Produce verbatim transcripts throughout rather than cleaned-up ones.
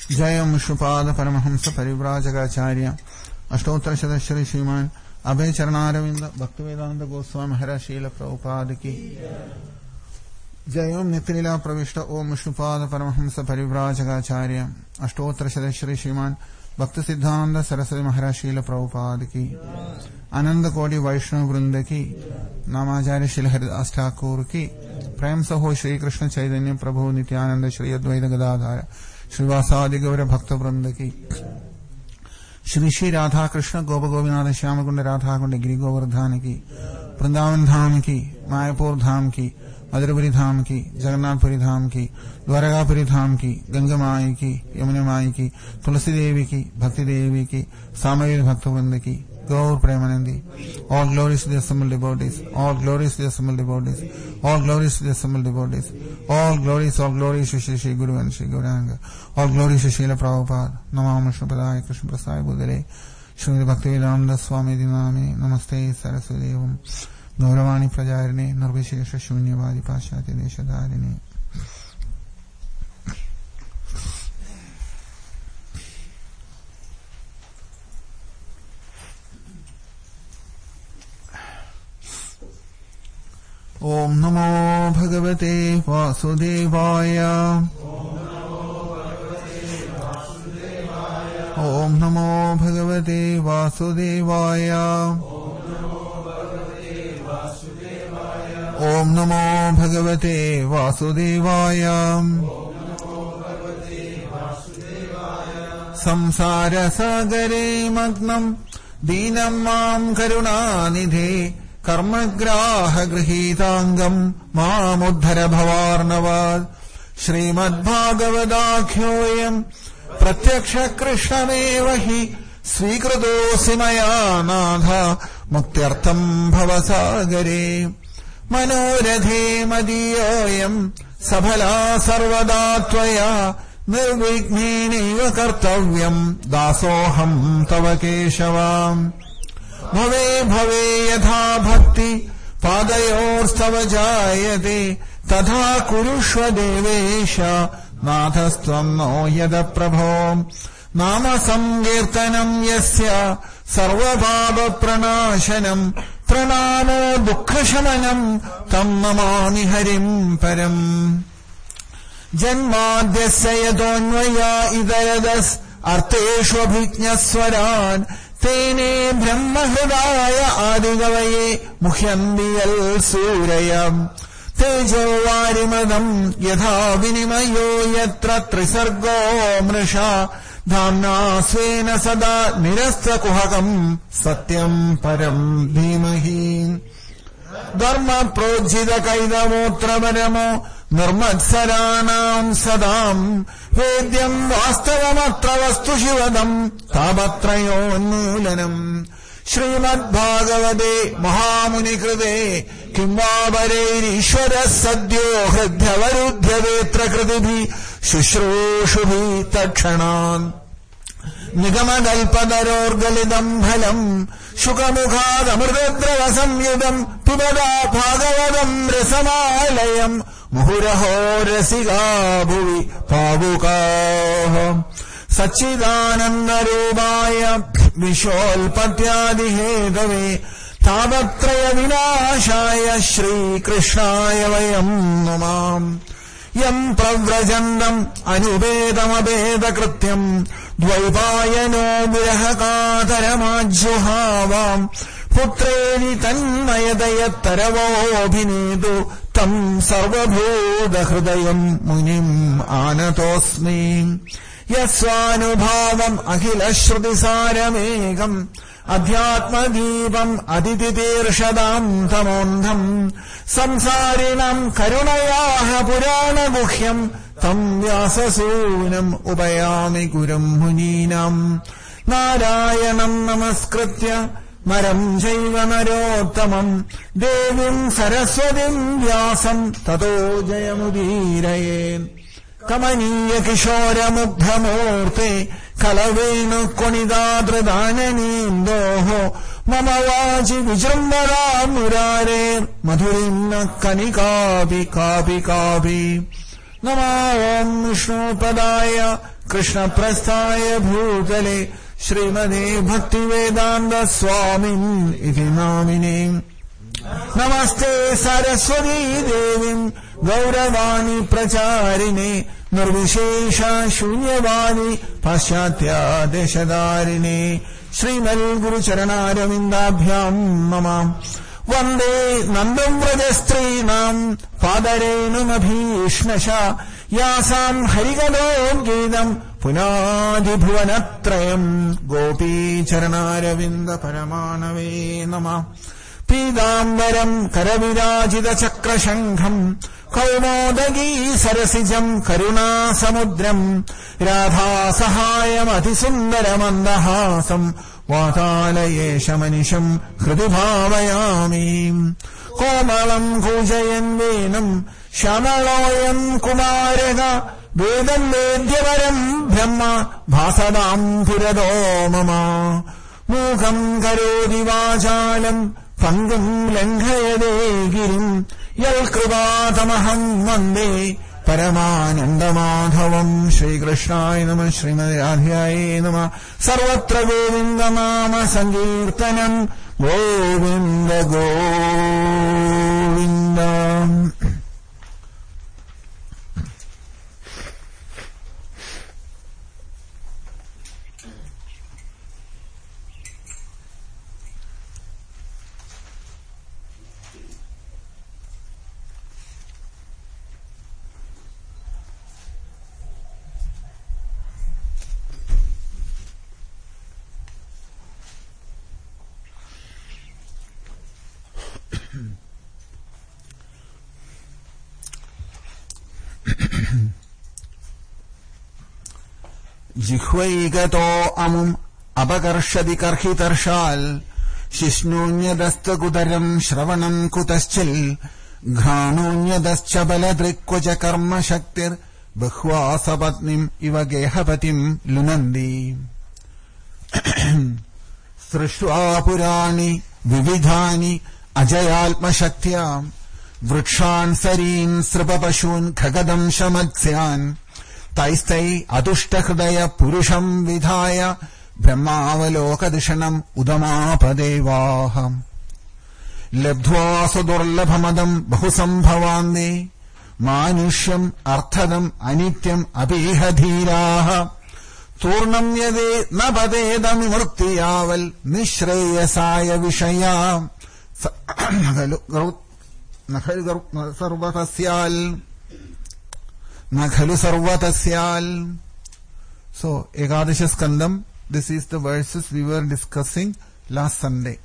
जयं विष्णुपाद परमहंस परिव्राजकाचार्य अष्टोत्तर शतश्री श्रीमान अभय चरणारविंद भक्तिवेदांत गोस्वामी महाराज शील प्रभुपाद की जय। ओम नित्यलीला प्रविष्ट ओम विष्णुपाद परमहंस परिव्राजकाचार्य अष्टोत्तर शतश्री श्रीमान भक्त सिद्धांत सरस्वती महाराज शील प्रभुपाद की आनंद कोटि वैष्णव वृंद की नामाचार्य श्री हरिदास ठाकुर की प्रेम सहो श्री कृष्ण चैतन्य प्रभु नित्यानंद श्री अद्वैत गदाधार श्रीवासादि गौर भक्त वृंद की श्री श्री राधा कृष्ण गोप गोविनाथ श्याम कुंड राधा कुंड गिरि गोवर्धन की वृंदावन धाम की मायापुर धाम की मधुरपुरी धाम की जगन्नाथपुरी धाम की द्वारकापुरी धाम की गंगा माई की यमुना माई की तुलसी देवी की भक्ति देवी की सामवेद भक्त वृंद की गौर Premanandi. All glories to the assembled devotees, all glories to the assembled devotees, all glories to the assembled devotees, all glories, all glories to Shri Shri Guru and Shri Gauranga, all glories to Srila Prabhupada. Namah Vishnupadaya Krishna Prasaya Budale Shri Bhaktivedanta Swami Dinami Namaste Saraswati Devam Gauravani Prajarine Nirvishesha Shunyavadi Paschatya Deshadarine. ओम नमो भगवते वासुदेवाय ओम नमो भगवते वासुदेवाय ओम नमो भगवते वासुदेवाय संसार सागरे मग्नं दीनं मां करुणानिधे कर्मग्राह गृहीतांगम मामुद्धर भवार्णवाद श्रीमद्भागवदाख्योऽयम् प्रत्यक्ष कृष्णमेव हि स्वीकृतोऽसि मया नाथ मुक्त्यर्थम् भवसागरे मनोरथे मदीयोऽयम् सफला सर्वदा त्वया निर्विघ्नेनैव कर्तव्यम् दासोऽहम् तव केशवाम् भवे भवे यथा भक्ति पादयोस्तव जायते तथा कुरुष्व देवेश नाथस्त्वं नो यद प्रभो नाम संकीर्तनं यस्य सर्वपापप्रणाशनं प्रणामो दुःखशमनं तं नमामि हरिं परम् जन्माद्यस्य यतोऽन्वया इतरदस् अर्थेष्वभिज्ञस्वरान् तेने ब्रह्महृदाय आदिगवये मुह्यन्ति यल् सूरयम् तेजोवारिमदम् यथा विनिमयो यत्र त्रिसर्गो मृषा धाम्ना स्वेन सदा निरस्तकुहकम् सत्यम् परम् धीमहि धर्म प्रोज्झितकैतमोत्रपरमो निर्मत्सराणाम् सदाम् वेद्यम् वास्तवमत्र वस्तु शिवदम् तापत्रयोन्मूलनम् श्रीमद्भागवते महामुनिकृते किं वा वरैरीश्वरः सद्यो हृद्यवरुध्यवेऽत्र कृतिभिः शुश्रूषुभिः तत्क्षणात् निगमकल्पतरोर्गलितम् फलम् शुकमुखादमृतद्रवसंयुतम् पिबदा भागवतम् रसमालयम् मुहुरहो रसिका भुवि पावुकाः सच्चिदानन्दरूपाय विशोल्पत्यादिहेतवे तापत्रयविनाशाय श्रीकृष्णाय वयम् नमाम यम् प्रव्रजन्तम् अनुपेदमपेदकृत्यम् द्वैपायनो विरहकातरमाज्जुहावाम् पुत्रेणि तन्मयतयत्तरवोऽभिनेतु तम् सर्वभूतहृदयम् मुनिम् आनतोऽस्मि यस्वानुभावम् अखिलश्रुतिसारमेकम् अध्यात्मदीपम् अतिथितीर्षदाम् तमोन्धम् संसारिणम् करुणयाः पुराणगुह्यम् तम् व्याससूनम् उपयामि गुरुम् मुनीनाम् नारायणम् नमस्कृत्य नरम् चैव नरोत्तमम् देवीम् सरस्वतीम् व्यासम् ततो जयमुदीरयेत् कमनीय किशोरमुग्धमूर्ते कलवेणुकोणिदादृदाननीन्दोः मम वाचि विजृम्भरा मुरारे मधुरिम् न कनिकापि कापि कापि नमो विष्णुपदाय कृष्णप्रस्थाय भूतले श्रीमते भक्तिवेदान्त स्वामिन् इति नामिने नमस्ते सरस्वती देवीं गौरवाणी प्रचारिणे निर्विशेष शून्यवादी पाश्चात्या देशधारिणे श्रीमद्गुरुचरणारविन्दाभ्यां मम वन्दे नन्दं व्रजस्त्रीणां पादरेणुमभीष्णशा यासां हरिकथोद्गीतं पुनादिभुवनत्रयं गोपीचरणारविन्दपरमाणवे नमः पीताम्बरं करविराजितचक्रशङ्खं कौमोदगी सरसिजं करुणासमुद्रं राधासहायमतिसुन्दरमन्दहासं वातालयेशमनिशं हृदि भावयामि कोमलं कूजयन् वेणुं श्यामलोऽयं कुमारः वेदं वेद्यवरं ब्रह्म भासदां पुरदो मम मूकं करोति वाचालं पङ्गुं लङ्घयते गिरिं यत्कृपातमहं वन्दे परमानन्दमाधवं श्रीकृष्णाय नमः श्रीमते राधायै नमः सर्वत्र गोविन्दनाम संकीर्तनं गोविन्द गोविन्द जिह्वैगतो अमुम् अपकर्षति कर्हितर्षाल् शिष्णोऽन्यदस्तकुतरम् श्रवणम् कुतश्चिल् घ्राणोऽन्यदश्च बलदृक्वच कर्मशक्तिर्बह्वा सपत्नीम् इव गेहपतिम् लुनन्ति सृष्ट्वा पुराणि विविधानि अजयात्मशक्त्या वृक्षान् सरीन् सृपपशून् खगदंशमत्स्यान् तैस्तै अदुष्टहृदय पुरुषम् विधाय ब्रह्मावलोकदर्शनम् उदमापदेवाः लब्ध्वा सुदुर्लभमदम् बहुसम्भवान्ते मानुष्यम् अर्थदम् अनित्यम् अपीह धीराः तूर्णम् यदे न पदेदमिमृत्तियावल् निःश्रेयसाय विषया न खलु सर्वतस्याल् न खलु सर्वतस्याल्. So, Ekadasha Skandam, this is the verses we were discussing last Sunday.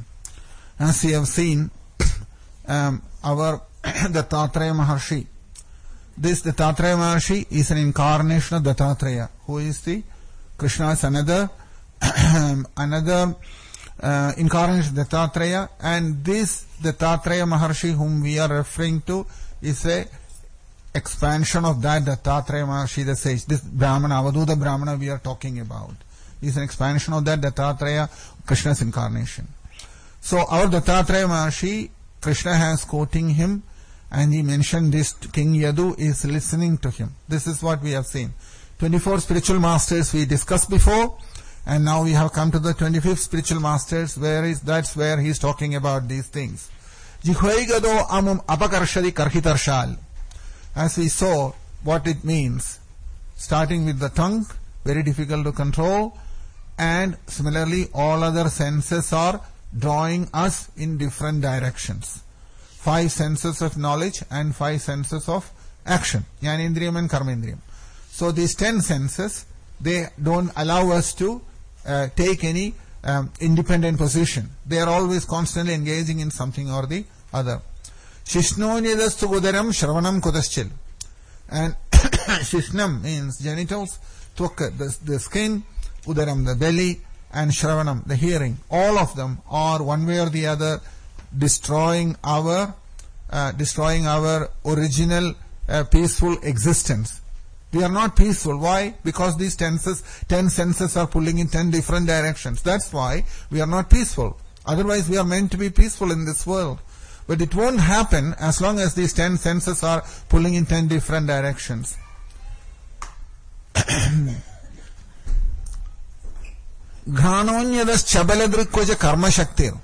As we have seen, um, our Dattatreya Maharshi, this Dattatreya Maharshi is an incarnation of Dattatreya, who is the Krishna's another another uh, incarnation of Dattatreya, and this Dattatreya Maharshi whom we are referring to is a expansion of that Dattatreya Maharshi, the sage. This Brahmana, Avaduta Brahmana we are talking about, is an expansion of that Dattatreya, Krishna's incarnation. So our Dattatreya Maharshi, Krishna has quoting him, and he mentioned this, King Yadu is listening to him. This is what we have seen. twenty-four spiritual masters we discussed before, and now we have come to the twenty-fifth spiritual masters, where is, that's where he is talking about these things. Jihvaigado amum apakarshadi karhitarshal. As we saw what it means, starting with the tongue, very difficult to control, and similarly all other senses are drawing us in different directions. Five senses of knowledge and five senses of action, Jnanendriyam and Karmendriyam. So these ten senses, they don't allow us to uh, take any um, independent position. They are always constantly engaging in something or the other. Shishnonyadastu gudaram shravanam kudaschil. And shishnam means genitals, tvaka, the, the skin, udaram, the belly, and shravanam, the hearing. All of them are one way or the other destroying our uh, destroying our original uh, peaceful existence. We are not peaceful. Why? Because these tenses, ten senses are pulling in ten different directions. That's why we are not peaceful. Otherwise we are meant to be peaceful in this world. But it won't happen as long as these ten senses are pulling in ten different directions. Ghanonyadas chabaladrikvaja karma shaktir.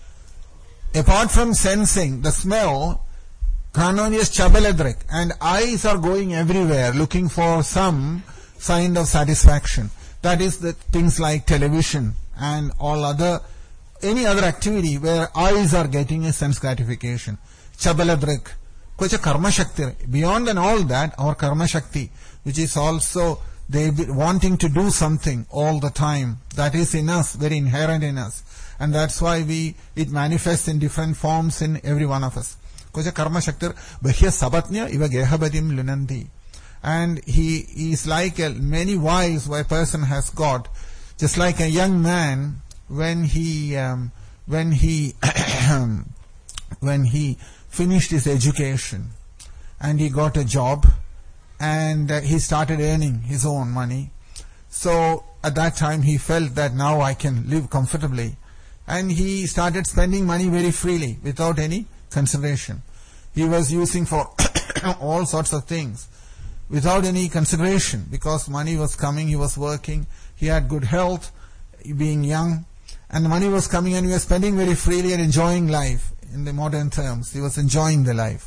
Apart from sensing the smell, Ghanonyas chabaladrik, and eyes are going everywhere looking for some sign of satisfaction. That is the things like television and all other, any other activity where eyes are getting a sense gratification. Chabaladrik. Kwacha karma shakti. Beyond and all that, our karma shakti, which is also they wanting to do something all the time. That is in us, very inherent in us. And that's why we, it manifests in different forms in every one of us. Kwacha karma shakti. Bahya sabatnya iva gehabadim lunanti. And he is like a, many wives a person has got. Just like a young man, when he, um, when he, when he finished his education and he got a job and uh, he started earning his own money. So at that time he felt that now I can live comfortably. And he started spending money very freely without any consideration. He was using for all sorts of things without any consideration, because money was coming, he was working, he had good health, being young, and the money was coming and he was spending very freely and enjoying life. In the modern terms, he was enjoying the life.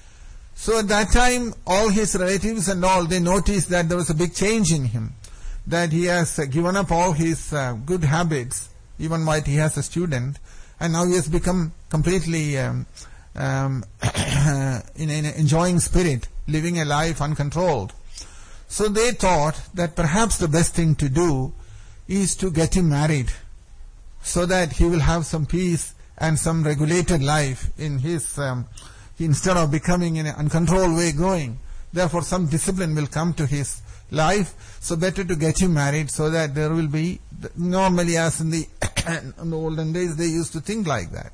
So at that time, all his relatives and all, they noticed that there was a big change in him, that he has uh, given up all his uh, good habits, even while he has a student, and now he has become completely um, um, in an enjoying spirit, living a life uncontrolled. So they thought that perhaps the best thing to do is to get him married, so that he will have some peace and some regulated life in his, um, instead of becoming in an uncontrolled way going. Therefore some discipline will come to his life. So better to get him married so that there will be, normally as in the, in the olden days they used to think like that.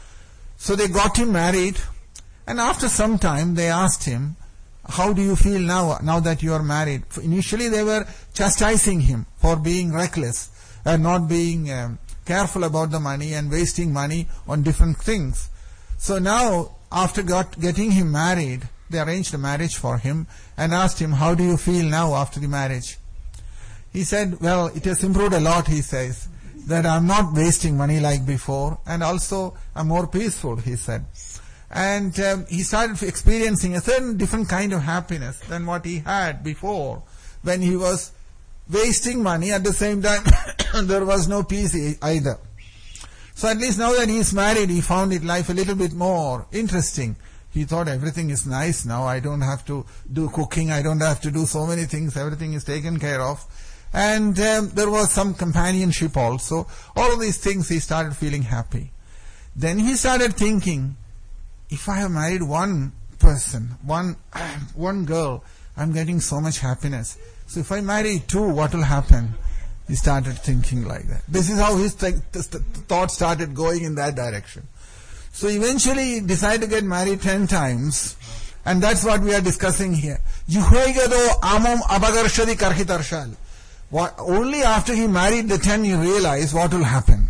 So they got him married, and after some time they asked him, how do you feel now, now that you are married? Initially they were chastising him for being reckless and not being um, careful about the money and wasting money on different things. So now, after got, getting him married, they arranged a marriage for him and asked him, how do you feel now after the marriage? He said, well, it has improved a lot, he says, that I'm not wasting money like before, and also I'm more peaceful, he said. And um, he started experiencing a certain different kind of happiness than what he had before, when he was wasting money. At the same time there was no peace either. So at least now that he is married, he found it life a little bit more interesting. He thought everything is nice now, I don't have to do cooking, I don't have to do so many things, everything is taken care of. And um, there was some companionship also. All of these things he started feeling happy. Then he started thinking, if I have married one person, one, one girl, I'm getting so much happiness. So if I marry two, what will happen? He started thinking like that. This is how his th- th- th- thought started going in that direction. So eventually he decided to get married ten times. And that's what we are discussing here. Juhoigado amam abagarshadi karhitarshal. What, only after he married the ten, he realized what will happen.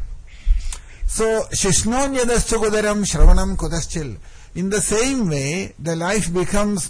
So, Shishnon yadastugodaram shravanam kudaschil. In the same way, the life becomes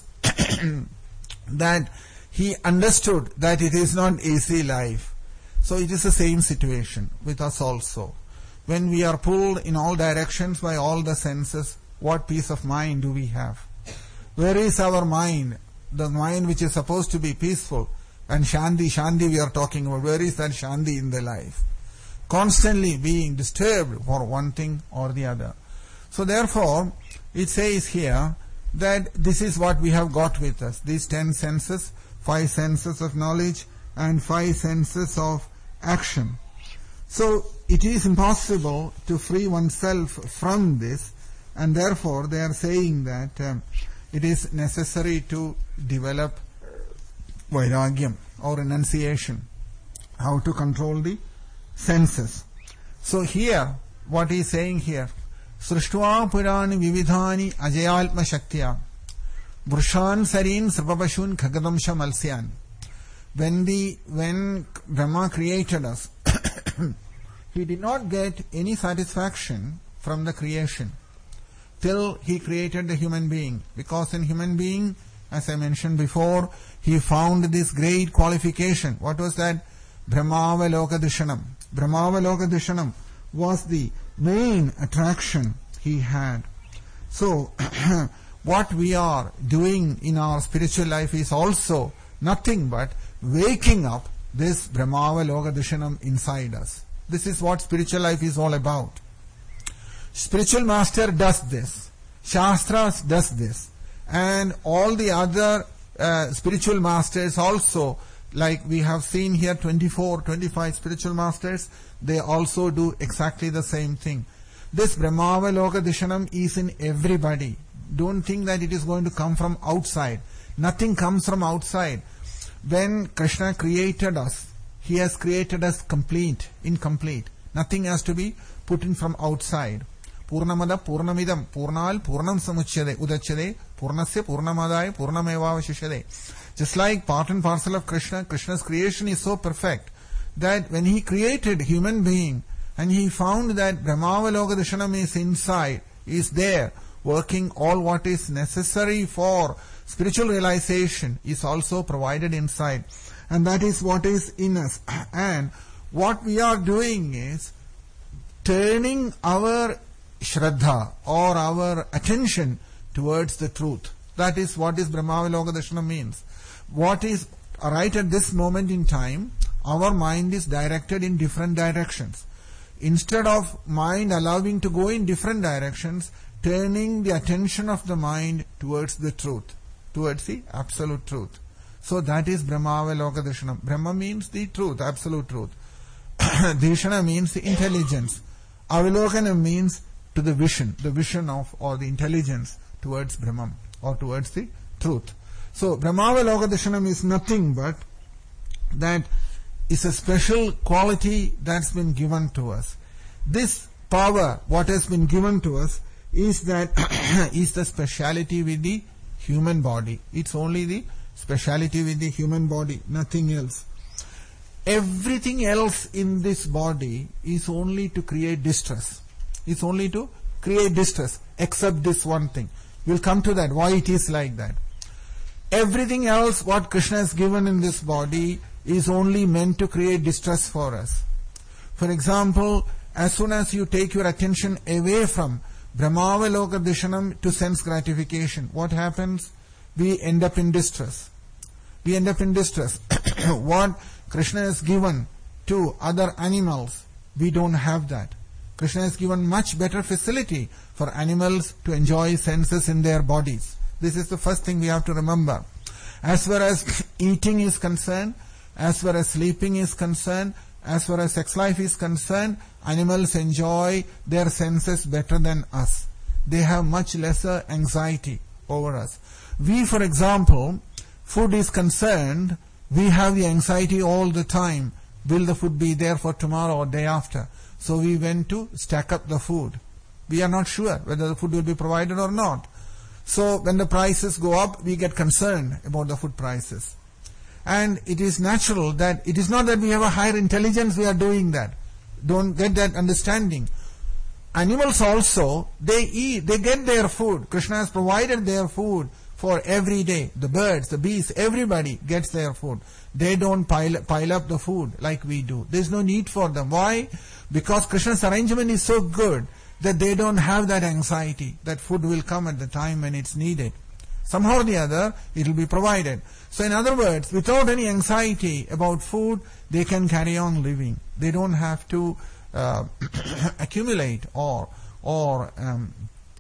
that he understood that it is not easy life. So it is the same situation with us also. When we are pulled in all directions by all the senses, what peace of mind do we have? Where is our mind? The mind which is supposed to be peaceful. And Shanti, Shanti we are talking about. Where is that Shanti in the life? Constantly being disturbed for one thing or the other. So therefore, it says here that this is what we have got with us. These ten senses, five senses of knowledge and five senses of action. So it is impossible to free oneself from this, and therefore they are saying that um, it is necessary to develop vairagyam or renunciation, how to control the senses. So here, what he is saying here, Srishtva Purani Vividhani Ajayalpma Shaktya Vrshan Sarin Srapapashun Khagadamsha Malsyan. When the when Brahma created us, he did not get any satisfaction from the creation till he created the human being, because in human being As I mentioned before, he found this great qualification. What was that? Brahmavaloka Dushanam. Brahmavaloka Dushanam was the main attraction he had. So, what we are doing in our spiritual life is also nothing but waking up this Brahmavaloka Dushanam inside us. This is what spiritual life is all about. Spiritual master does this. Shastras does this. And all the other uh, spiritual masters also, like we have seen here twenty-four, twenty-five spiritual masters, they also do exactly the same thing. This Brahmavaloka Dushanam is in everybody. Don't think that it is going to come from outside. Nothing comes from outside. When Krishna created us, He has created us complete, incomplete. Nothing has to be put in from outside. Purnamada Purnamidam Purnal Purnam Samuchyade Udachade Purnasya Purnamadaya Purnamevavashishade. Just like part and parcel of Krishna, Krishna's creation is so perfect that when He created human being and He found that Brahmavaloka Dushanam is inside, is there, working all what is necessary for spiritual realization is also provided inside. And that is what is in us. And what we are doing is turning our Shraddha or our attention towards the truth. That is what is Brahmavaloka Dushanam means. What is right at this moment in time, our mind is directed in different directions. Instead of mind allowing to go in different directions, turning the attention of the mind towards the truth, towards the absolute truth. So that is Brahmavaloka Dushanam. Brahma means the truth, absolute truth. Dishana means the intelligence. Avalokana means to the vision, the vision of or the intelligence towards Brahman or towards the truth. So Brahmavaloka Dushanam is nothing but that is a special quality that's been given to us. This power, what has been given to us, is that is the speciality with the human body. It's only the speciality with the human body, nothing else. Everything else in this body is only to create distress. It's only to create distress, except this one thing. We'll come to that, why it is like that. Everything else what Krishna has given in this body is only meant to create distress for us. For example, as soon as you take your attention away from Brahmavaloka Dushanam to sense gratification, what happens? We end up in distress. We end up in distress. What Krishna has given to other animals, we don't have that. Krishna has given much better facility for animals to enjoy senses in their bodies. This is the first thing we have to remember. As far as eating is concerned, as far as sleeping is concerned, as far as sex life is concerned, animals enjoy their senses better than us. They have much lesser anxiety over us. We, for example, food is concerned, we have the anxiety all the time. Will the food be there for tomorrow or day after? So we went to stack up the food. We are not sure whether the food will be provided or not. So when the prices go up, we get concerned about the food prices. And it is natural that it is not that we have a higher intelligence we are doing that. Don't get that understanding. Animals also, they eat, they get their food. Krishna has provided their food for every day. The birds, the bees, everybody gets their food. They don't pile, pile up the food like we do. There is no need for them. Why? Because Krishna's arrangement is so good that they don't have that anxiety that food will come at the time when it's needed. Somehow or the other, it will be provided. So in other words, without any anxiety about food, they can carry on living. They don't have to uh, accumulate or or um,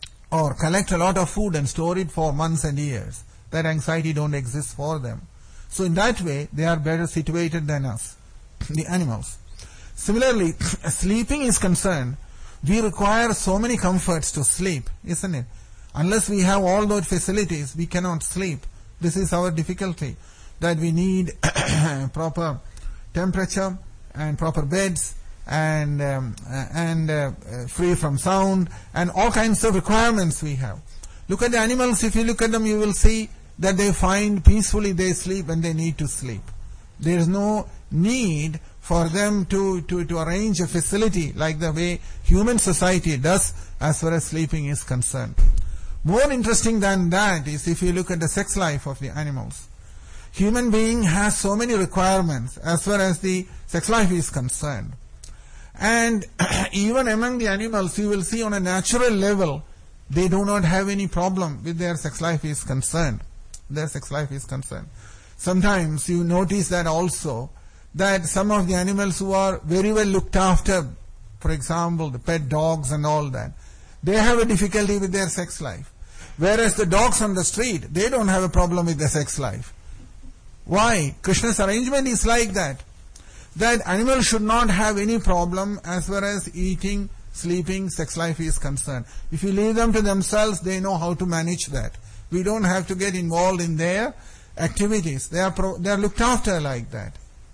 or collect a lot of food and store it for months and years. That anxiety don't exist for them. So in that way, they are better situated than us, the animals. Similarly, as sleeping is concerned, we require so many comforts to sleep, isn't it? Unless we have all those facilities, we cannot sleep. This is our difficulty, that we need proper temperature and proper beds and um, and uh, free from sound and all kinds of requirements we have. Look at the animals. If you look at them, you will see that they find peacefully they sleep when they need to sleep. There is no need for them to, to, to arrange a facility like the way human society does as far as sleeping is concerned. More interesting than that is if you look at the sex life of the animals. Human being has so many requirements as far as the sex life is concerned. And even among the animals, you will see on a natural level, they do not have any problem with their sex life is concerned. Their sex life is concerned. Sometimes you notice that also, that some of the animals who are very well looked after, for example, the pet dogs and all that, they have a difficulty with their sex life. Whereas the dogs on the street, they don't have a problem with their sex life. Why? Krishna's arrangement is like that. That animals should not have any problem as far as eating, sleeping, sex life is concerned. If you leave them to themselves, they know how to manage that. We don't have to get involved in their activities. They are pro- they are looked after like that.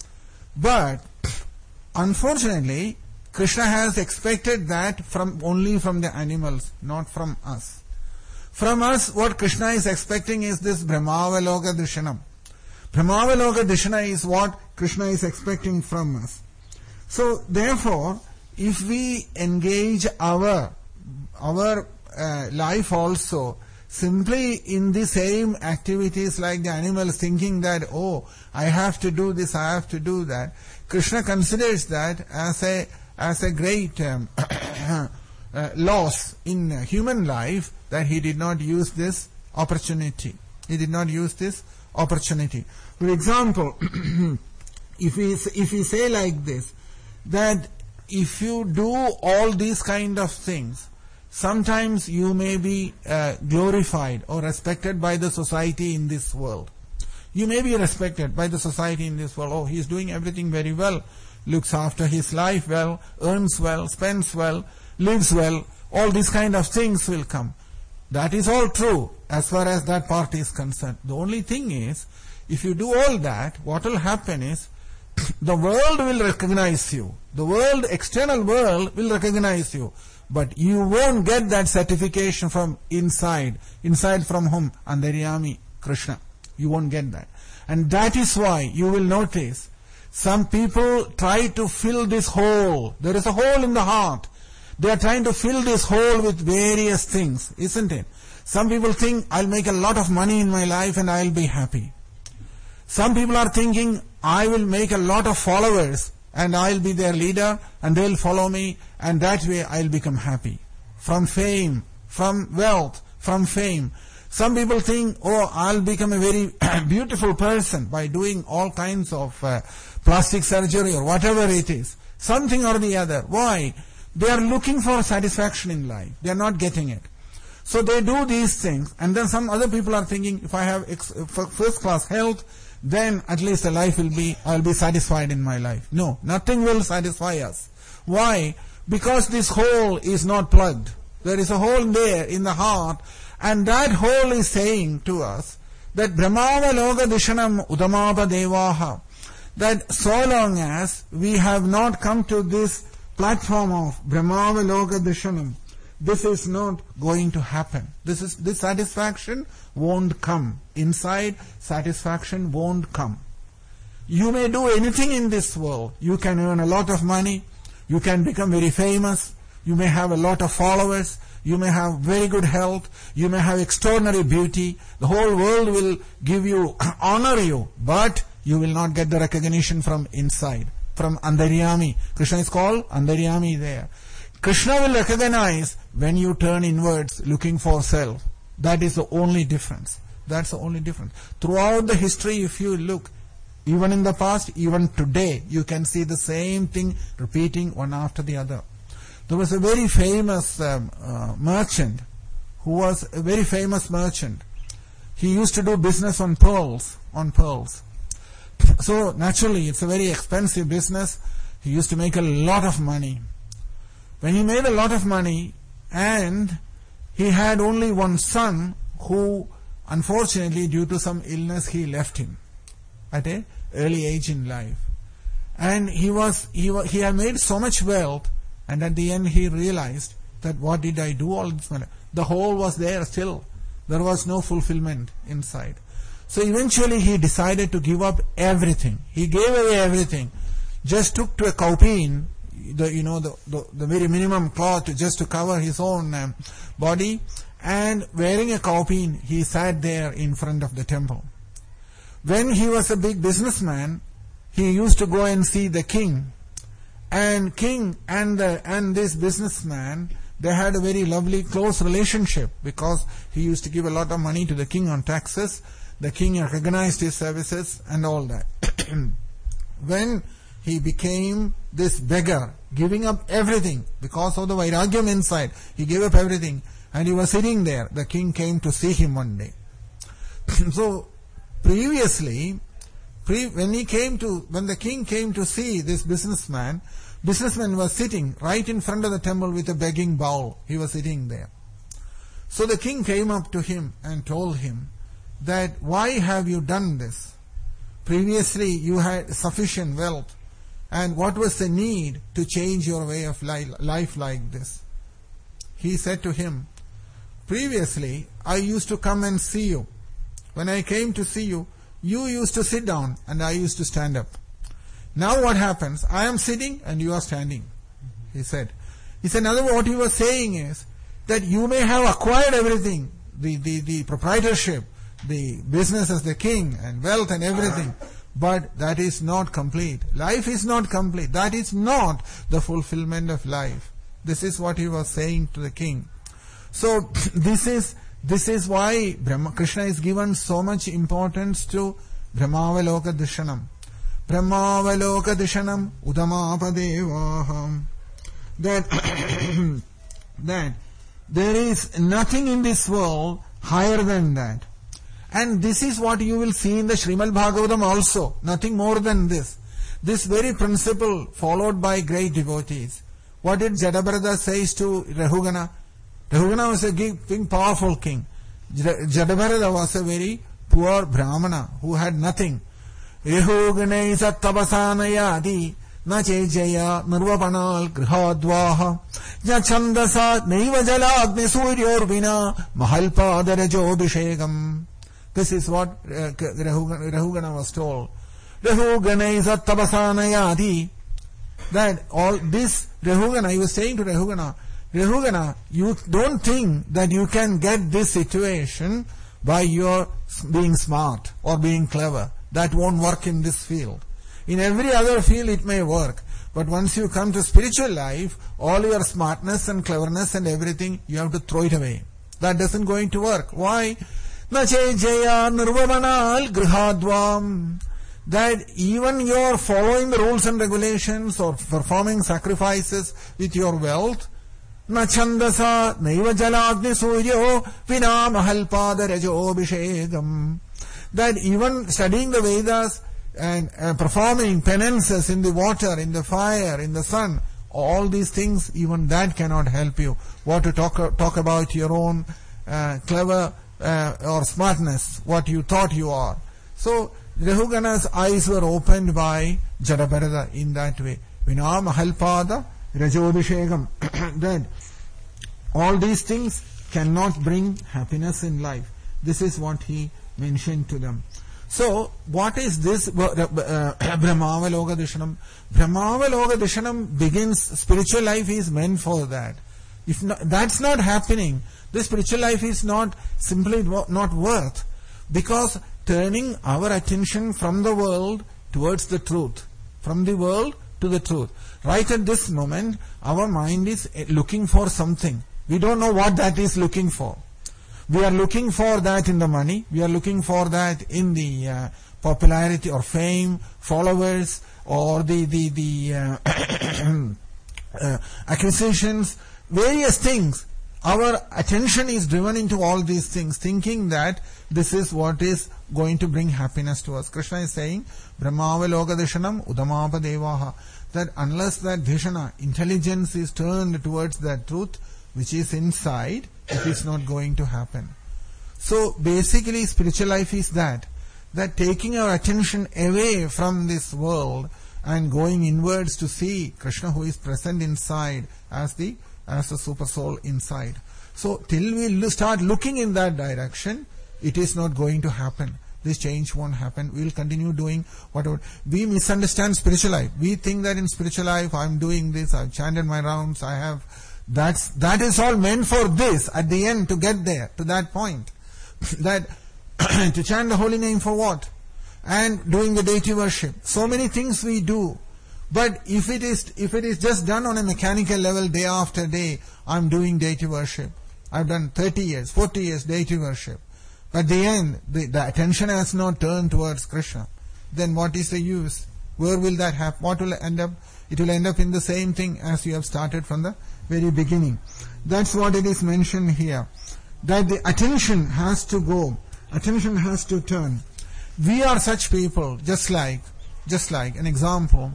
But unfortunately, Krishna has expected that from only from the animals, not from us. From us, what Krishna is expecting is this Brahmavaloka Drishanam. Brahmavaloka Drishanam is what Krishna is expecting from us. So therefore, if we engage our our uh, life also simply in the same activities like the animals, thinking that, oh, I have to do this, I have to do that, Krishna considers that as a as a great um, uh, loss in human life, that he did not use this opportunity. He did not use this opportunity. For example, if we if we say like this, that if you do all these kind of things, sometimes you may be uh, glorified or respected by the society in this world. You may be respected by the society in this world. Oh, he is doing everything very well, looks after his life well, earns well, spends well, lives well. All these kind of things will come. That is all true as far as that part is concerned. The only thing is, if you do all that, what will happen is, the world will recognize you. The world, external world will recognize you. But you won't get that certification from inside. Inside from whom? Antaryami, Krishna. You won't get that. And that is why you will notice some people try to fill this hole. There is a hole in the heart. They are trying to fill this hole with various things, isn't it? Some people think, I'll make a lot of money in my life and I'll be happy. Some people are thinking, I will make a lot of followers and I'll be their leader and they'll follow me, and that way I'll become happy. From fame, from wealth, from fame. Some people think, oh, I'll become a very beautiful person by doing all kinds of uh, plastic surgery or whatever it is. Something or the other. Why? They are looking for satisfaction in life. They are not getting it. So they do these things, and then some other people are thinking, if I have ex- first class health, then at least the life will be, I'll be satisfied in my life. No, nothing will satisfy us. Why? Because this hole is not plugged. There is a hole there in the heart, and that hole is saying to us that Brahmavaloka Drishanam Udamapa Devaha, that so long as we have not come to this platform of Brahmavaloka Drishanam, this is not going to happen. This is this satisfaction won't come. Inside, satisfaction won't come. You may do anything in this world. You can earn a lot of money. You can become very famous. You may have a lot of followers. You may have very good health. You may have extraordinary beauty. The whole world will give you, honor you, but you will not get the recognition from inside, from Antaryami. Krishna is called Antaryami there. Krishna will recognize when you turn inwards looking for self. That is the only difference. That's the only difference. Throughout the history, if you look, even in the past, even today, you can see the same thing repeating one after the other. There was a very famous um, uh, merchant who was a very famous merchant. He used to do business on pearls, on pearls. So naturally, it's a very expensive business. He used to make a lot of money. When he made a lot of money, and he had only one son who, unfortunately, due to some illness, he left him at an early age in life. And he was he was, he had made so much wealth, and at the end he realized that what did I do all this money? The hole was there still. There was no fulfillment inside. So eventually he decided to give up everything. He gave away everything. Just took to a kaupin, the you know the, the the very minimum cloth just to cover his own um, body, and wearing a cowpeen, he sat there in front of the temple. When he was a big businessman, he used to go and see the king. And king and the, and this businessman, they had a very lovely close relationship because he used to give a lot of money to the king on taxes. The king recognized his services and all that. When he became this beggar, giving up everything because of the vairagyam inside, he gave up everything and he was sitting there. The king came to see him one day. So previously, pre, when he came to, when the king came to see this businessman, businessman was sitting right in front of the temple with a begging bowl. He was sitting there. So the king came up to him and told him that, why have you done this? Previously you had sufficient wealth, and what was the need to change your way of life like this? He said to him, previously I used to come and see you. When I came to see you, you used to sit down and I used to stand up. Now what happens? I am sitting and you are standing, he said. He said, another what he was saying is that you may have acquired everything, the, the, the proprietorship, the business as the king and wealth and everything, but that is not complete. Life is not complete. That is not the fulfillment of life. This is what he was saying to the king. So this is this is why Brahma, Krishna is given so much importance to Brahmavaloka Dishanam. Brahmavaloka Dishanam Udamapadevaham. That that there is nothing in this world higher than that. And this is what you will see in the Srimad Bhagavatam also. Nothing more than this. This very principle followed by great devotees. What did Jadabharata says to Rahugana? Rahugana was a big, powerful king. Jadabharata was a very poor Brahmana who had nothing. Rahuganai sattabasanayadi na chejaya nirvapanal grihadvaha ja chandasa naiva jalagni suryorvina mahalpadarajobhishegam. This is what uh, Rahugana, Rahugana was told. Rahuganai sattabasanayadi. That all this Rahugana, he was saying to Rahugana, Rahugana, you don't think that you can get this situation by your being smart or being clever. That won't work in this field. In every other field it may work. But once you come to spiritual life, all your smartness and cleverness and everything, you have to throw it away. That doesn't going to work. Why? Nache jaya nirvamanal grihadvam. That even your following the rules and regulations or performing sacrifices with your wealth, na chandasa naiva jalagni suryo vina mahalpada rajo abhishegam. That even studying the Vedas and uh, performing penances in the water, in the fire, in the sun, all these things, even that cannot help you. What to talk talk about your own uh, clever uh, or smartness, what you thought you are. So Rahugana's eyes were opened by Jadabharata in that way. Vina mahalpada rajobhishegam. That all these things cannot bring happiness in life. This is what he mentioned to them. So, what is this uh, uh, Brahmavaloka Dishanam? Brahmavaloka Dishanam begins, spiritual life is meant for that. If not, that's not happening, the spiritual life is not simply not worth, because turning our attention from the world towards the truth, from the world to the truth. Right at this moment, our mind is looking for something. We don't know what that is looking for. We are looking for that in the money. We are looking for that in the uh, popularity or fame, followers, or the the the uh, uh, acquisitions, various things. Our attention is driven into all these things, thinking that this is what is going to bring happiness to us. Krishna is saying, Brahmavaloka Dishanam Udamapa Devaha. That unless that Dhishana, intelligence, is turned towards that truth which is inside, it is not going to happen. So basically spiritual life is that, that taking our attention away from this world and going inwards to see Krishna who is present inside as the as the super soul inside. So till we start looking in that direction, it is not going to happen. This change won't happen. We will continue doing whatever. We misunderstand spiritual life. We think that in spiritual life, I am doing this, I have chanted my rounds, I have That's, that is all meant for this, at the end, to get there, to that point. That, to chant the holy name for what? And doing the deity worship. So many things we do. But if it is, if it is just done on a mechanical level day after day, I'm doing deity worship. I've done thirty years, forty years deity worship. But at the end, the, the attention has not turned towards Krishna. Then what is the use? Where will that happen? What will end up? It will end up in the same thing as you have started from the very beginning. That's what it is mentioned here. That the attention has to go. Attention has to turn. We are such people, just like, just like an example.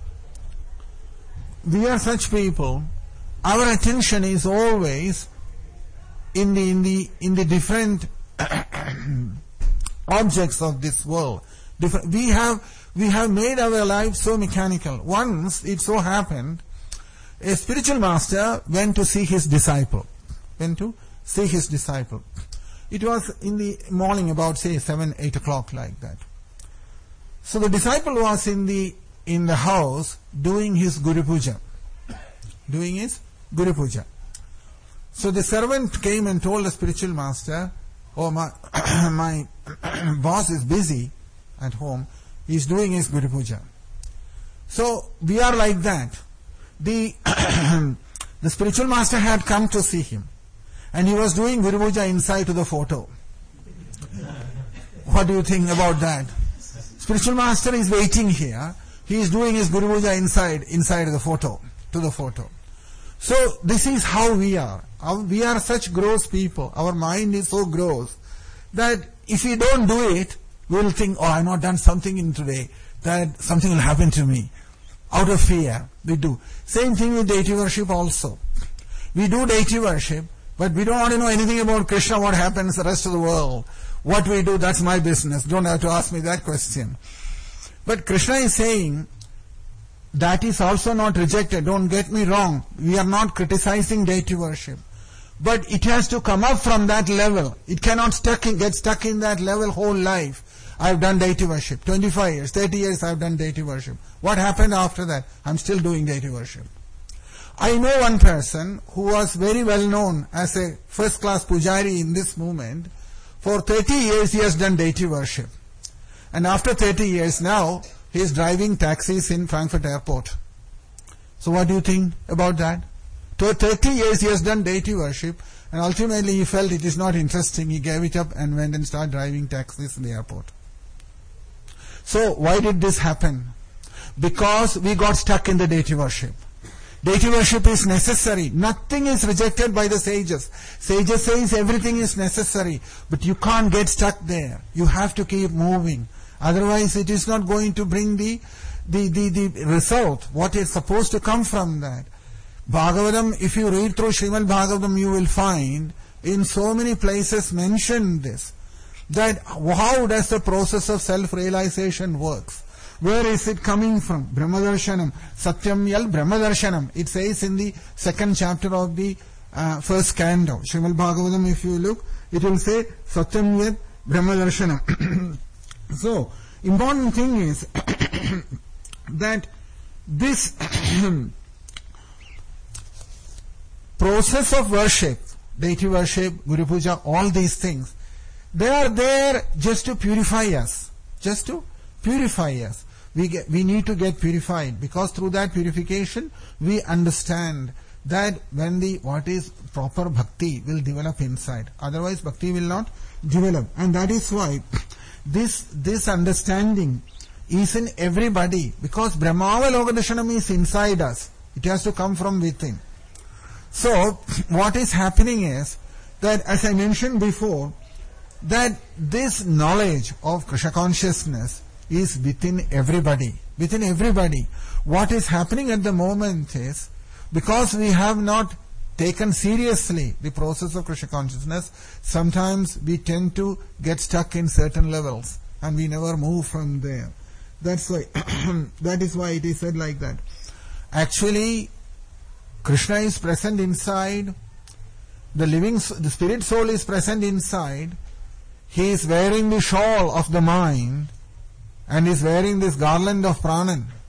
We are such people, our attention is always in the, in the, in the different objects of this world. Different, we have, we have made our life so mechanical. Once it so happened, a spiritual master went to see his disciple. Went to see his disciple. It was in the morning about say seven, eight o'clock like that. So the disciple was in the in the house doing his Guru Puja. Doing his Guru Puja. So the servant came and told the spiritual master, oh my, my boss is busy at home, he is doing his Guru Puja. So we are like that. The, the spiritual master had come to see him. And he was doing Guru Puja inside to the photo. What do you think about that? Spiritual master is waiting here. He is doing his Guru Puja inside, inside the photo, to the photo. So this is how we are. Our, we are such gross people. Our mind is so gross that if we don't do it, we will think, oh, I have not done something in today, that something will happen to me. Out of fear, we do. Same thing with deity worship also. We do deity worship, but we don't want to know anything about Krishna, what happens the rest of the world. What we do, that's my business. Don't have to ask me that question. But Krishna is saying, that is also not rejected. Don't get me wrong. We are not criticizing deity worship. But it has to come up from that level. It cannot stuck in, get stuck in that level whole life. I've done deity worship. twenty-five years, thirty years I've done deity worship. What happened after that? I'm still doing deity worship. I know one person who was very well known as a first class pujari in this movement. For thirty years he has done deity worship. And after thirty years now, he is driving taxis in Frankfurt airport. So what do you think about that? For thirty years he has done deity worship, and ultimately he felt it is not interesting. He gave it up and went and started driving taxis in the airport. So why did this happen? Because we got stuck in the deity worship. Deity worship is necessary. Nothing is rejected by the sages. Sages says everything is necessary, but you can't get stuck there. You have to keep moving. Otherwise it is not going to bring the, the, the, the result, what is supposed to come from that. Bhagavatam, if you read through Srimad Bhagavatam, you will find in so many places mentioned this, that how does the process of self-realization works. Where is it coming from? Brahmadarshanam. Satyam yal Brahmadarshanam. It says in the second chapter of the uh, first canto. Srimad Bhagavatam, if you look, it will say Satyam yal Brahmadarshanam. So, important thing is that this process of worship, deity worship, Guru Puja, all these things, they are there just to purify us. Just to purify us. We get, we need to get purified, because through that purification we understand that when the what is proper bhakti will develop inside. Otherwise bhakti will not develop. And that is why this this understanding is in everybody, because Brahmavalokadarsanam is inside us. It has to come from within. So what is happening is that, as I mentioned before, that this knowledge of Krishna consciousness is within everybody. Within everybody. What is happening at the moment is, because we have not taken seriously the process of Krishna consciousness, sometimes we tend to get stuck in certain levels and we never move from there. That's why, that is why it is said like that. Actually, Krishna is present inside, the living, the spirit soul is present inside, he is wearing the shawl of the mind and is wearing this garland of pranan.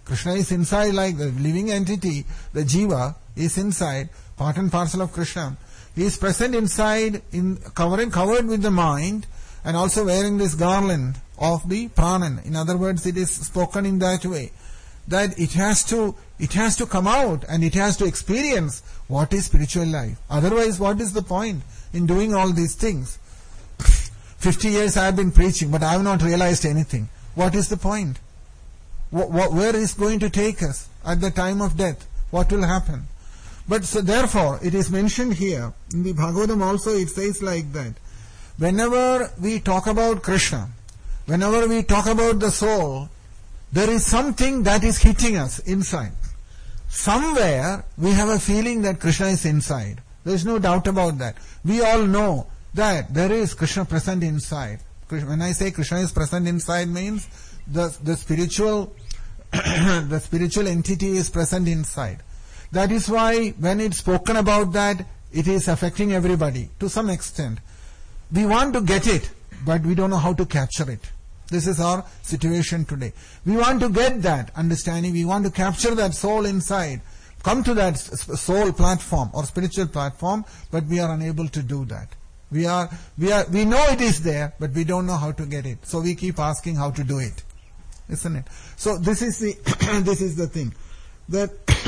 Krishna is inside like the living entity, the jiva is inside, part and parcel of Krishna. He is present inside, in covering, covered with the mind, and also wearing this garland of the pranan. In other words, it is spoken in that way, that it has to, it has to come out and it has to experience what is spiritual life. Otherwise, what is the point in doing all these things? Fifty years I have been preaching, but I have not realized anything. What is the point? Wh- wh- where is going to take us at the time of death? What will happen? But so therefore, it is mentioned here, in the Bhagavatam also it says like that. Whenever we talk about Krishna, whenever we talk about the soul, there is something that is hitting us inside. Somewhere we have a feeling that Krishna is inside. There is no doubt about that. We all know that there is Krishna present inside. When I say Krishna is present inside means the, the spiritual the spiritual entity is present inside. That is why when it's spoken about that, it is affecting everybody to some extent. We want to get it, but we don't know how to capture it. This is our situation today. We want to get that understanding. We want to capture that soul inside. Come to that soul platform or spiritual platform, but we are unable to do that. We are, we are, we know it is there, but we don't know how to get it. So we keep asking how to do it, isn't it? So this is the this is the thing that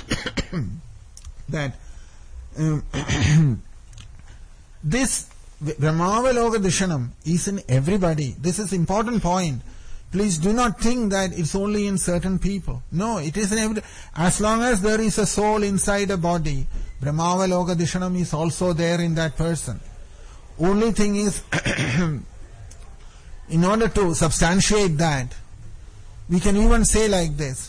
that um, this Brahmavaloka Dishanam is in everybody. This is important point. Please do not think that it's only in certain people. No, it is in every. As long as there is a soul inside a body, Brahmavaloka Dishanam is also there in that person. Only thing is, in order to substantiate that, we can even say like this.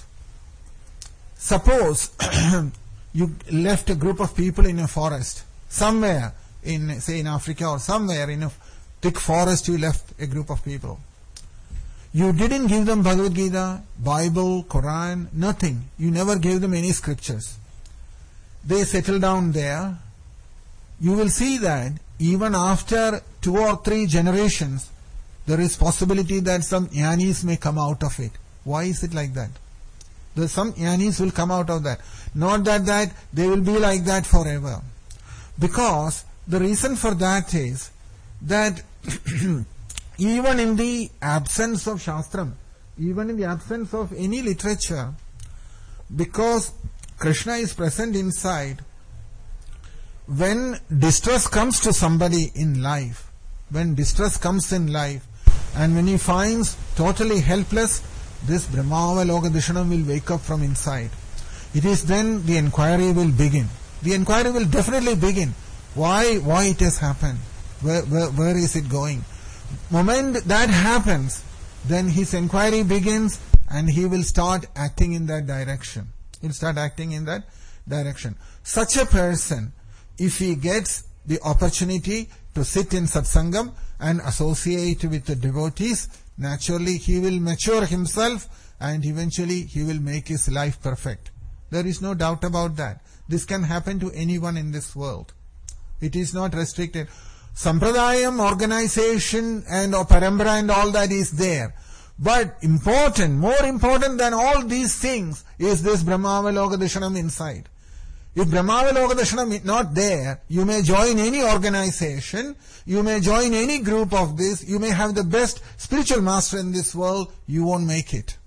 Suppose you left a group of people in a forest, somewhere in, say in Africa or somewhere in a thick forest, you left a group of people. You didn't give them Bhagavad Gita, Bible, Quran, nothing. You never gave them any scriptures. They settle down there. You will see that even after two or three generations, there is possibility that some jnanis may come out of it. Why is it like that? There some jnanis will come out of that. Not that, that they will be like that forever. Because the reason for that is that even in the absence of Shastram, even in the absence of any literature, because Krishna is present inside, when distress comes to somebody in life, when distress comes in life, and when he finds totally helpless, this Brahmavaloka Dishanam will wake up from inside. It is then the inquiry will begin. The inquiry will definitely begin. Why, why it has happened? Where, where, where is it going? Moment that happens, then his inquiry begins and he will start acting in that direction. He'll start acting in that direction. Such a person, if he gets the opportunity to sit in satsangam and associate with the devotees, naturally he will mature himself and eventually he will make his life perfect. There is no doubt about that. This can happen to anyone in this world. It is not restricted. Sampradayam, organization and parambara and all that is there. But important, more important than all these things is this Brahmavaloka Dishanam inside. If Brahmavaloka Dishanam is not there, you may join any organization, you may join any group of this, you may have the best spiritual master in this world, you won't make it.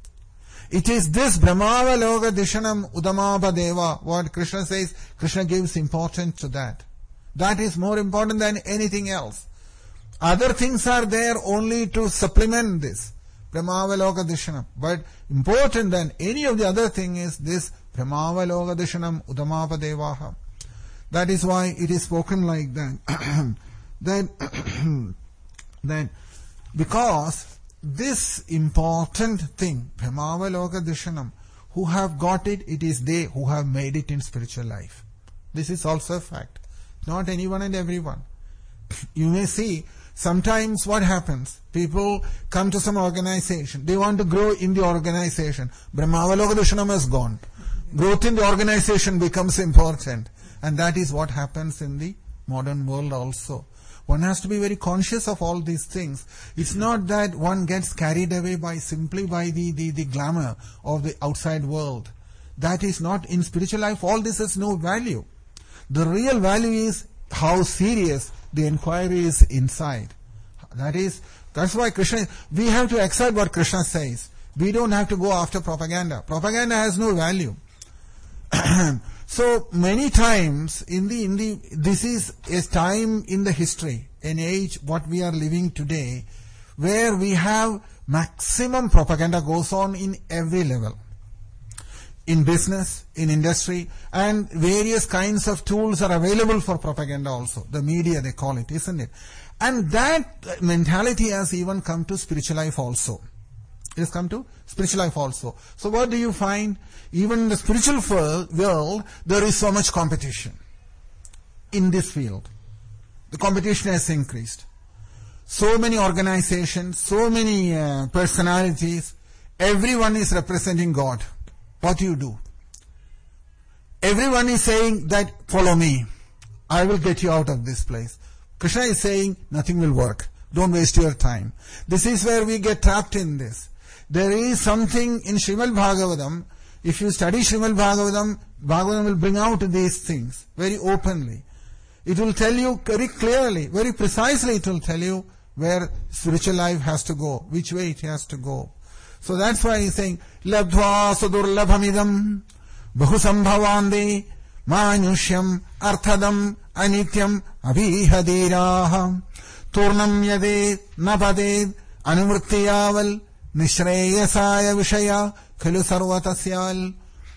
It is this Brahmavaloka Dishanam Udamapadeva, what Krishna says, Krishna gives importance to that. That is more important than anything else. Other things are there only to supplement this Brahmavaloka Dishanam. But important than any of the other thing is this Brahmavaloka Dishanam Udamapadevaha. That is why it is spoken like that. that, that because this important thing, Brahmavaloka Dishanam, who have got it, it is they who have made it in spiritual life. This is also a fact. Not anyone and everyone. You may see, sometimes what happens? People come to some organization. They want to grow in the organization. Brahmavaloka Dishanam has gone. Growth in the organization becomes important. And that is what happens in the modern world also. One has to be very conscious of all these things. It's not that one gets carried away by simply by the, the, the glamour of the outside world. That is not in spiritual life. All this has no value. The real value is how serious the inquiry is inside. That is, that's why Krishna, we have to accept what Krishna says. We don't have to go after propaganda. Propaganda has no value. So many times in the, in the, this is a time in the history, an age, what we are living today, where we have maximum propaganda goes on in every level. In business, in industry, and various kinds of tools are available for propaganda also. The media, they call it, isn't it? And that mentality has even come to spiritual life also. It has come to spiritual life also. So what do you find? Even in the spiritual world, there is so much competition in this field. The competition has increased. So many organizations, so many uh, personalities, everyone is representing God. What do you do? Everyone is saying that, follow me. I will get you out of this place. Krishna is saying, nothing will work. Don't waste your time. This is where we get trapped in this. There is something in Srimad Bhagavatam. If you study Srimad Bhagavatam, Bhagavatam will bring out these things very openly. It will tell you very clearly, very precisely it will tell you where spiritual life has to go, which way it has to go. So that's why he's saying, Labdhva sudurlabhamidam bahusambhavande manyushyam arthadam anityam abhihadiraha turnam yade napaded anumrittiyaval nishreyasaya vishaya khalu sarvatasyal.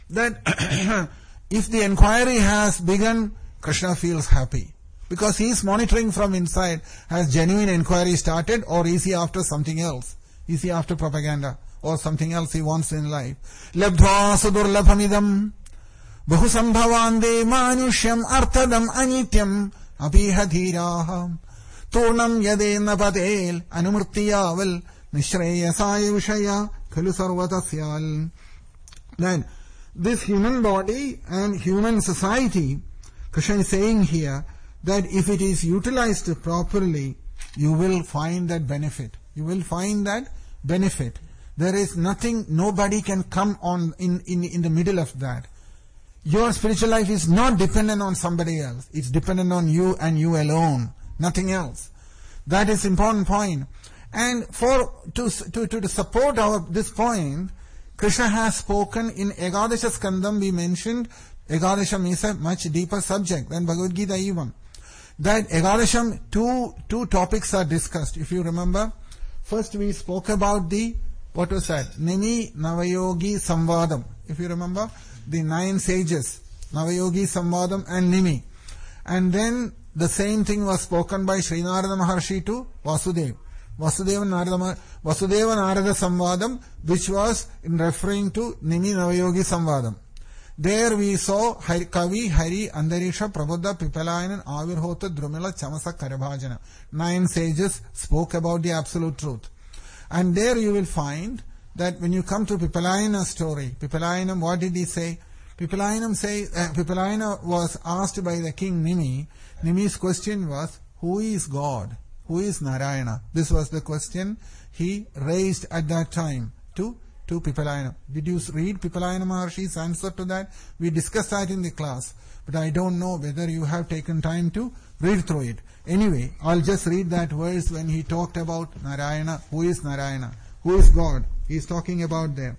That if the inquiry has begun, Krishna feels happy. Because he is monitoring from inside, has genuine inquiry started, or is he after something else? Is he after propaganda? Or something else he wants in life. Labdhva sudurlabhamidam bahusambhavande manushyam arthadam anityam abhihadhiraha turnam yadena padel anumrittiyaval nishreyasaya vishaya khalu sarvatasyal. Then, this human body and human society, Krishna is saying here that if it is utilized properly, you will find that benefit. You will find that benefit. There is nothing, nobody can come on in, in, in the middle of that. Your spiritual life is not dependent on somebody else. It's dependent on you and you alone. Nothing else. That is important point. And for, to, to, to support our, this point, Krishna has spoken in Ekadasha Skandam, we mentioned, Ekadasham is a much deeper subject than Bhagavad Gita even. That Ekadasham, two, two topics are discussed, if you remember. First we spoke about the, what was that? Nimi Navayogi Samvadam. If you remember, the nine sages, Navayogi Samvadam and Nimi. And then the same thing was spoken by Sri Narada Maharshi to Vasudeva. Vasudeva Narada, Vasudeva Narada Samvadam, which was in referring to Nimi Navayogi Samvadam. There we saw Hari, Kavi, Hari, Andarisha, Prabuddha, Pipalayanan, Avirhota, Drumila, Chamasa, Karabhajana. Nine sages spoke about the absolute truth. And there you will find that when you come to Pipalayana's story, Pipalayanam, what did he say? Pipalayanam say, uh, Pipalayana was asked by the king Nimi. Nimi's question was, who is God? Who is Narayana? This was the question he raised at that time to to Pipalayana. Did you read Pipalayana Maharshi's answer to that? We discussed that in the class, but I don't know whether you have taken time to read through it. Anyway, I'll just read that verse when he talked about Narayana. Who is Narayana? Who is God? He's talking about there.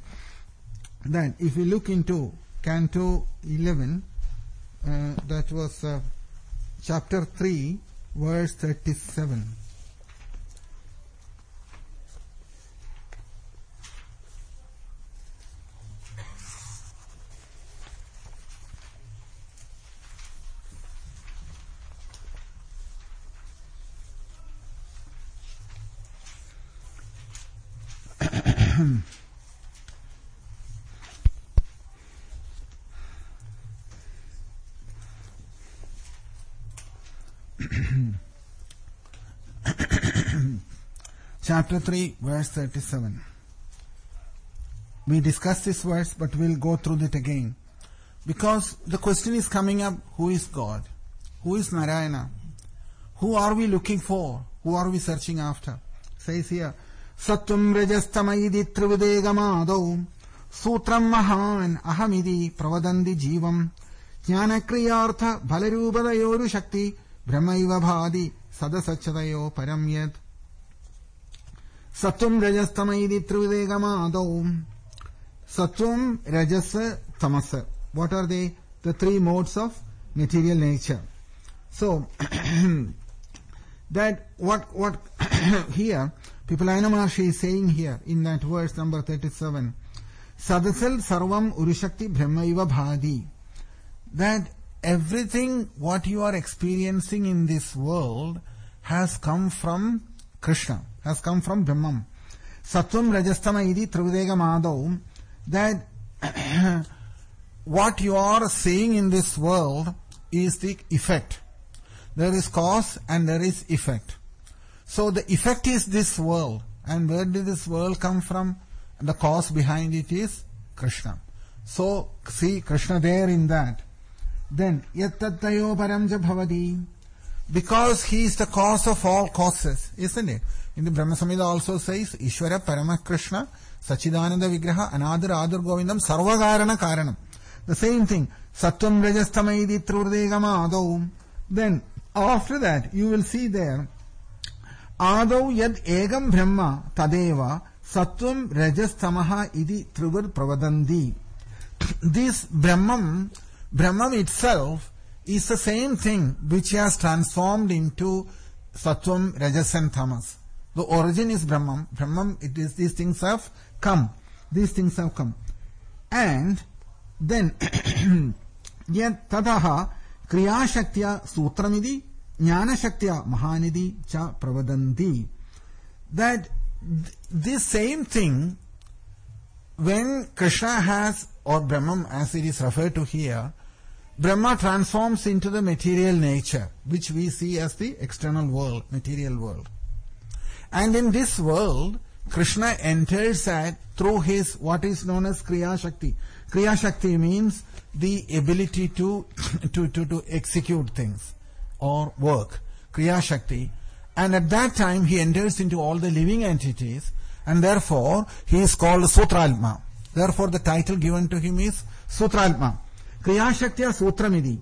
Then, if we look into Canto eleven, uh, that was uh, chapter three, verse thirty-seven. Chapter three, verse thirty-seven. We discussed this verse, but we'll go through it again. Because the question is coming up, who is God? Who is Narayana? Who are we looking for? Who are we searching after? Says here, Sattvam Rajastamaidi Trividegamadau Sutram Mahan Ahamidi Pravadandi Jivam Jnana Kriyartha Balarubadayoru Shakti Brahmaiva Bhadi Sadasachadayo Paramyat. Sattvam Rajastamaidi Trividegamadau. Sattvam, Rajasa, Tamasa. What are they? The three modes of material nature. So, that what what here Pipalayana Maharshi is saying here in that verse number thirty-seven, Sadasal Sarvam Urushakti Brahmaiva Bhadi, that everything what you are experiencing in this world has come from Krishna, has come from Brahman. Sattvam Rajastama Idi Trividega Madhav, that what you are seeing in this world is the effect. There is cause and there is effect. So the effect is this world. And where did this world come from? The cause behind it is Krishna. So see Krishna there in that. Then yattattayo paramja bhavadi, because he is the cause of all causes, isn't it? In the Brahma Samhita also says Ishvara Parama Krishna Sachidananda Vigraha Anadir Adir Govindam Sarvakarana Karanam. The same thing. Sattvam Rajastamaidi Trurdegama Adau. Then after that you will see there Adau Yad Egam Brahma Tadeva Sattvam Rajastamaha Idi Trivur Pravadandi. This Brahman, Brahman itself is the same thing which has transformed into Sattvam, Rajas and Tamas. The origin is Brahman. Brahman, it is, these things have come. These things have come. And then, yat tadaha kriya shaktya sutramidi jnana shaktya mahanidi cha pravadanti. That th- this same thing, when Krishna has, or Brahman as it is referred to here, Brahma transforms into the material nature, which we see as the external world, material world. And in this world, Krishna enters at through his what is known as Kriya Shakti. Kriya Shakti means the ability to, to, to, to execute things or work. Kriya Shakti. And at that time he enters into all the living entities, and therefore he is called Sutralma. Therefore the title given to him is Sutralma. Kriya Shaktya Sutramidi.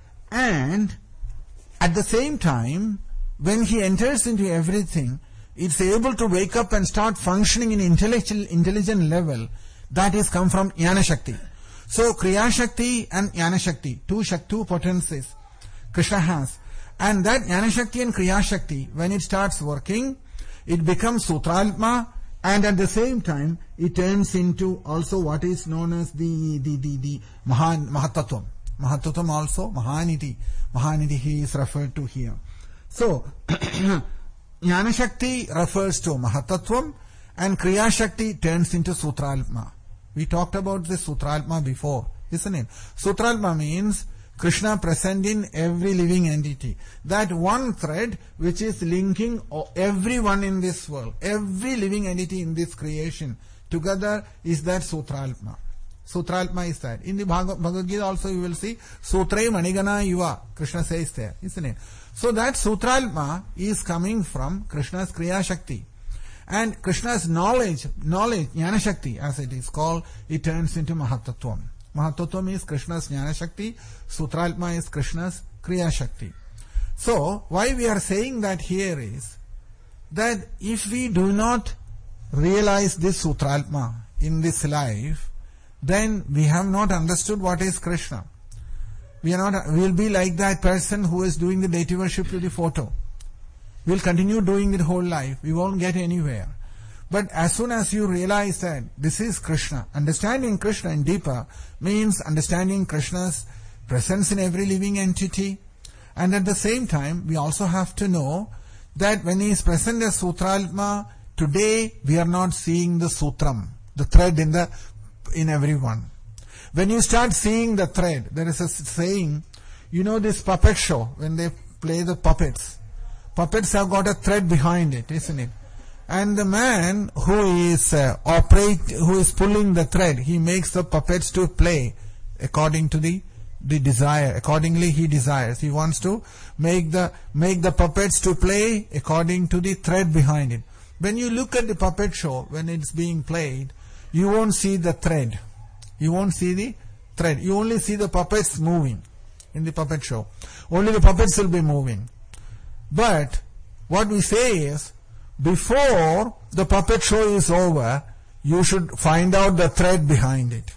And at the same time, when he enters into everything, it's able to wake up and start functioning in intellectual, intelligent level. That is come from Jnana Shakti. So Kriya Shakti and Jnana Shakti, two Shakti, two potencies Krishna has. And that Jnana Shakti and Kriya Shakti, when it starts working, it becomes Sutralma, and at the same time, it turns into also what is known as the, the, the, the Mahan, Mahatattvam. Mahatattvam also, Mahaniti. Mahaniti he is referred to here. So, Jnana Shakti refers to Mahatattvam, and Kriya Shakti turns into Sutralma. We talked about this Sutralma before, isn't it? Sutralma means Krishna present in every living entity. That one thread which is linking everyone in this world, every living entity in this creation together is that Sutralma. Sutralma is that. In the Bhagavad Gita also you will see Sutre Manigana Yuva. Krishna says there, isn't it? So that Sutralma is coming from Krishna's Kriya Shakti. And Krishna's knowledge, knowledge, Jnana Shakti as it is called, it turns into Mahatattvam. Mahatattvam is Krishna's Jnana Shakti, Sutralma is Krishna's Kriya Shakti. So, why we are saying that here is that if we do not realize this Sutralma in this life, then we have not understood what is Krishna. We are not, we will be like that person who is doing the deity worship to the photo. We will continue doing it the whole life. We won't get anywhere. But as soon as you realize that this is Krishna, understanding Krishna in deeper means understanding Krishna's presence in every living entity. And at the same time, we also have to know that when he is present as Sutralma, today we are not seeing the Sutram, the thread in the in everyone. When you start seeing the thread, there is a saying, you know this puppet show, when they play the puppets. Puppets have got a thread behind it, isn't it? And the man who is uh, operate, who is pulling the thread, he makes the puppets to play according to the the desire. Accordingly, he desires. He wants to make the make the puppets to play according to the thread behind it. When you look at the puppet show, when it's being played, you won't see the thread. You won't see the thread. You only see the puppets moving in the puppet show. Only the puppets will be moving. But what we say is, before the puppet show is over, you should find out the thread behind it.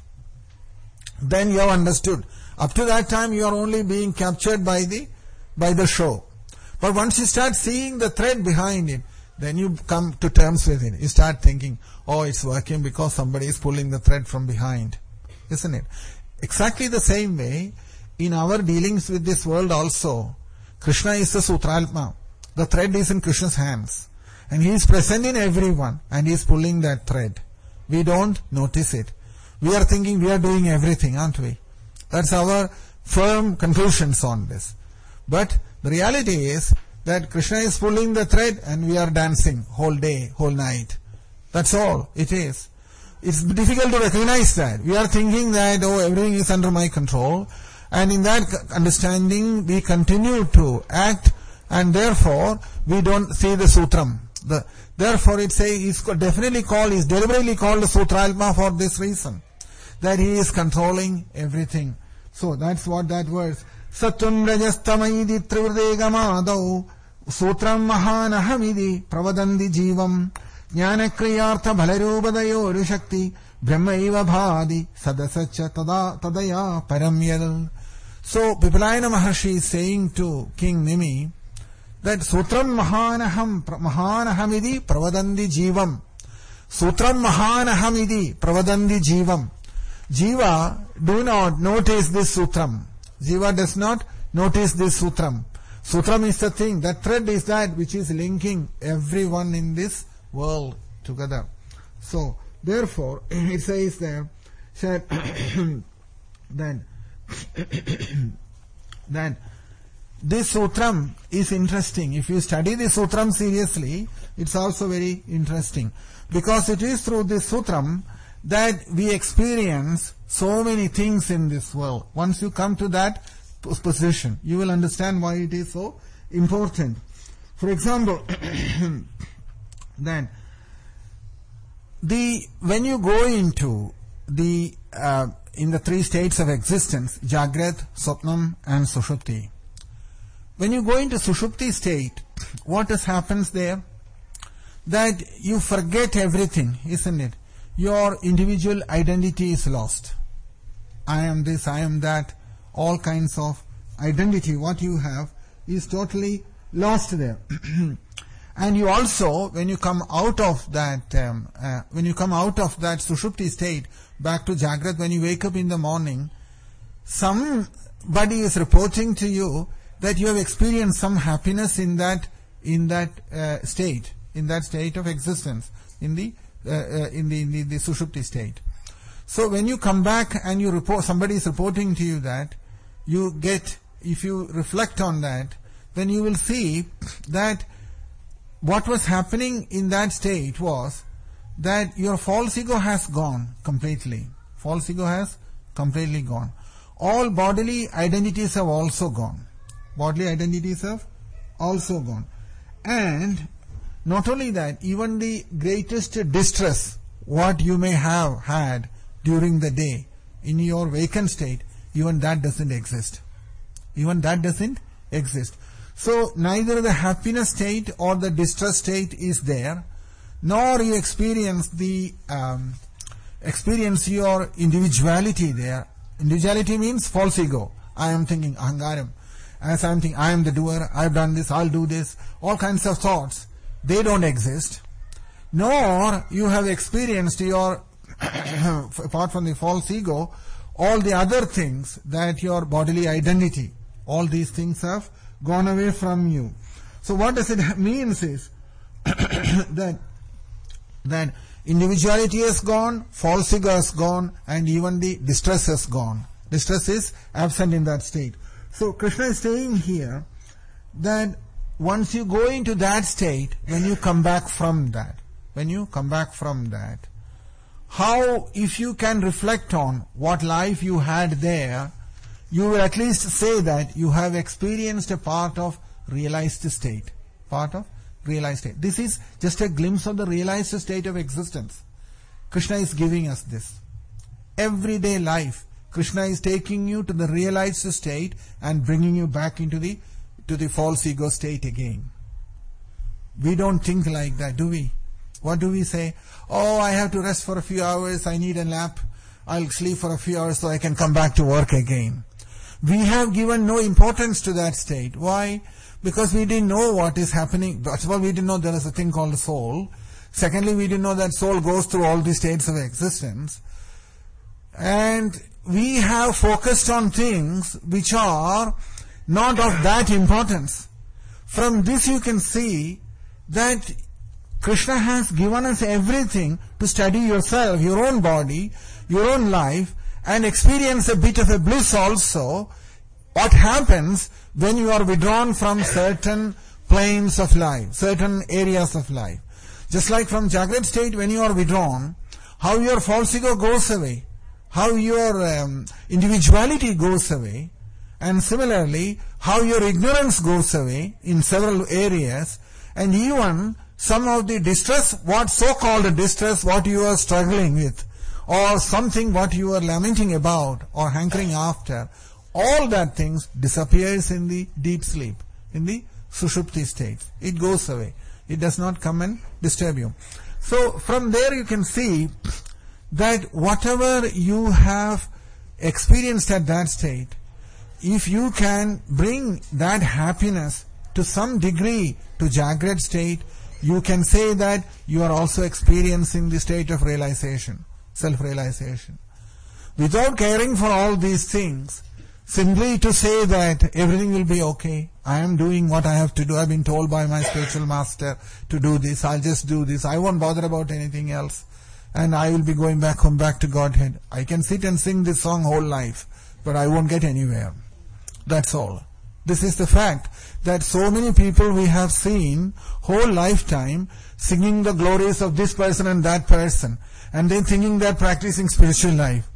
Then you have understood. Up to that time, you are only being captured by the by the show. But once you start seeing the thread behind it, then you come to terms with it. You start thinking, oh, it's working because somebody is pulling the thread from behind. Isn't it? Exactly the same way, in our dealings with this world also, Krishna is the Sutralma. The thread is in Krishna's hands. And he is present in everyone. And he is pulling that thread. We don't notice it. We are thinking we are doing everything, aren't we? That's our firm conclusions on this. But the reality is that Krishna is pulling the thread and we are dancing whole day, whole night. That's all it is. It's difficult to recognize that. We are thinking that, oh, everything is under my control. And in that understanding, we continue to act, and therefore, we don't see the sutram. The, therefore, it says he's definitely called, he's deliberately called the Sutralma for this reason, that he is controlling everything. So that's what that verse. Sattvam rajastamayidi trivridegamaadau sutram mahanahamidi pravadandi jivam jnanakriyartha bhalarubadayoru shakti brahmaiva bhadi sadasacha tada tadaya paramyal. So Pipalayana Maharshi is saying to King Nimi that Sutram Mahanaham Mahanahamidi Pravadandi Jivam. Sutram Mahanahamidi Pravadandi Jivam. Jiva do not notice this Sutram. Jiva does not notice this Sutram. Sutram is the thing, that thread is that which is linking everyone in this world together. So, therefore, it says there, said, then, then, this sutram is interesting. If you study this sutram seriously, it's also very interesting. Because it is through this sutram that we experience so many things in this world. Once you come to that position, you will understand why it is so important. For example, then, the, when you go into the, uh, in the three states of existence, Jagrat, Swapnam and Sushupti. When you go into Sushupti state, what has happens there? That you forget everything, isn't it? Your individual identity is lost. I am this, I am that, all kinds of identity, what you have, is totally lost there. And you also, when you come out of that, um, uh, when you come out of that Sushupti state, back to Jagrat, when you wake up in the morning, somebody is reporting to you that you have experienced some happiness in that, in that uh, state, in that state of existence, in the, uh, uh, in the, in the, the Sushupti state. So when you come back and you report, somebody is reporting to you that, you get, if you reflect on that, then you will see that what was happening in that state was that your false ego has gone completely. False ego has completely gone. All bodily identities have also gone. Bodily identities have also gone. And not only that, even the greatest distress, what you may have had during the day in your vacant state, even that doesn't exist. Even that doesn't exist. So neither the happiness state or the distress state is there, nor you experience the um, experience your individuality there. Individuality means false ego. I am thinking ahangaram. As I am thinking, I am the doer. I have done this. I'll do this. All kinds of thoughts. They don't exist. Nor you have experienced your apart from the false ego, all the other things that your bodily identity. All these things have gone away from you. So what does it means is that that individuality has gone, false ego has gone, and even the distress has gone. Distress is absent in that state. So Krishna is saying here that once you go into that state, when you come back from that, when you come back from that, how, if you can reflect on what life you had there, you will at least say that you have experienced a part of realized state. Part of realized state. This is just a glimpse of the realized state of existence. Krishna is giving us this. Everyday life, Krishna is taking you to the realized state and bringing you back into the to the false ego state again. We don't think like that, do we? What do we say? Oh, I have to rest for a few hours, I need a nap, I'll sleep for a few hours so I can come back to work again. We have given no importance to that state. Why? Because we didn't know what is happening. First of all, we didn't know there is a thing called the soul. Secondly, we didn't know that soul goes through all these states of existence. And we have focused on things which are not of that importance. From this you can see that Krishna has given us everything to study yourself, your own body, your own life, and experience a bit of a bliss also. What happens when you are withdrawn from certain planes of life, certain areas of life. Just like from Jagrad state, when you are withdrawn, how your false ego goes away, how your um, individuality goes away, and similarly, how your ignorance goes away in several areas, and even some of the distress, what so-called distress, what you are struggling with, or something what you are lamenting about or hankering after, all that things disappears in the deep sleep, in the Sushupti state. It goes away. It does not come and disturb you. So from there you can see that whatever you have experienced at that state, if you can bring that happiness to some degree to Jagrad state, you can say that you are also experiencing the state of realization, self-realization. Without caring for all these things, simply to say that everything will be okay, I am doing what I have to do, I have been told by my spiritual master to do this, I'll just do this, I won't bother about anything else, and I will be going back home, back to Godhead. I can sit and sing this song whole life, but I won't get anywhere. That's all. This is the fact that so many people we have seen whole lifetime singing the glories of this person and that person, and then thinking they're practicing spiritual life.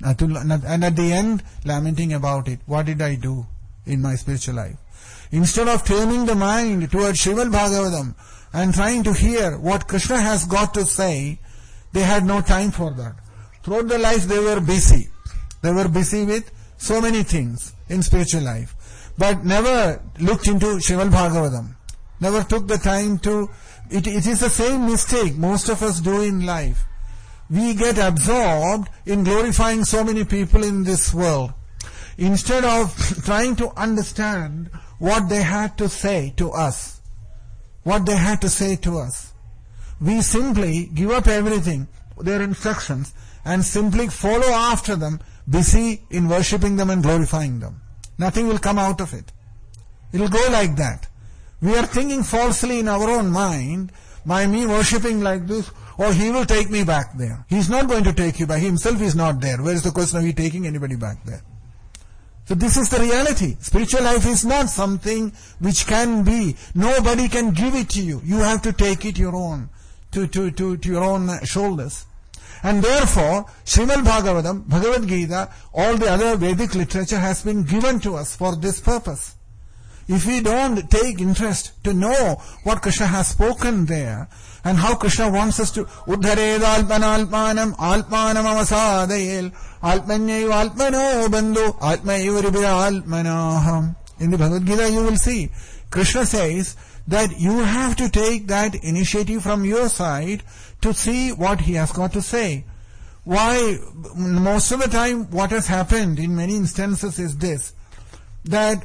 And at the end, lamenting about it. What did I do in my spiritual life? Instead of turning the mind towards Srimad Bhagavatam and trying to hear what Krishna has got to say, they had no time for that. Throughout their life they were busy. They were busy with so many things in spiritual life, but never looked into Srimad Bhagavatam. Never took the time to... It, it is the same mistake most of us do in life. We get absorbed in glorifying so many people in this world. Instead of trying to understand what they had to say to us, what they had to say to us, we simply give up everything, their instructions, and simply follow after them, busy in worshipping them and glorifying them. Nothing will come out of it. It will go like that. We are thinking falsely in our own mind, by me worshipping like this, or he will take me back there. He is not going to take you back. He himself is not there. Where is the question of he taking anybody back there? So this is the reality. Spiritual life is not something which can be. Nobody can give it to you. You have to take it your own, to, to, to, to your own shoulders. And therefore, Srimad Bhagavatam, Bhagavad Gita, all the other Vedic literature has been given to us for this purpose. If we don't take interest to know what Krishna has spoken there, and how Krishna wants us to Uddhared Alpan Alpanam Alpanam Avasadayel Alpanyaiva Alpano Bandhu Alpmayaiva Ribhya Alpanaham. In the Bhagavad Gita you will see Krishna says that you have to take that initiative from your side to see what he has got to say. Why? Most of the time what has happened in many instances is this, that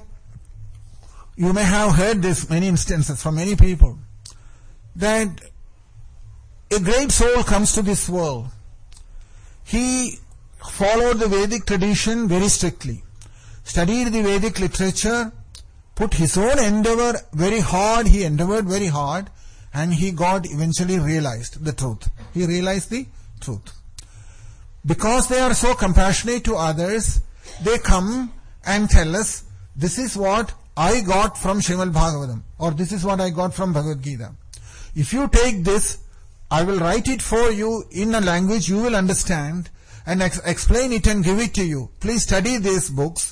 you may have heard this many instances from many people, that a great soul comes to this world. He followed the Vedic tradition very strictly, studied the Vedic literature, put his own endeavor very hard, he endeavored very hard, and he got eventually realized the truth. He realized the truth. Because they are so compassionate to others, they come and tell us, this is what I got from Srimad Bhagavatam, or this is what I got from Bhagavad Gita. If you take this, I will write it for you in a language you will understand and ex- explain it and give it to you. Please study these books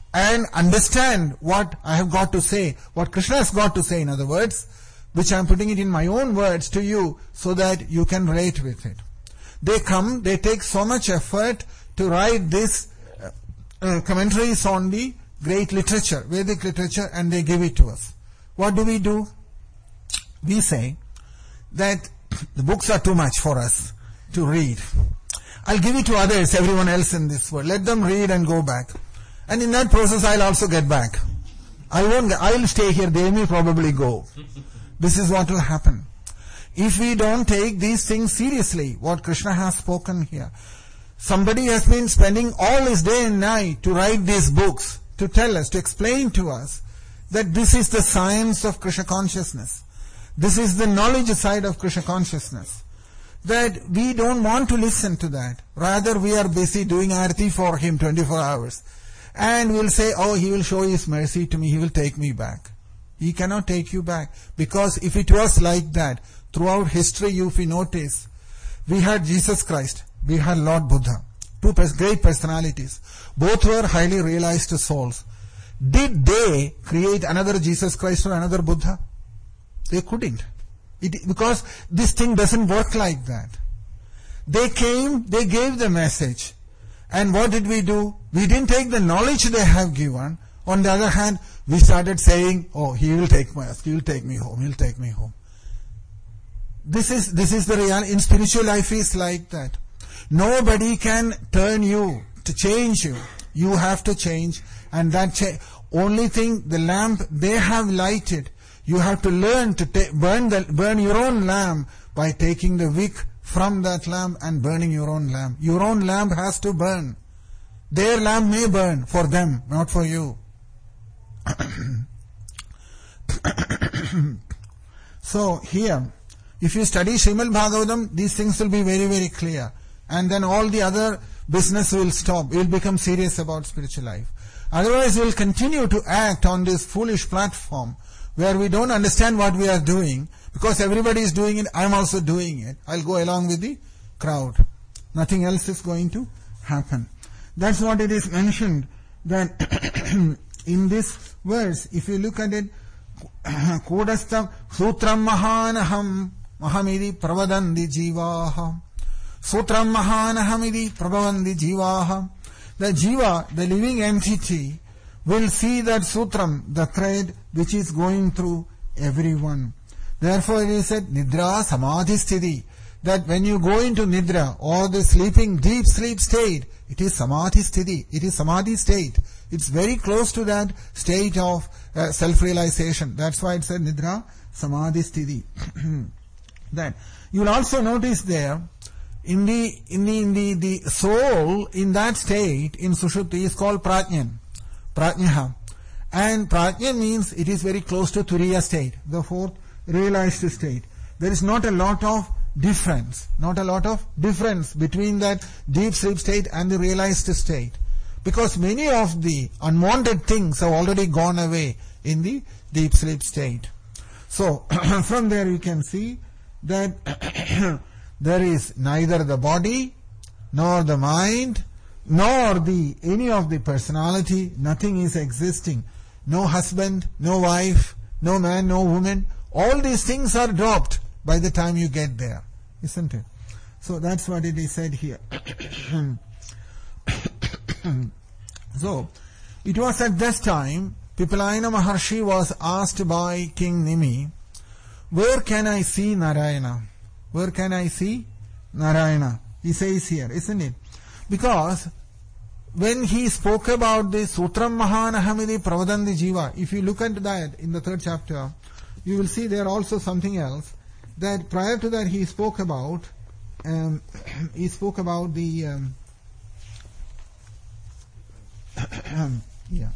and understand what I have got to say, what Krishna has got to say, in other words, which I am putting it in my own words to you so that you can relate with it. They come, they take so much effort to write this uh, uh, commentaries on the great literature, Vedic literature, and they give it to us. What do we do? We say that the books are too much for us to read. I'll give it to others, everyone else in this world. Let them read and go back. And in that process, I'll also get back. I won't, I'll stay here, they may probably go. This is what will happen. If we don't take these things seriously, what Krishna has spoken here. Somebody has been spending all his day and night to write these books, to tell us, to explain to us that this is the science of Krishna consciousness. This is the knowledge side of Krishna consciousness. That we don't want to listen to that. Rather, we are busy doing arati for him twenty-four hours. And we'll say, oh, he will show his mercy to me, he will take me back. He cannot take you back. Because if it was like that, throughout history, if you notice, we had Jesus Christ, we had Lord Buddha, two great personalities. Both were highly realized souls. Did they create another Jesus Christ or another Buddha? They couldn't. It, because this thing doesn't work like that. They came, they gave the message. And what did we do? We didn't take the knowledge they have given. On the other hand, we started saying, oh, he will take my, he will take me home, he will take me home. This is, this is the reality. In spiritual life is like that. Nobody can turn you, to change you. You have to change. And that cha- only thing, the lamp they have lighted, you have to learn to ta- burn the, burn your own lamp by taking the wick from that lamp and burning your own lamp. Your own lamp has to burn. Their lamp may burn for them, not for you. So here, if you study Srimad Bhagavatam, these things will be very, very clear. And then all the other business will stop. We will become serious about spiritual life. Otherwise, we will continue to act on this foolish platform where we don't understand what we are doing. Because everybody is doing it, I am also doing it. I'll go along with the crowd. Nothing else is going to happen. That's what it is mentioned, that in this verse, if you look at it, Kodastha Sutram Mahanaham Mahamidi Pravadandi Jivaha. Sutram Mahanahamidi Prabhavandi Jivaha. The Jiva, the living entity, will see that Sutram, the thread which is going through everyone. Therefore it is said, Nidra Samadhi Sthiti, that when you go into Nidra, or the sleeping, deep sleep state, it is Samadhi Sthiti, it is Samadhi state. It's very close to that state of uh, self-realization. That's why it said Nidra Samadhi Sthiti. Then, you will also notice there, in the, in the, in the, the soul in that state, in Sushupti, is called Prajnan, Prajnaha. And Prajna means it is very close to Turiya state, the fourth realized state. There is not a lot of difference, not a lot of difference between that deep sleep state and the realized state. Because many of the unwanted things have already gone away in the deep sleep state. So, from there you can see that there is neither the body, nor the mind, nor the any of the personality, nothing is existing. No husband, no wife, no man, no woman. All these things are dropped by the time you get there, isn't it? So that's what it is said here. So, it was at this time, Pipalayana Maharshi was asked by King Nimi, where can I see Narayana? Where can I see Narayana? He says here, isn't it? Because when he spoke about the Sutram Mahanahamidi Pravadandi Jiva, if you look at that in the third chapter, you will see there also something else, that prior to that he spoke about, um, he spoke about the, um, yeah.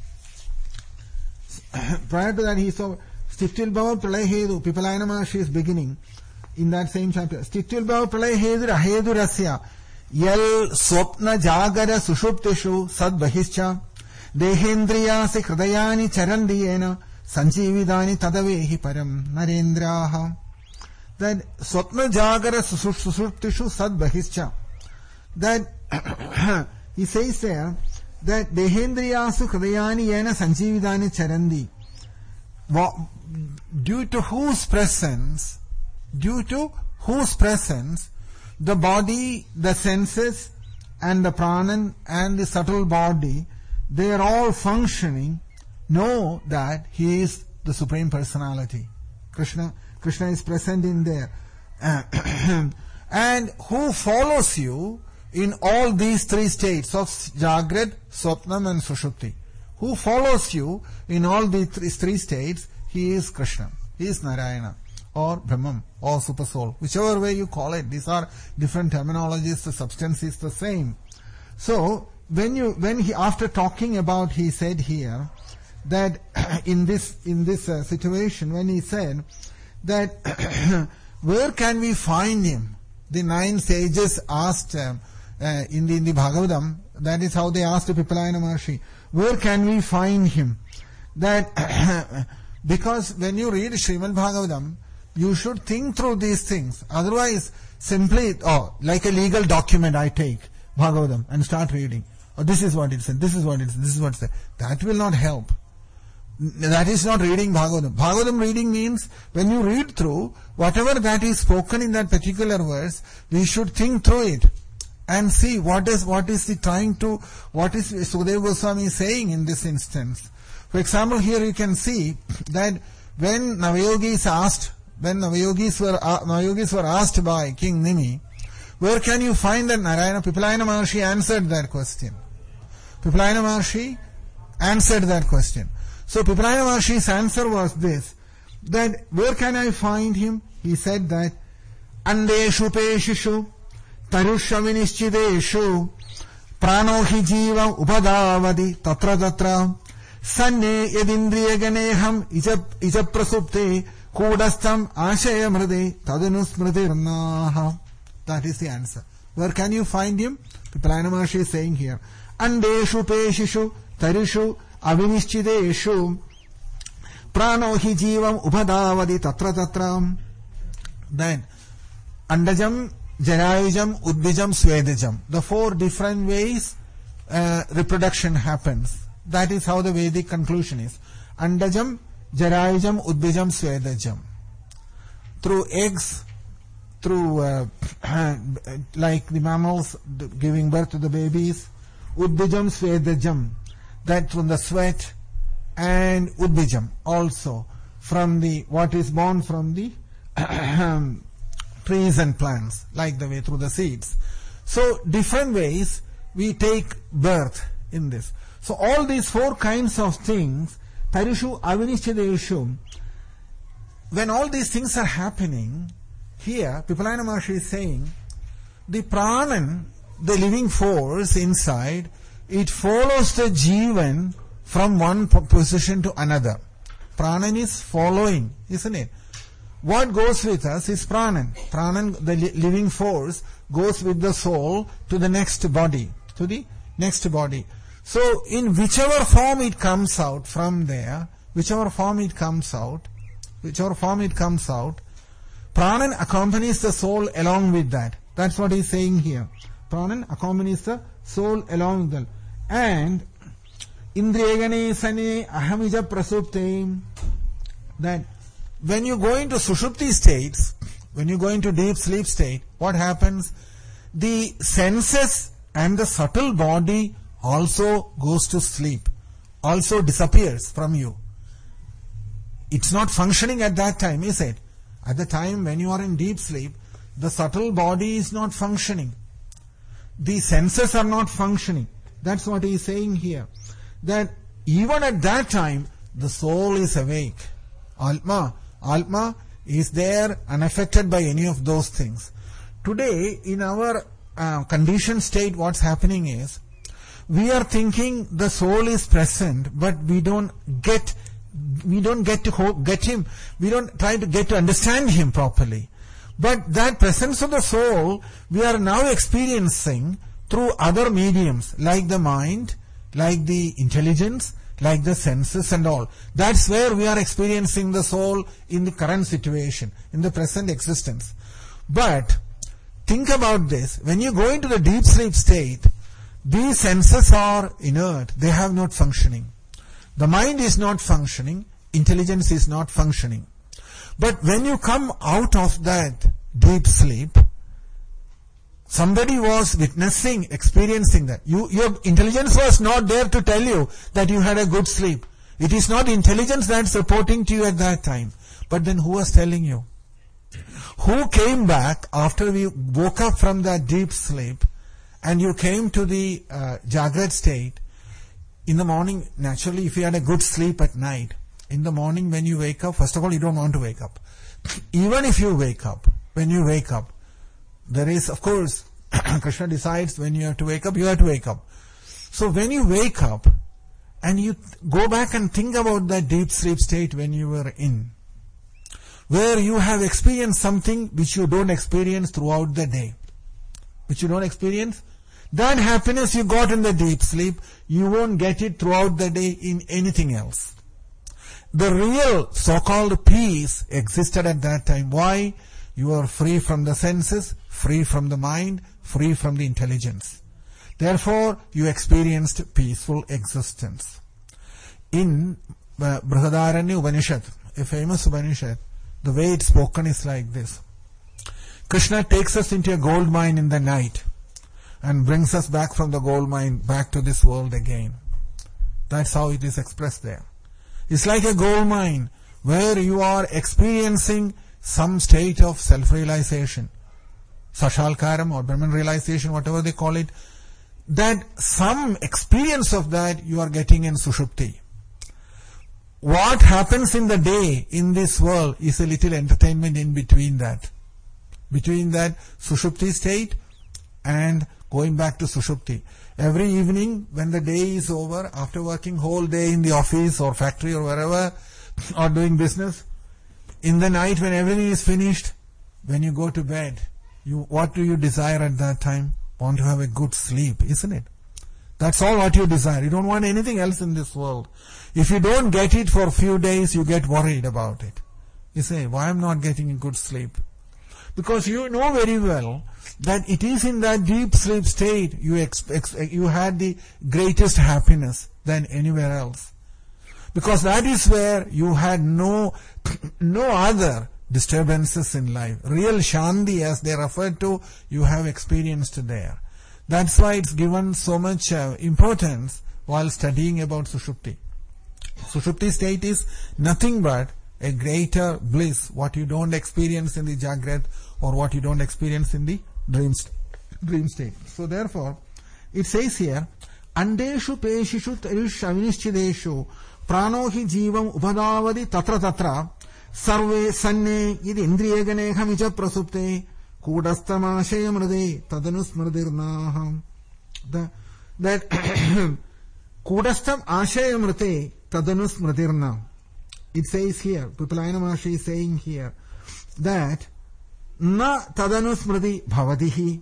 Prior to that he saw, Sthitvilbhava Pralaya Hedu, Pipalayana Maharshi is beginning, in that same chapter, Sthitvilbhava Pralaya Hedu Rahedu Rasya, Yal Swapna Jagara Sushuptishu Sad Bahischa, Dehendriyasi Hridayani Charandiyena, Sanjeevidani Tadavehi Param Narendraha. That Swapna Jagara Sushuptishu Sad Bahischa. That he says there that Dehendriyasu Hridayani Yena Sanjeevidani Charanti. Due to whose presence, due to whose presence, the body, the senses, and the pranan and the subtle body, they are all functioning. Know that He is the Supreme Personality. Krishna, Krishna is present in there. And who follows you in all these three states of Jagrat, Swapnam and Sushupti. Who follows you in all these three, three states, He is Krishna. He is Narayana. Or Brahman. Or Super Soul. Whichever way you call it. These are different terminologies. The substance is the same. So, when you, when he, after talking about, he said here, that in this, in this uh, situation, when he said, that where can we find Him? The nine sages asked, uh, uh, in the, in the Bhagavatam, that is how they asked Pippalayana Maharshi, where can we find Him? That, because when you read Srimad Bhagavatam, you should think through these things. Otherwise, simply, oh, like a legal document I take, Bhagavatam, and start reading. Oh, this is what it said, this is what it said, this is what it said. That will not help. That is not reading Bhagavatam. Bhagavatam reading means, when you read through, whatever that is spoken in that particular verse, we should think through it. And see what is, what is he trying to, what is Sukadeva Goswami saying in this instance. For example, here you can see that when Navayogis asked, when Navayogis were, uh, Navayogis were asked by King Nimi, where can you find that Narayana? Pippalayana Maharshi answered that question. Pippalayana Maharshi answered that question. So Pippalayana Maharshi's answer was this, that where can I find Him? He said that, Andeshu peshishu, tarushavinishchideshu, prano hi jiva upadavadi tatra tatra, sanne yadindriya ganeham ija prasupte, kudastam ashaya mrade tadinusmritirnaha. That is the answer. Where can you find Him? Pippalayana Maharshi is saying here, Andeshu peshishu, tarushu, avinishchideshu prano hi jivam upadavadi tatra tatra. Then andajam, jarayujam, udbijam, swedajam. The four different ways uh, reproduction happens. That is how the Vedic conclusion is. Andajam, jarayujam, udbijam, swedajam. Through eggs, through uh, like the mammals giving birth to the babies, udbijam, swedajam. That from the sweat, and udbijam also from the, what is born from the trees and plants, like the way through the seeds. So different ways we take birth in this. So all these four kinds of things, Tarishu Avinishchadeshu, when all these things are happening, here Pippalayana Maharshi is saying, the pranan, the living force inside, it follows the Jivan from one position to another. Pranan is following, isn't it? What goes with us is Pranan. Pranan, the li- living force, goes with the soul to the next body. To the next body. So, in whichever form it comes out from there, whichever form it comes out, whichever form it comes out, Pranan accompanies the soul along with that. That's what he's saying here. Pranan accompanies the soul along with them. And Indriyagane Sane Ahamija Prasupte, that when you go into Sushupti states, when you go into deep sleep state, what happens? The senses and the subtle body also goes to sleep, also disappears from you. It's not functioning at that time, is it? At the time when you are in deep sleep, the subtle body is not functioning. The senses are not functioning. That's what he is saying here. That even at that time, the soul is awake. Atma, Atma is there unaffected by any of those things. Today, in our uh, conditioned state, what's happening is, we are thinking the soul is present, but we don't get, we don't get to ho- get him. We don't try to get to understand him properly. But that presence of the soul, we are now experiencing through other mediums, like the mind, like the intelligence, like the senses and all. That's where we are experiencing the soul in the current situation, in the present existence. But think about this. When you go into the deep sleep state, these senses are inert, they have not functioning. The mind is not functioning, intelligence is not functioning. But when you come out of that deep sleep, somebody was witnessing, experiencing that. You, your intelligence was not there to tell you that you had a good sleep. It is not intelligence that's reporting to you at that time. But then who was telling you? Who came back after we woke up from that deep sleep and you came to the uh, Jagrat state? In the morning, naturally, if you had a good sleep at night, in the morning when you wake up, first of all, you don't want to wake up. Even if you wake up, when you wake up, there is, of course, Krishna decides when you have to wake up, you have to wake up. So when you wake up and you go back and think about that deep sleep state when you were in, where you have experienced something which you don't experience throughout the day, which you don't experience, that happiness you got in the deep sleep, you won't get it throughout the day in anything else. The real so-called peace existed at that time. Why? You are free from the senses, free from the mind, free from the intelligence. Therefore, you experienced peaceful existence. In uh, Brihadaranya Upanishad, a famous Upanishad, the way it's spoken is like this. Krishna takes us into a gold mine in the night and brings us back from the gold mine back to this world again. That's how it is expressed there. It's like a gold mine where you are experiencing some state of self-realization, Sashalkaram or Brahman realization, whatever they call it, that some experience of that you are getting in Sushupti. What happens in the day in this world is a little entertainment in between that. Between that Sushupti state and going back to Sushupti. Every evening when the day is over, after working whole day in the office or factory or wherever, or doing business, in the night when everything is finished, when you go to bed, you what do you desire at that time? Want to have a good sleep, isn't it? That's all what you desire. You don't want anything else in this world. If you don't get it for a few days, you get worried about it. You say, why am I not getting a good sleep? Because you know very well that it is in that deep sleep state you expect, you had the greatest happiness than anywhere else. Because that is where you had no, no other disturbances in life. Real Shanti, as they refer to, you have experienced there. That's why it's given so much uh, importance while studying about Sushupti. Sushupti state is nothing but a greater bliss, what you don't experience in the Jagrat or what you don't experience in the dream, st- dream state. So therefore, it says here, Andeshu peshishu tarish avinischideshu prano hi jivam upadavadi tatra tatra sarve sanne idi indriyagane hamicha prasupte kudastamashaya mrade tadanusmrdirnaham. That kudastam ashaya mrate tadanusmrdirnaham. It says here, Putalayana Maharshi is saying here, that na tadanusmriti bhavatihi,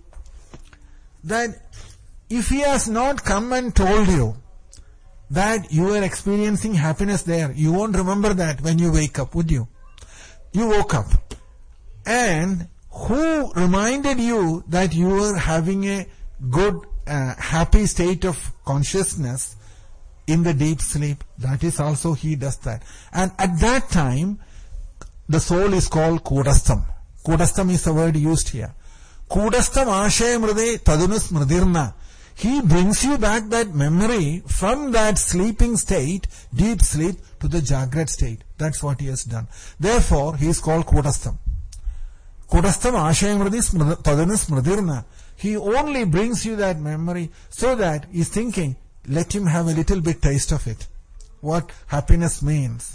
that if he has not come and told you that you are experiencing happiness there, you won't remember that when you wake up, would you? You woke up. And who reminded you that you were having a good, uh, happy state of consciousness in the deep sleep? That is also he does that. And at that time, the soul is called Kudastam. Kudastam is the word used here. Kudastam ashaya mrade tadunus mradirna. He brings you back that memory from that sleeping state, deep sleep, to the Jagrat state. That's what he has done. Therefore, he is called Kudastam. Kudastam ashaya mrade tadunus mradirna. He only brings you that memory so that he is thinking, let him have a little bit taste of it. What happiness means.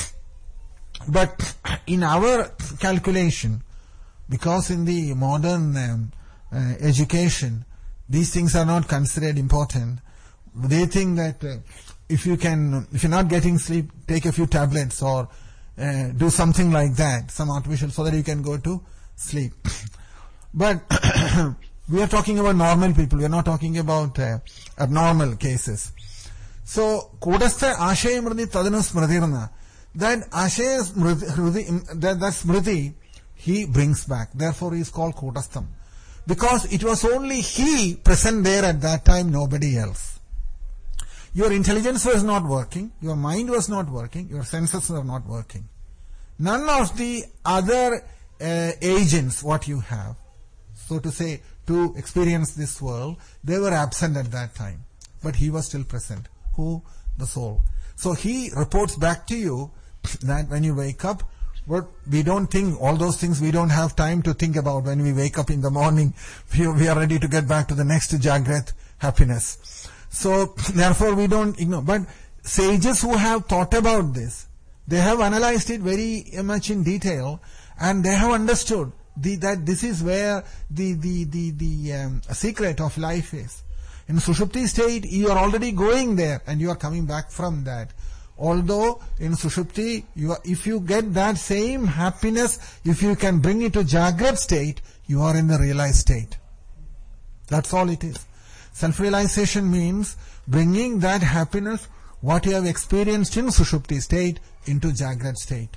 But in our calculation, because in the modern um, uh, education, these things are not considered important. They think that uh, if you can, if you're not getting sleep, take a few tablets or uh, do something like that, some artificial, so that you can go to sleep. But we are talking about normal people. We are not talking about uh, abnormal cases. So, Kudastha Ashaya Mriti Tadana Smritirna. That Ashaya Smriti, that, that Smriti, he brings back. Therefore, he is called Kudastham. Because it was only he present there at that time, nobody else. Your intelligence was not working, your mind was not working, your senses were not working. None of the other uh, agents what you have, so to say, to experience this world, they were absent at that time. But he was still present. Who? The soul. So he reports back to you that when you wake up, what we don't think, all those things we don't have time to think about when we wake up in the morning. We, we are ready to get back to the next Jagrat happiness. So therefore we don't ignore. But sages who have thought about this, they have analyzed it very much in detail, and they have understood the, that this is where the the the, the um, secret of life is. In Sushupti state, you are already going there and you are coming back from that. Although in Sushupti, you are, if you get that same happiness, if you can bring it to Jagrat state, you are in the realized state. That's all it is. Self-realization means bringing that happiness, what you have experienced in Sushupti state, into Jagrat state.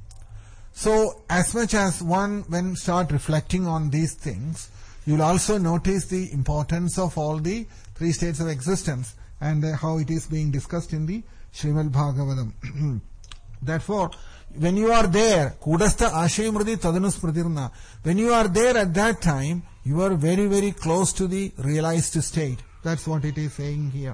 So, as much as one, when start reflecting on these things, you'll also notice the importance of all the three states of existence and uh, how it is being discussed in the Srimad Bhagavatam. Therefore, when you are there, Kudastha Ashayamriti Tadanusmritirna, when you are there at that time, you are very, very close to the realized state. That's what it is saying here.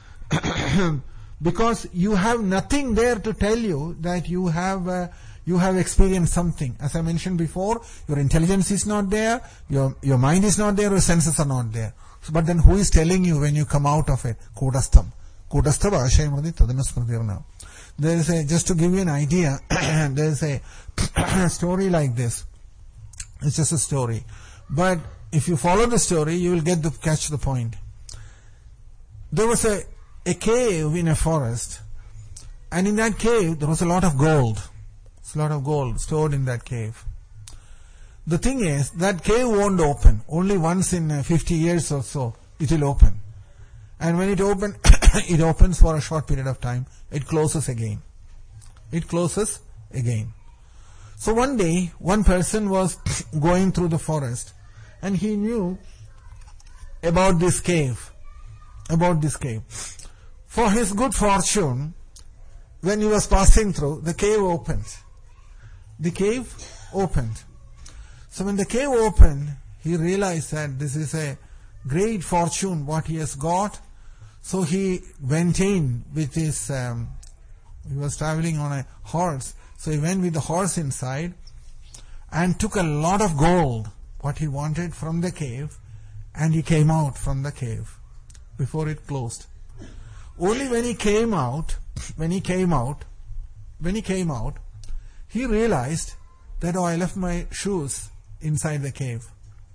Because you have nothing there to tell you that you have uh, you have experienced something. As I mentioned before, your intelligence is not there, your your mind is not there, your senses are not there. So, but then who is telling you when you come out of it? Kudastham. Kudastha Ashayamriti Tadanusmritirna. There is a, just to give you an idea, there is a story like this. It's just a story. But if you follow the story, you will get to catch the point. There was a, a cave in a forest, and in that cave there was a lot of gold. There's a lot of gold stored in that cave. The thing is, that cave won't open. Only once in fifty years or so it will open. And when it opens, it opens for a short period of time. It closes again. It closes again. So one day, one person was going through the forest, and he knew about this cave. About this cave. For his good fortune, when he was passing through, the cave opened. The cave opened. So when the cave opened, he realized that this is a great fortune what he has got. So he went in with his, um, he was traveling on a horse. So he went with the horse inside and took a lot of gold, what he wanted from the cave, and he came out from the cave before it closed. Only when he came out, when he came out, when he came out, he realized that, oh, I left my shoes inside the cave.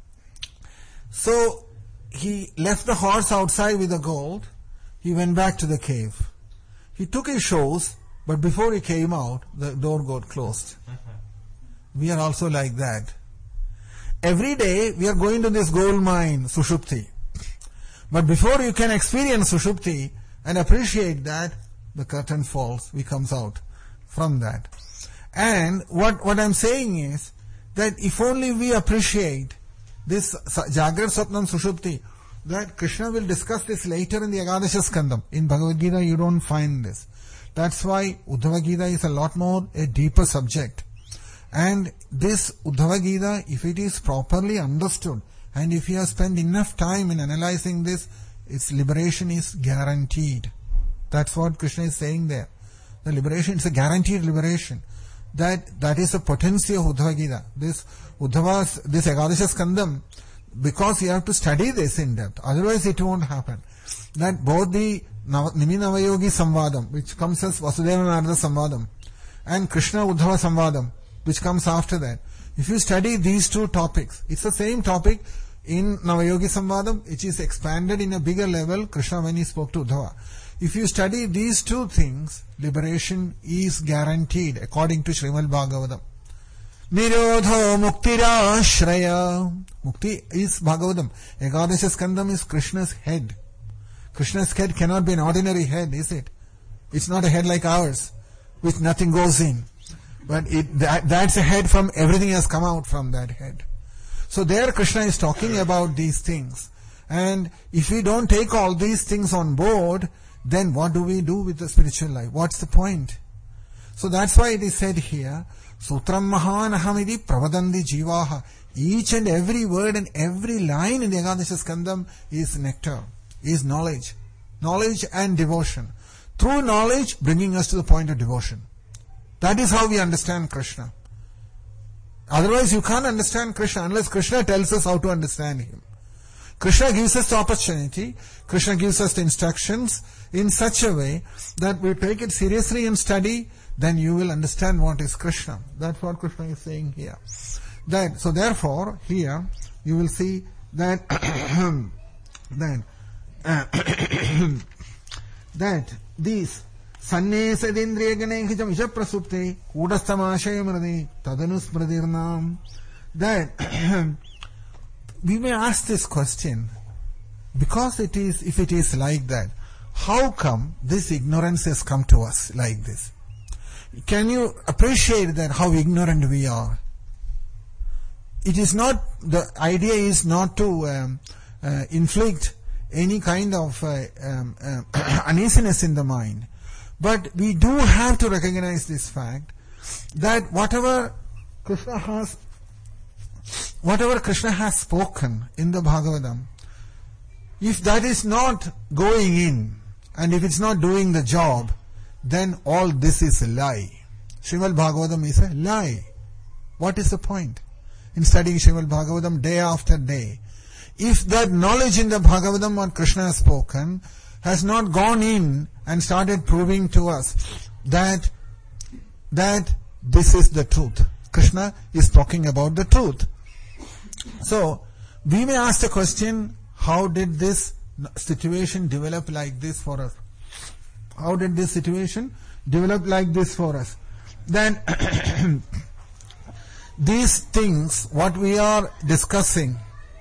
So he left the horse outside with the gold. He went back to the cave. He took his shoes, but before he came out, the door got closed. We are also like that. Every day we are going to this gold mine, Sushupti. But before you can experience Sushupti and appreciate that, the curtain falls, we comes out from that. And what, what I'm saying is that if only we appreciate this Jagrat Swapnam Sushupti, that Krishna will discuss this later in the Ekadasha Skandam. In Bhagavad Gita you don't find this. That's why Uddhava Gita is a lot more a deeper subject. And this Uddhava Gita, if it is properly understood, and if you have spent enough time in analyzing this, its liberation is guaranteed. That's what Krishna is saying there. The liberation, it's a guaranteed liberation. That, that is the potency of Uddhava Gita. This Uddhava, this Ekadasha Skandam, because you have to study this in depth, otherwise it won't happen. That both the Nimi Navayogi Samvadam, which comes as Vasudeva Narada Samvadam, and Krishna Uddhava Samvadam, which comes after that. If you study these two topics, it's the same topic in Navayogi Samvadam, which is expanded in a bigger level, Krishna when he spoke to Uddhava. If you study these two things, liberation is guaranteed according to Srimad Bhagavatam. Nirodho muktira shraya. Mukti is Bhagavatam. Ekadasha Skandam is Krishna's head. Krishna's head cannot be an ordinary head, is it? It's not a head like ours, which nothing goes in. But it, that, that's a head from, everything has come out from that head. So there Krishna is talking about these things. And if we don't take all these things on board, then what do we do with the spiritual life? What's the point? So that's why it is said here, Sutram Mahanahamidi Pravadandi Jivaha. Each and every word and every line in the Ekadasha Skandam is nectar, is knowledge. Knowledge and devotion. Through knowledge, bringing us to the point of devotion. That is how we understand Krishna. Otherwise, you can't understand Krishna unless Krishna tells us how to understand Him. Krishna gives us the opportunity, Krishna gives us the instructions in such a way that we take it seriously and study, then you will understand what is Krishna. That's what Krishna is saying here. That, so therefore, here, you will see that, then, uh, that these Sannesadindriyaganekhitam Ishaprasupte Kudastamashayamradi Tadanuspradirnam, that we may ask this question, because it is, if it is like that, how come this ignorance has come to us like this? Can you appreciate that how ignorant we are? It is not, the idea is not to um, uh, inflict any kind of uh, um, uh, uneasiness in the mind. But we do have to recognize this fact that whatever Krishna has, whatever Krishna has spoken in the Bhagavatam, if that is not going in, and if it's not doing the job, then all this is a lie. Srimad Bhagavatam is a lie. What is the point in studying Srimad Bhagavatam day after day? If that knowledge in the Bhagavatam what Krishna has spoken has not gone in and started proving to us that that this is the truth. Krishna is talking about the truth. So, we may ask the question, how did this situation develop like this for us? How did this situation develop like this for us? Then, these things, what we are discussing,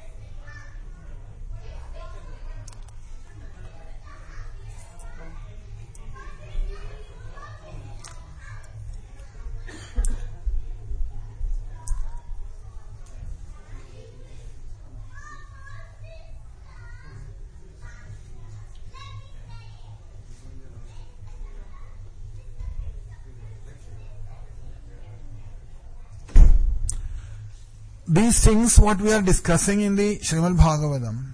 these things what we are discussing in the Srimad Bhagavatam,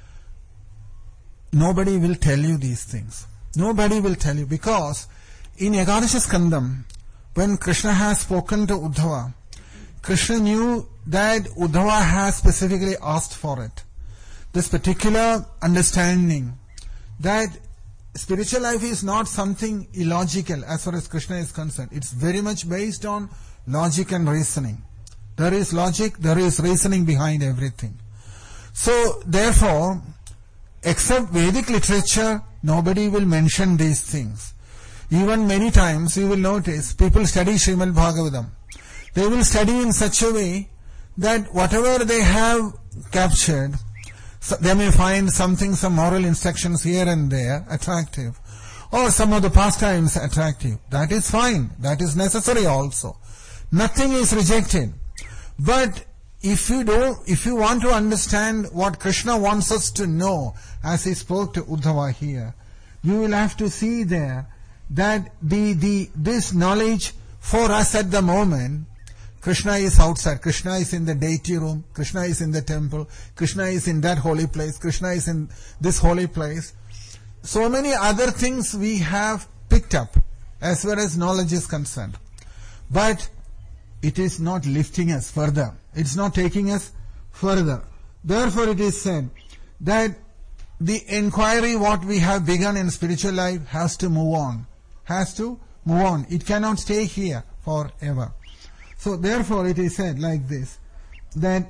nobody will tell you these things. Nobody will tell you, because in Ekadasha Skandam, when Krishna has spoken to Uddhava, Krishna knew that Uddhava has specifically asked for it. This particular understanding that spiritual life is not something illogical as far as Krishna is concerned. It's very much based on logic and reasoning. There is logic, there is reasoning behind everything. So, therefore, except Vedic literature, nobody will mention these things. Even many times you will notice people study Srimad Bhagavatam. They will study in such a way that whatever they have captured, so they may find something, some moral instructions here and there attractive, or some of the pastimes attractive. That is fine. That is necessary also. Nothing is rejected. But if you do, if you want to understand what Krishna wants us to know, as he spoke to Uddhava here, you will have to see there that the the this knowledge for us at the moment, Krishna is outside, Krishna is in the deity room, Krishna is in the temple, Krishna is in that holy place, Krishna is in this holy place. So many other things we have picked up as far as knowledge is concerned. But it is not lifting us further. It's not taking us further. Therefore it is said that the inquiry what we have begun in spiritual life has to move on. Has to move on. It cannot stay here forever. So therefore it is said like this, that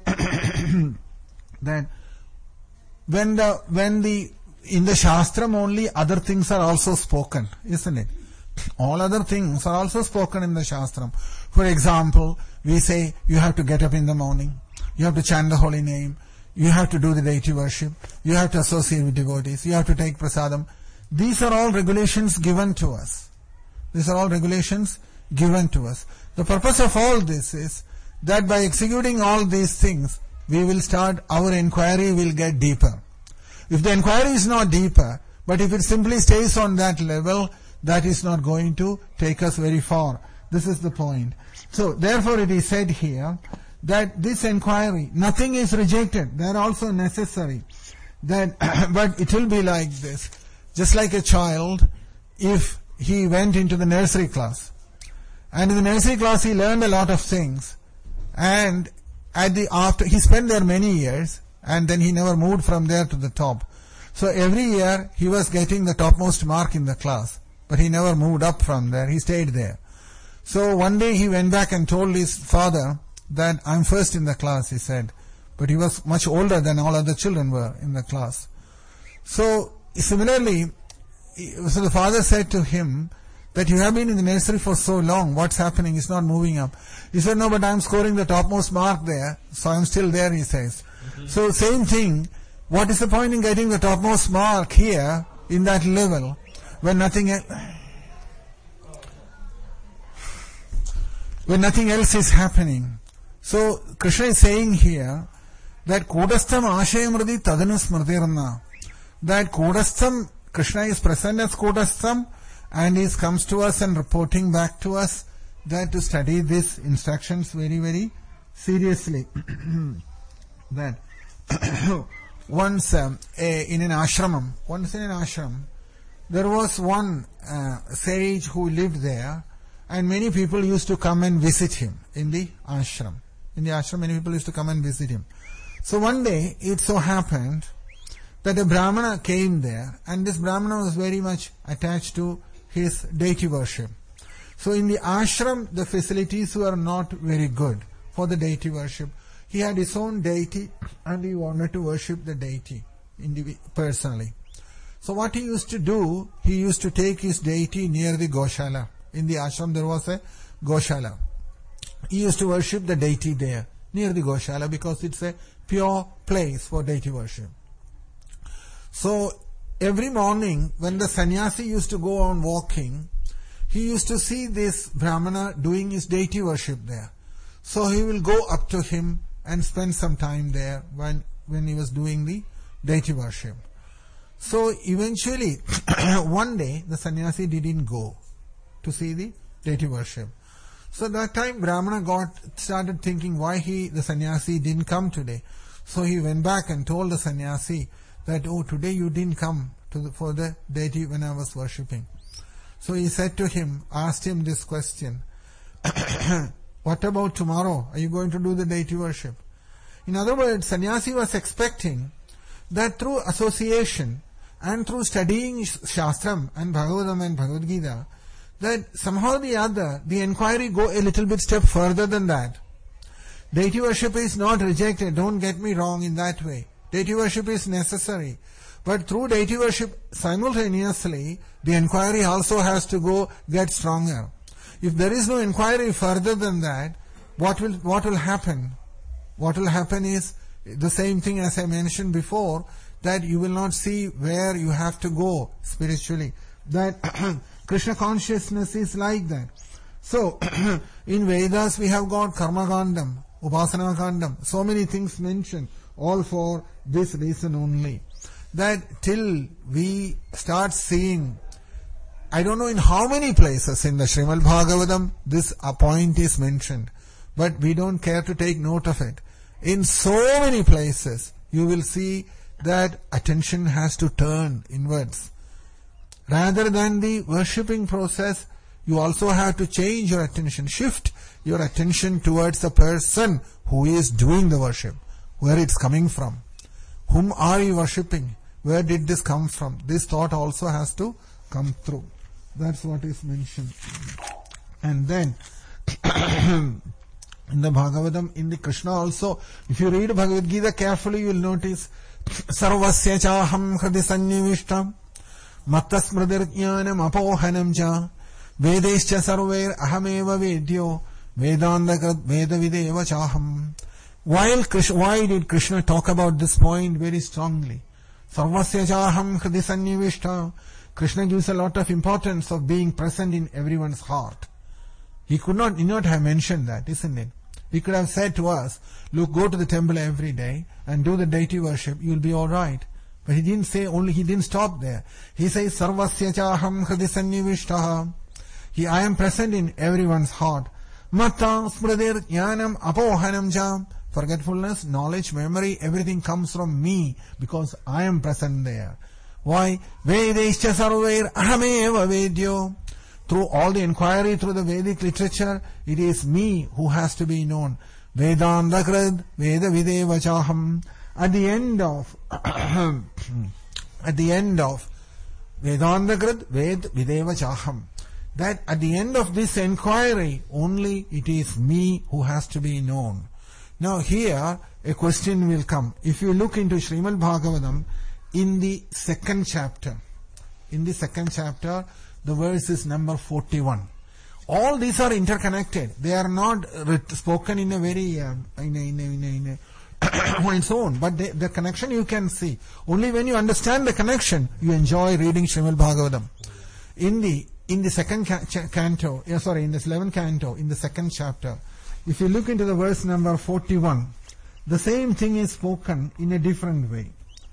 that when the when the in the Shastram only other things are also spoken, isn't it? All other things are also spoken in the Shastram. For example, we say you have to get up in the morning, you have to chant the holy name, you have to do the deity worship, you have to associate with devotees, you have to take prasadam. These are all regulations given to us. These are all regulations given to us. The purpose of all this is that by executing all these things, we will start, our inquiry will get deeper. If the inquiry is not deeper, but if it simply stays on that level, that is not going to take us very far. This is the point. So, therefore it is said here that this inquiry, nothing is rejected. They are also necessary. That, but it will be like this. Just like a child, if he went into the nursery class, and in the nursery class he learned a lot of things, and at the after he spent there many years, and then he never moved from there to the top. So every year he was getting the topmost mark in the class, but he never moved up from there. He stayed there. So one day he went back and told his father that I'm first in the class, he said. But he was much older than all other children were in the class. So similarly, so the father said to him that you have been in the nursery for so long, what's happening? It's not moving up. He said, no, but I'm scoring the topmost mark there, so I'm still there, he says. Mm-hmm. So same thing, what is the point in getting the topmost mark here in that level when nothing else, when nothing else is happening? So Krishna is saying here that Kodastham Ashayamriti Tadanu Smritirna, that Kodastham, Krishna is present as Kodastham, and he comes to us and reporting back to us that to study these instructions very, very seriously. That once um, a, in an ashramam, once in an ashram, there was one uh, sage who lived there, and many people used to come and visit him in the ashram. In the ashram, many people used to come and visit him. So one day, it so happened that a Brahmana came there, and this Brahmana was very much attached to his deity worship. So in the ashram, the facilities were not very good for the deity worship. He had his own deity, and he wanted to worship the deity personally. So what he used to do, he used to take his deity near the Goshala. In the ashram there was a Goshala. He used to worship the deity there, near the Goshala, because it's a pure place for deity worship. So every morning when the sannyasi used to go on walking, he used to see this Brahmana doing his deity worship there. So he will go up to him and spend some time there when, when he was doing the deity worship. So eventually, one day, the sannyasi didn't go to see the deity worship. So that time Brahmana got started thinking why he, the sannyasi, didn't come today. So he went back and told the sannyasi that, oh, today you didn't come to the, for the deity when I was worshipping. So he said to him, asked him this question, what about tomorrow? Are you going to do the deity worship? In other words, sannyasi was expecting that through association and through studying Shastram and Bhagavatam and Bhagavad Gita, that somehow or the other, the inquiry go a little bit step further than that. Deity worship is not rejected, don't get me wrong in that way. Deity worship is necessary. But through deity worship, simultaneously, the inquiry also has to go get stronger. If there is no inquiry further than that, what will, what will happen? What will happen is the same thing as I mentioned before, that you will not see where you have to go spiritually. That Krishna consciousness is like that. So, in Vedas we have got Karma Kandam, Upasana Kandam, so many things mentioned, all for this reason only. That till we start seeing, I don't know in how many places in the Srimad Bhagavatam this point is mentioned, but we don't care to take note of it. In so many places, you will see that attention has to turn inwards. Rather than the worshipping process, you also have to change your attention, shift your attention towards the person who is doing the worship, where it's coming from. Whom are you worshipping? Where did this come from? This thought also has to come through. That's what is mentioned. And then, in the Bhagavatam, in the Krishna also, if you read Bhagavad Gita carefully, you will notice, Sarvasya chaham hridi sannivishtam, mattasmridir jnanam apohanam cha, vedescha sarvair ahameva vedyo, vedandakrat vedavideva chaham. While Krishna, why did Krishna talk about this point very strongly? Sarvasya chaham hridi sannivishtam. Krishna gives a lot of importance of being present in everyone's heart. He could not, he not have mentioned that, isn't it? He could have said to us, look, go to the temple every day and do the deity worship, you'll be alright. But he didn't say only, he didn't stop there. He says, Sarvasya chaham hridi sannivishtaha. He, I am present in everyone's heart. Mata smridir jnanam apohanam jam. Forgetfulness, knowledge, memory, everything comes from me because I am present there. Why? Vedescha sarvair ahameva vedyo. Through all the inquiry through the Vedic literature, it is me who has to be known. Vedanta krad, Veda videva chaham. At the end of, at the end of Vedanta krad, Ved videva chaham. That at the end of this inquiry, only it is me who has to be known. Now here, a question will come. If you look into Srimad Bhagavatam, in the second chapter, in the second chapter, the verse is number forty-one. All these are interconnected. They are not writ- spoken in a very, uh, in a, in a, in a, in a on its own, but they, the connection you can see. Only when you understand the connection, you enjoy reading Srimad Bhagavatam. In the, in the second ca- ch- canto, yeah, sorry, in this eleventh canto, in the second chapter, if you look into the verse number forty-one, the same thing is spoken in a different way.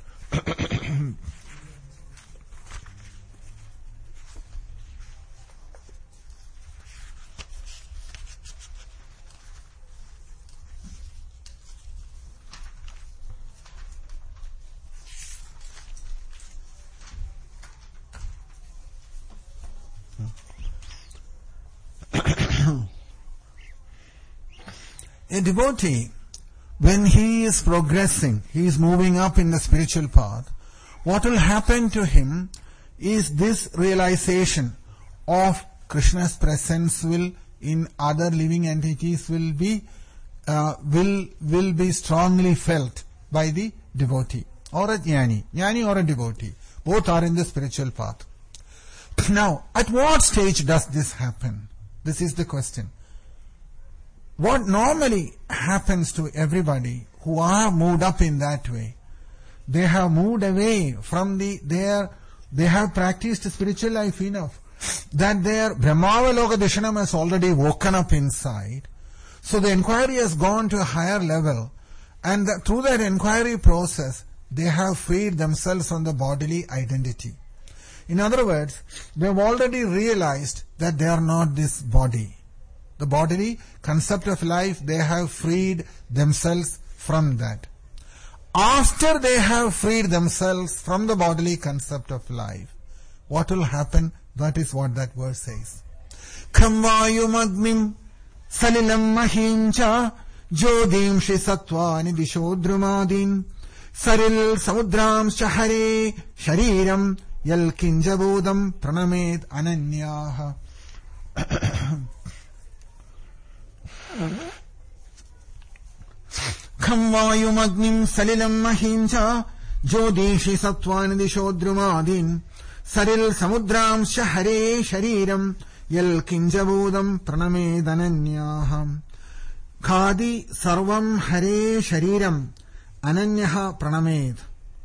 A devotee, when he is progressing, he is moving up in the spiritual path, what will happen to him is this realization of Krishna's presence will in other living entities will be uh, will will be strongly felt by the devotee or a jnani, jnani or a devotee. Both are in the spiritual path. Now, at what stage does this happen? This is the question. What normally happens to everybody who are moved up in that way, they have moved away from the, their, they have practiced spiritual life enough that their Brahmavaloka Darshanam has already woken up inside. So the inquiry has gone to a higher level, and that through that inquiry process, they have freed themselves from the bodily identity. In other words, they have already realized that they are not this body. The bodily concept of life, they have freed themselves from that. After they have freed themselves from the bodily concept of life, what will happen? That is what that verse says. Khamvayumagnim salilam mahincha jodim shri sattvani dishodrumadin saril samudramscha hare shariram yal kinjabodam pranamed ananyaha. Khamvayumagnim salilam mahincha jodishi sattvani dishodrumadin saril samudramscha hare shariram yal kinjabodam pranamed ananyaha. Khadi sarvam hare shariram ananyaha pranamed.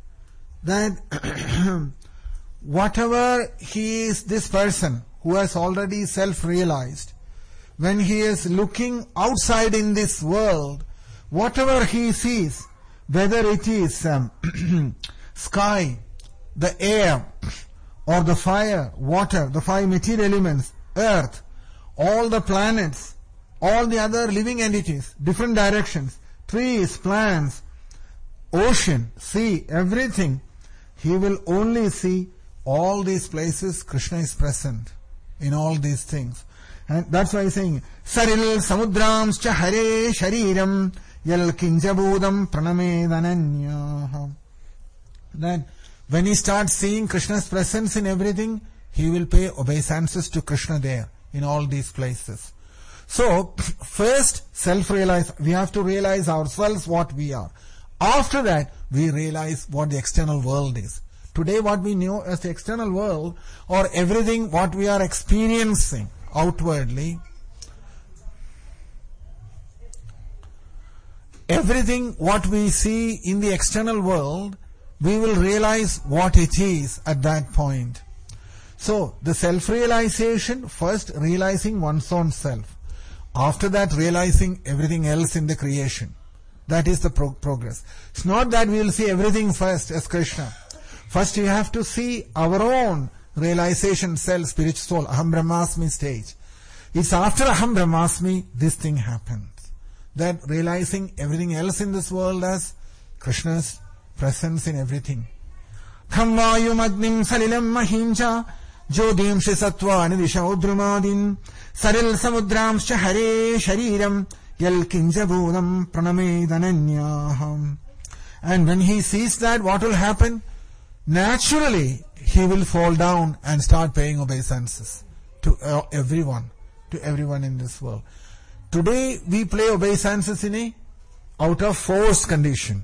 That whatever he is, this person who has already self-realized, when he is looking outside in this world, whatever he sees, whether it is um, sky, the air, or the fire, water, the five material elements, earth, all the planets, all the other living entities, different directions, trees, plants, ocean, sea, everything, he will only see all these places Krishna is present in all these things. And that's why he's saying, Saril samudramscha hare shariram yal kinjabodam pranamed ananyaha. Then, when he starts seeing Krishna's presence in everything, he will pay obeisances to Krishna there, in all these places. So, first, self-realize, we have to realize ourselves what we are. After that, we realize what the external world is. Today, what we know as the external world, or everything what we are experiencing outwardly, everything what we see in the external world, we will realize what it is at that point. So, the self-realization, first realizing one's own self. After that, realizing everything else in the creation. That is the pro- progress. It's not that we will see everything first as Krishna. First you have to see our own realization, self, spiritual soul, Aham Brahmasmi stage. It's after Aham Brahmasmi this thing happens. That realizing everything else in this world as Krishna's presence in everything. Kham vayum agnim salilam mahimcha jodim shri sattva nidishaudrumadin saril samudramscha hare shariram yal kinjabodam pranamedananyaham. And when he sees that, what will happen? Naturally, he will fall down and start paying obeisances to uh, everyone, to everyone in this world. Today, we play obeisances in a out of force condition,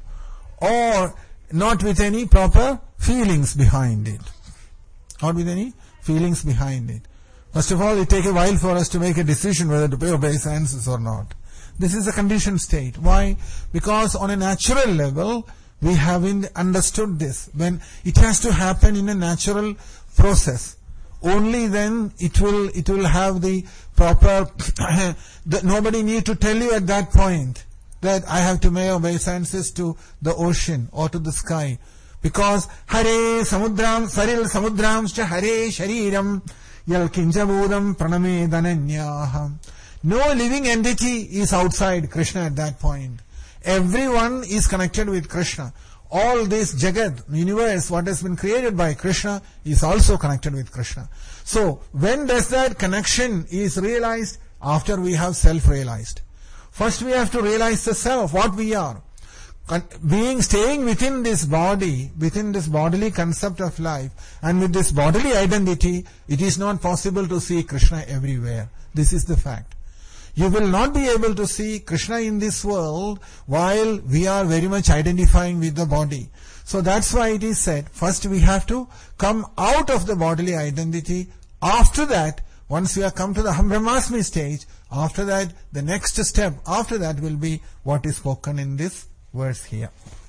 or not with any proper feelings behind it. Not with any feelings behind it. First of all, it takes a while for us to make a decision whether to pay obeisances or not. This is a conditioned state. Why? Because on a natural level, we haven't understood this. When it has to happen in a natural process, only then it will it will have the proper. the, nobody need to tell you at that point that I have to make obeisances to the ocean or to the sky, because Hare Samudram Saril Samudramscha Hare Shariram Yal Kinjabodam Praname Dananyaham. No living entity is outside Krishna at that point. Everyone is connected with Krishna. All this Jagat, universe, what has been created by Krishna, is also connected with Krishna. So, when does that connection is realized? After we have self-realized. First we have to realize the self, what we are. Being, staying within this body, within this bodily concept of life, and with this bodily identity, it is not possible to see Krishna everywhere. This is the fact. You will not be able to see Krishna in this world while we are very much identifying with the body. So that's why it is said, first we have to come out of the bodily identity. After that, once we have come to the Aham Brahmasmi stage, after that, the next step after that will be what is spoken in this verse here.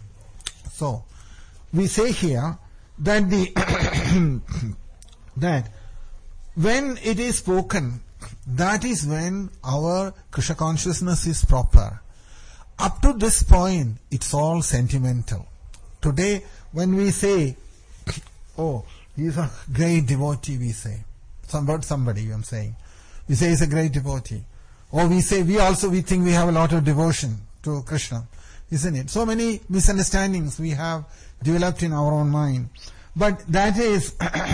So, we say here that the that when it is spoken, that is when our Krishna consciousness is proper. Up to this point, it's all sentimental. Today, when we say, oh, he is a great devotee, we say. Some, about somebody, I'm saying. We say he's a great devotee. Or we say, we also, we think we have a lot of devotion to Krishna. Isn't it? So many misunderstandings we have developed in our own mind. But that is,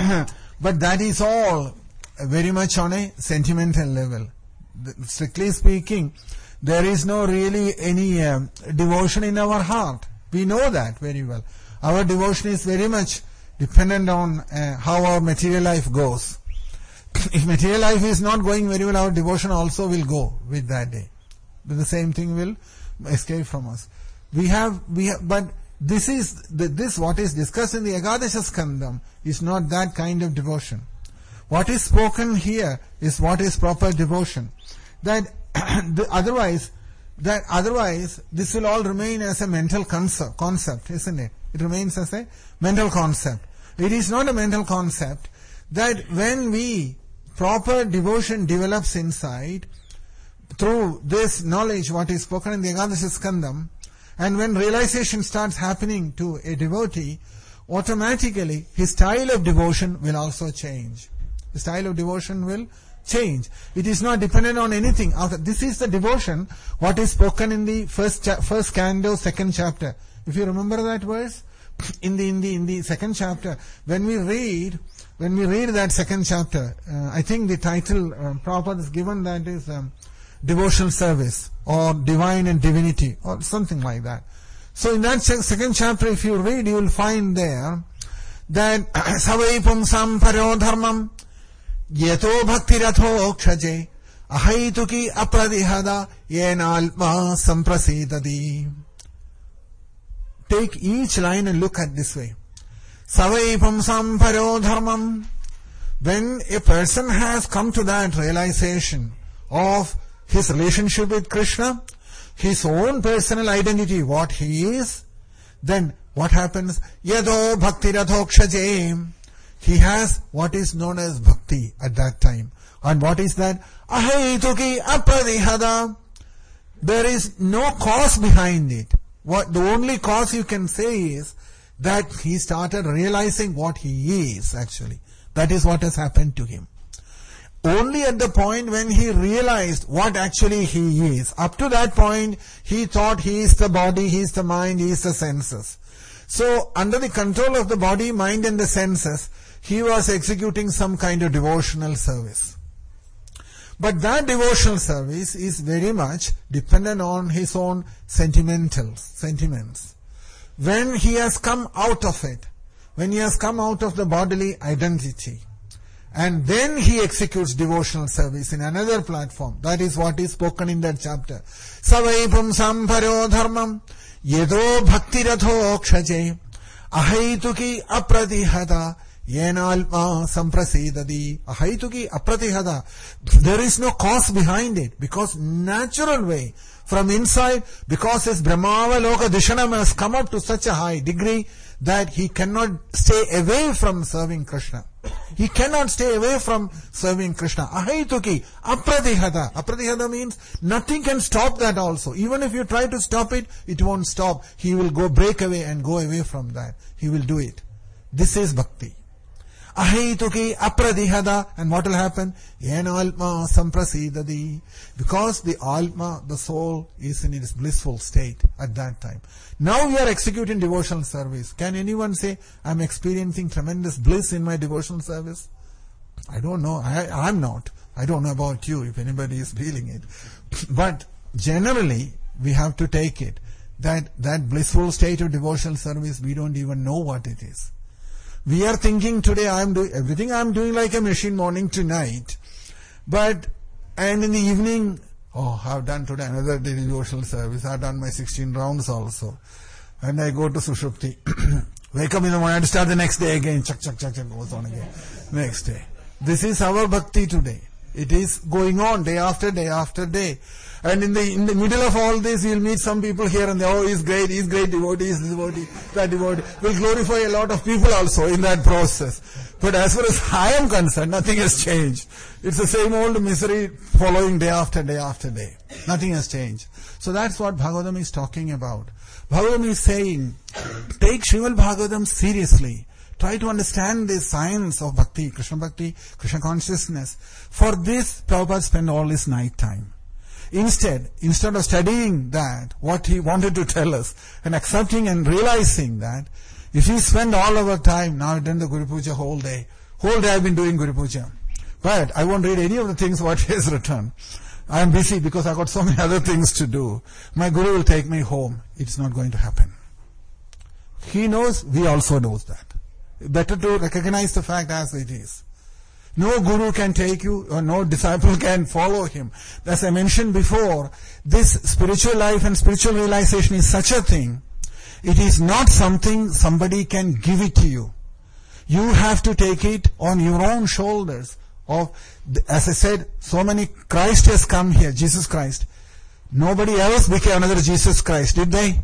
but that is all very much on a sentimental level. Strictly speaking, there is no really any um, devotion in our heart. We know that very well. Our devotion is very much dependent on uh, how our material life goes. If material life is not going very well, our devotion also will go with that day. The same thing will escape from us. We have, we have, but this is, the, this what is discussed in the Ekadasha Skandam is not that kind of devotion. What is spoken here is what is proper devotion. That the, otherwise, that otherwise this will all remain as a mental concept, concept, isn't it? It remains as a mental concept. It is not a mental concept that when we proper devotion develops inside through this knowledge what is spoken in the Ekadasha Skandam, and when realization starts happening to a devotee, automatically his style of devotion will also change. The style of devotion will change. It is not dependent on anything. After this is the devotion what is spoken in the first cha- first canto, second chapter. If you remember that verse, in the in the in the second chapter, when we read when we read that second chapter, uh, I think the title uh, proper is given, that is um, devotional service or divine and divinity or something like that. So in that second chapter, if you read, you will find there that savai pumsam paro dharmam yeto bhakti ratho kshaje ahaituki apradihada yena alma samprasidadi. Take each line and look at this way. Savai pumsam paro dharmam. When a person has come to that realization of his relationship with Krishna, his own personal identity, what he is, then what happens? Yado bhakti rathokshaje. he has what is known as bhakti at that time. And what is that? Ahetuki apradihada. There is no cause behind it. What the only cause you can say is that he started realizing what he is actually. That is what has happened to him. Only at the point when he realized what actually he is. Up to that point, he thought he is the body, he is the mind, he is the senses. So, under the control of the body, mind and the senses, he was executing some kind of devotional service. But that devotional service is very much dependent on his own sentimental sentiments. When he has come out of it, when he has come out of the bodily identity, and then he executes devotional service in another platform. That is what is spoken in that chapter. Savaipum samparo dharmam yedo bhakti ratho kshaje ahaituki apratihata yenalma samprasidadi. Ahaituki apratihata. There is no cause behind it, because natural way from inside, because his Brahmavaloka Dishanam has come up to such a high degree that he cannot stay away from serving Krishna. He cannot stay away from serving Krishna. Ahaituki, apratihata. Apratihata means nothing can stop that also. Even if you try to stop it, it won't stop. He will go break away and go away from that. He will do it. This is bhakti. Ahaituki, apratihata. And what will happen? Yena alma samprasidadi. Because the alma, the soul, is in its blissful state at that time. Now we are executing devotional service. Can anyone say, I'm experiencing tremendous bliss in my devotional service? I don't know. I, I'm not. I don't know about you, if anybody is feeling it. But generally, we have to take it that that blissful state of devotional service, we don't even know what it is. We are thinking today, I'm doing everything I'm doing like a machine morning to night. But, and in the evening, oh, I've done today another devotional service. I've done my sixteen rounds also. And I go to Sushupti. Wake up in the morning and start the next day again. Chak, chak, chak, chak, goes on again. Next day. This is our bhakti today. It is going on day after day after day. And in the in the middle of all this, you'll meet some people here and there. Oh, he's great, he's great devotee, he's devotee, that devotee. Will glorify a lot of people also in that process. But as far as I am concerned, nothing has changed. It's the same old misery following day after day after day. Nothing has changed. So that's what Bhagavatam is talking about. Bhagavatam is saying, take Srimad Bhagavatam seriously. Try to understand the science of bhakti, Krishna bhakti, Krishna consciousness. For this, Prabhupada spent all his night time. Instead, instead of studying that, what he wanted to tell us, and accepting and realizing that, if we spend all our time, now I've done the Guru Puja whole day, whole day I've been doing Guru Puja, but I won't read any of the things what he has written. I am busy because I've got so many other things to do. My Guru will take me home. It's not going to happen. He knows, we also knows that. Better to recognize the fact as it is. No guru can take you, or no disciple can follow him. As I mentioned before, this spiritual life and spiritual realization is such a thing. It is not something somebody can give it to you. You have to take it on your own shoulders. Of, as I said, so many, Christ has come here, Jesus Christ. Nobody else became another Jesus Christ, did they?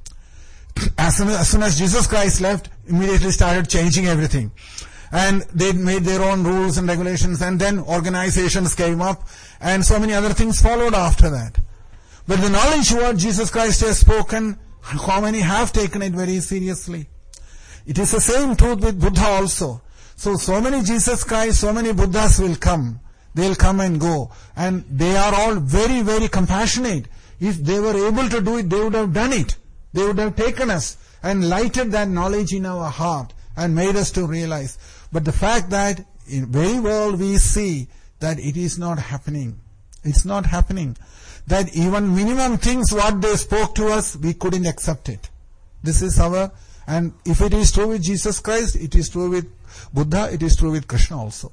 As soon as, as soon as Jesus Christ left, immediately started changing everything. And they made their own rules and regulations, and then organizations came up, and so many other things followed after that. But the knowledge what Jesus Christ has spoken, how many have taken it very seriously? It is the same truth with Buddha also. So, so many Jesus Christ, so many Buddhas will come. They'll come and go. And they are all very, very compassionate. If they were able to do it, they would have done it. They would have taken us and lighted that knowledge in our heart and made us to realize. But the fact that in very world we see that it is not happening. It's not happening. That even minimum things what they spoke to us, we couldn't accept it. This is our, and if it is true with Jesus Christ, it is true with Buddha, it is true with Krishna also.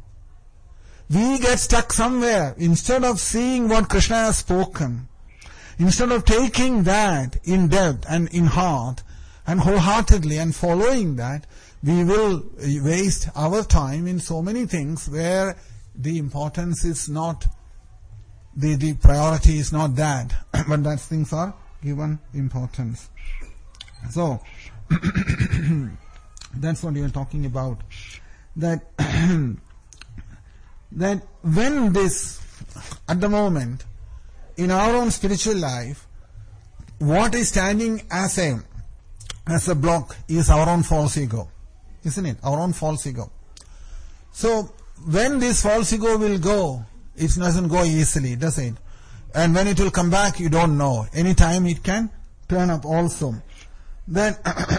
We get stuck somewhere. Instead of seeing what Krishna has spoken, instead of taking that in depth and in heart and wholeheartedly and following that, we will waste our time in so many things where the importance is not, the, the priority is not that, but that things are given importance. So, That's what you are talking about. That, that when this, at the moment, in our own spiritual life, what is standing as a, as a block is our own false ego. Isn't it? Our own false ego. So, when this false ego will go, it doesn't go easily, does it? And when it will come back, you don't know. Anytime it can turn up also. Then,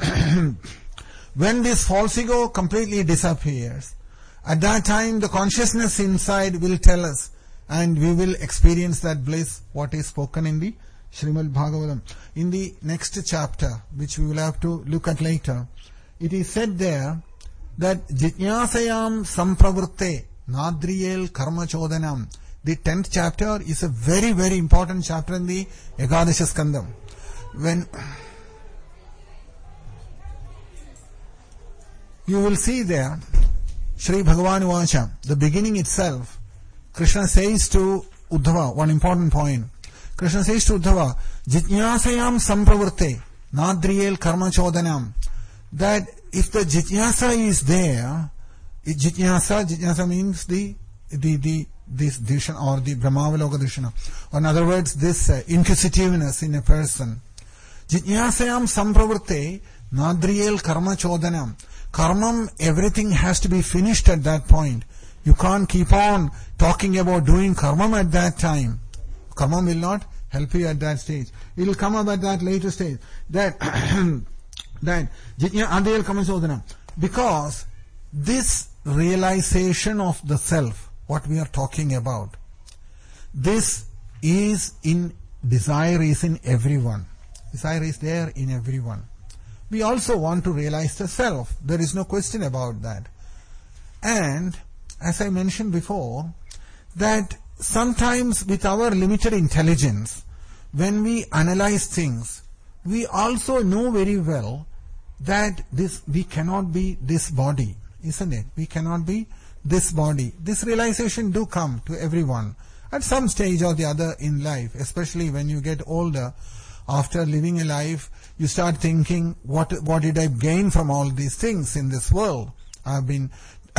when this false ego completely disappears, at that time the consciousness inside will tell us, and we will experience that bliss, what is spoken in the Srimad Bhagavatam. In the next chapter, which we will have to look at later, it is said there that Jitnyasayam Sampravrutte Nadriyel Karma Chodanam. The tenth chapter is a very, very important chapter in the Ekadasha Skandam. When you will see there, Shri Bhagavan Vacha, the beginning itself, Krishna says to Uddhava, one important point. Krishna says to Uddhava, Jitnyasayam Sampravrutte Nadriyel Karma Chodanam. That if the Jitnyasa is there, Jitnyasa, Jitnyasa means the, the, the, this Dishana or the Brahmavaloka Dishana. Or in other words, this uh, inquisitiveness in a person. Jitnyasayam Sampravrutte Nadriyel Karma Chodanam. Karmam, everything has to be finished at that point. You can't keep on talking about doing karmam at that time. Karmam will not help you at that stage. It will come up at that later stage. That, that, Jitnya Adiyal Karma Chodana. Because this realization of the self, what we are talking about, this is in, desire is in everyone. Desire is there in everyone. We also want to realize the self. There is no question about that. And, as I mentioned before, that sometimes with our limited intelligence, when we analyze things, we also know very well that this, we cannot be this body, isn't it? We cannot be this body. This realization do come to everyone at some stage or the other in life, especially when you get older. After living a life, you start thinking, what what did I gain from all these things in this world? I've been,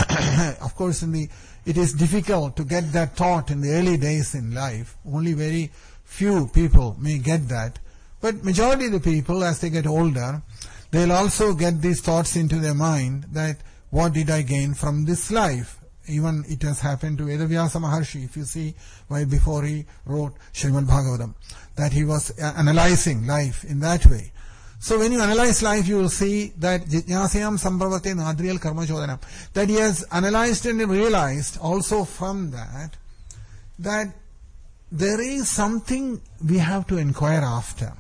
of course, in the it is difficult to get that thought in the early days in life. Only very few people may get that. But majority of the people, as they get older, they'll also get these thoughts into their mind that, what did I gain from this life? Even it has happened to Vedavyasa Maharshi, if you see, while before he wrote Srimad Bhagavatam, that he was analyzing life in that way. So when you analyze life, you will see that Jitnyasayam Sampravate Nadriyal Karma Chodanam, that he has analyzed and realized also from that, that there is something we have to inquire after.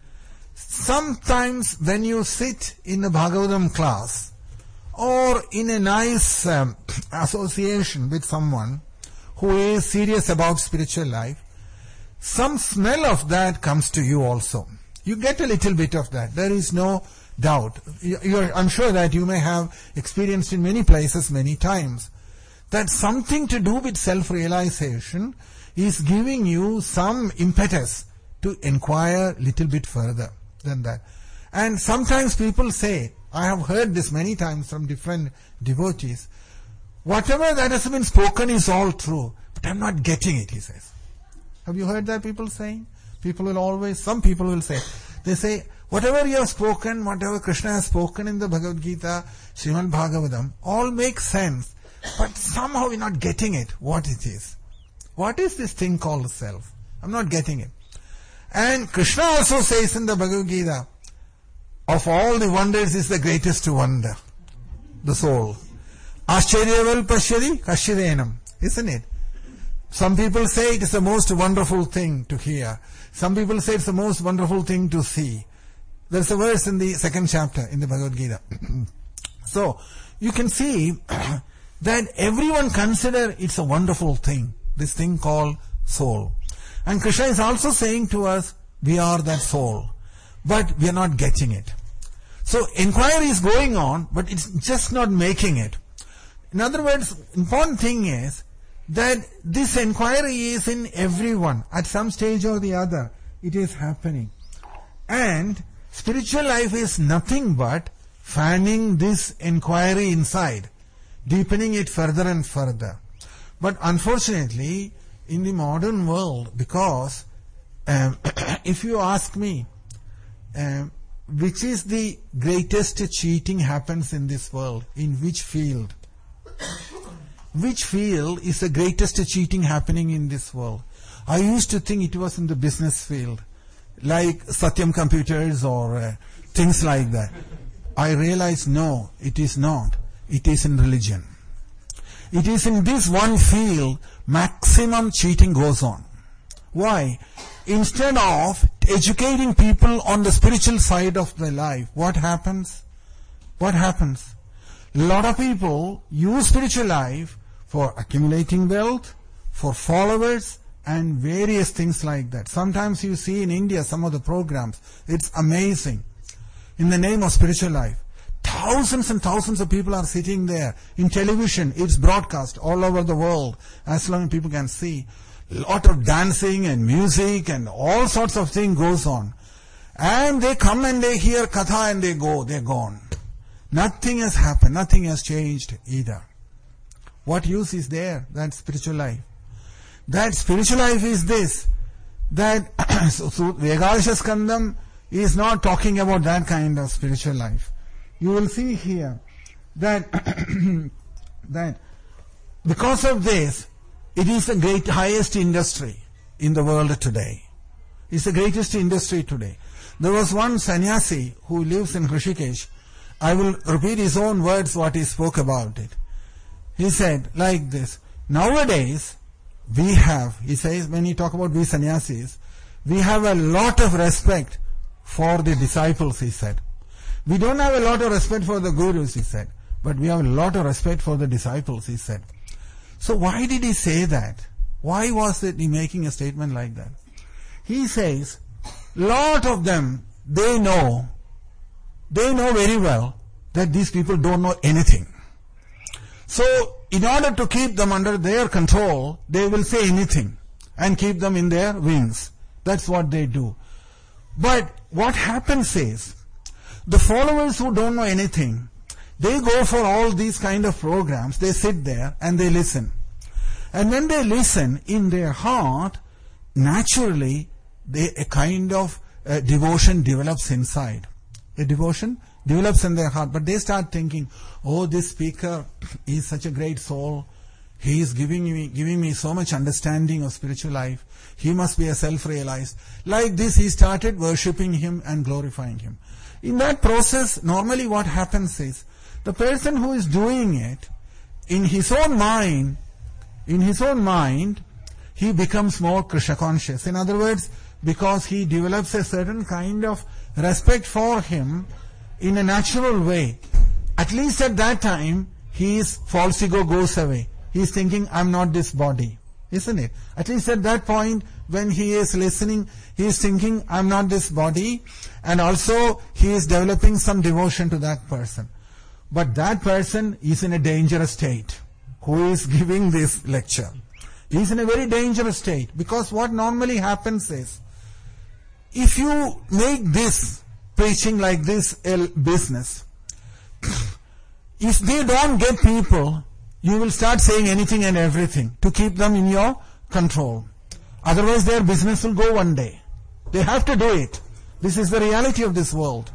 Sometimes when you sit in a Bhagavatam class, or in a nice um, association with someone who is serious about spiritual life, some smell of that comes to you also. You get a little bit of that. There is no doubt. You're, I'm sure that you may have experienced in many places many times that something to do with self-realization is giving you some impetus to inquire a little bit further than that. And sometimes people say, I have heard this many times from different devotees, whatever that has been spoken is all true, but I'm not getting it, he says. Have you heard that people saying? People will always, some people will say, they say, whatever you have spoken, whatever Krishna has spoken in the Bhagavad Gita, Srimad Bhagavatam, all makes sense, but somehow we're not getting it, what it is. What is this thing called self? I'm not getting it. And Krishna also says in the Bhagavad Gita, of all the wonders is the greatest wonder, the soul. Ascharyaval pashyadi kashyidenam, isn't it? Some people say it is the most wonderful thing to hear. Some people say it's the most wonderful thing to see. There's a verse in the second chapter in the Bhagavad Gita. So, you can see that everyone consider it's a wonderful thing, this thing called soul. And Krishna is also saying to us, we are that soul, but we are not getting it. So, inquiry is going on, but it's just not making it. In other words, important thing is that this inquiry is in everyone. At some stage or the other, it is happening. And spiritual life is nothing but fanning this inquiry inside, deepening it further and further. But unfortunately, in the modern world, because um, if you ask me, um, which is the greatest cheating happens in this world, in which field? Which field is the greatest cheating happening in this world? I used to think it was in the business field, like Satyam Computers or uh, things like that. I realized no, it is not. It is in religion. It is in this one field maximum cheating goes on. Why? Instead of educating people on the spiritual side of their life, what happens? What happens? A lot of people use spiritual life for accumulating wealth, for followers, and various things like that. Sometimes you see in India some of the programs, it's amazing. In the name of spiritual life, thousands and thousands of people are sitting there. In television, it's broadcast all over the world, as long as people can see. Lot of dancing and music and all sorts of things goes on. And they come and they hear katha and they go, they're gone. Nothing has happened, nothing has changed either. What use is there? That spiritual life. That spiritual life is this, that so, so Vegadasha Skandam is not talking about that kind of spiritual life. You will see here that that because of this, it is the great highest industry in the world today. It's the greatest industry today. There was one sannyasi who lives in Rishikesh. I will repeat his own words what he spoke about it. He said like this, nowadays we have, he says, when he talk about we sannyasis, we have a lot of respect for the disciples, he said. We don't have a lot of respect for the gurus, he said, but we have a lot of respect for the disciples, he said. So why did he say that? Why was it he making a statement like that? He says, lot of them, they know, they know very well that these people don't know anything. So, in order to keep them under their control, they will say anything and keep them in their wings. That's what they do. But what happens is, the followers who don't know anything, they go for all these kind of programs, they sit there and they listen. And when they listen, in their heart, naturally, they, a kind of uh, devotion develops inside. A devotion develops in their heart, but they start thinking, oh, this speaker is such a great soul. He is giving me, giving me so much understanding of spiritual life. He must be a self-realized. Like this, he started worshipping him and glorifying him. In that process, normally what happens is, the person who is doing it, in his own mind, in his own mind, he becomes more Krishna conscious. In other words, because he develops a certain kind of respect for him in a natural way. At least at that time, his false ego goes away. He is thinking, I'm not this body. Isn't it? At least at that point, when he is listening, he is thinking, I'm not this body. And also, he is developing some devotion to that person. But that person is in a dangerous state. Who is giving this lecture? He is in a very dangerous state. Because what normally happens is, if you make this preaching like this a business, if they don't get people, you will start saying anything and everything to keep them in your control. Otherwise their business will go one day. They have to do it. This is the reality of this world.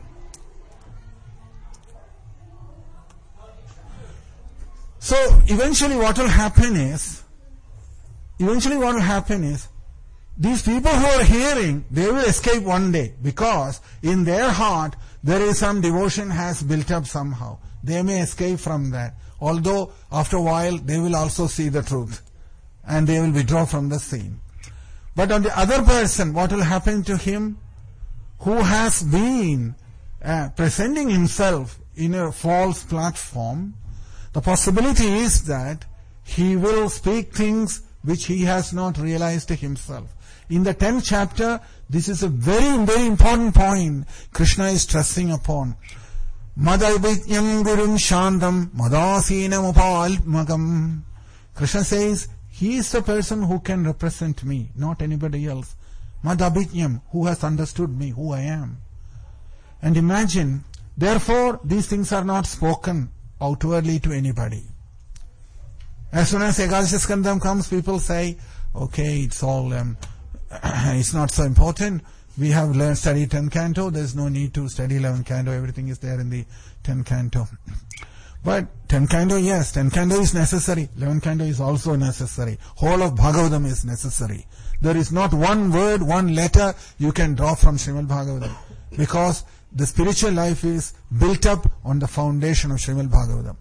So eventually what will happen is, eventually what will happen is, these people who are hearing, they will escape one day, because in their heart there is some devotion has built up somehow. They may escape from that. Although after a while they will also see the truth and they will withdraw from the scene. But on the other person, what will happen to him who has been uh, presenting himself in a false platform? The possibility is that he will speak things which he has not realized himself. In the tenth chapter, this is a very, very important point Krishna is stressing upon. Madabhityam gurum shantam madasinam upalmagam. Krishna says, he is the person who can represent me, not anybody else. Madabhityam, who has understood me, who I am. And imagine, Therefore, these things are not spoken outwardly to anybody. As soon as Ekadasi Skandam comes, people say, okay, it's all, um, it's not so important. We have learned, studied ten canto. There's no need to study eleven canto. Everything is there in the ten canto. But ten canto, yes, ten canto is necessary. eleven canto is also necessary. Whole of Bhagavatam is necessary. There is not one word, one letter you can draw from Srimad Bhagavatam. Because the spiritual life is built up on the foundation of Srimad Bhagavatam.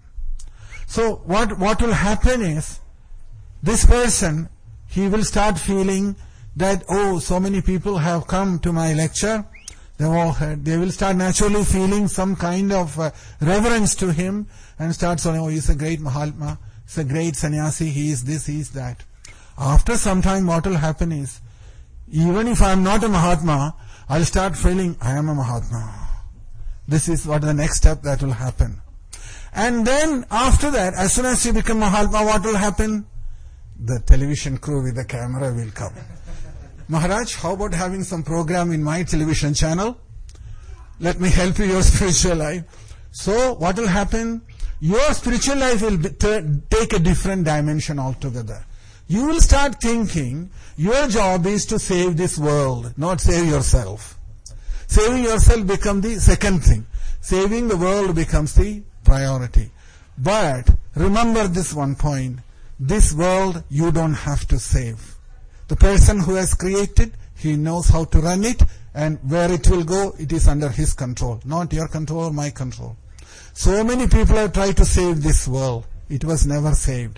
So what, what will happen is, this person, he will start feeling that, oh, so many people have come to my lecture. They've all heard. They will start naturally feeling some kind of uh, reverence to him and start saying, oh, he's a great Mahatma, he's a great sannyasi, he is this, he is that. After some time, what will happen is, even if I am not a Mahatma, I'll start feeling I am a Mahatma. This is what the next step that will happen. And then after that, as soon as you become Mahatma, what will happen? The television crew with the camera will come. Maharaj, how about having some program in my television channel? Let me help you your spiritual life. So what will happen? Your spiritual life will be, t- take a different dimension altogether. You will start thinking your job is to save this world, not save yourself. Saving yourself becomes the second thing. Saving the world becomes the priority. But remember this one point. This world you don't have to save. The person who has created, he knows how to run it, and where it will go, it is under his control, not your control or my control. So many people have tried to save this world. It was never saved.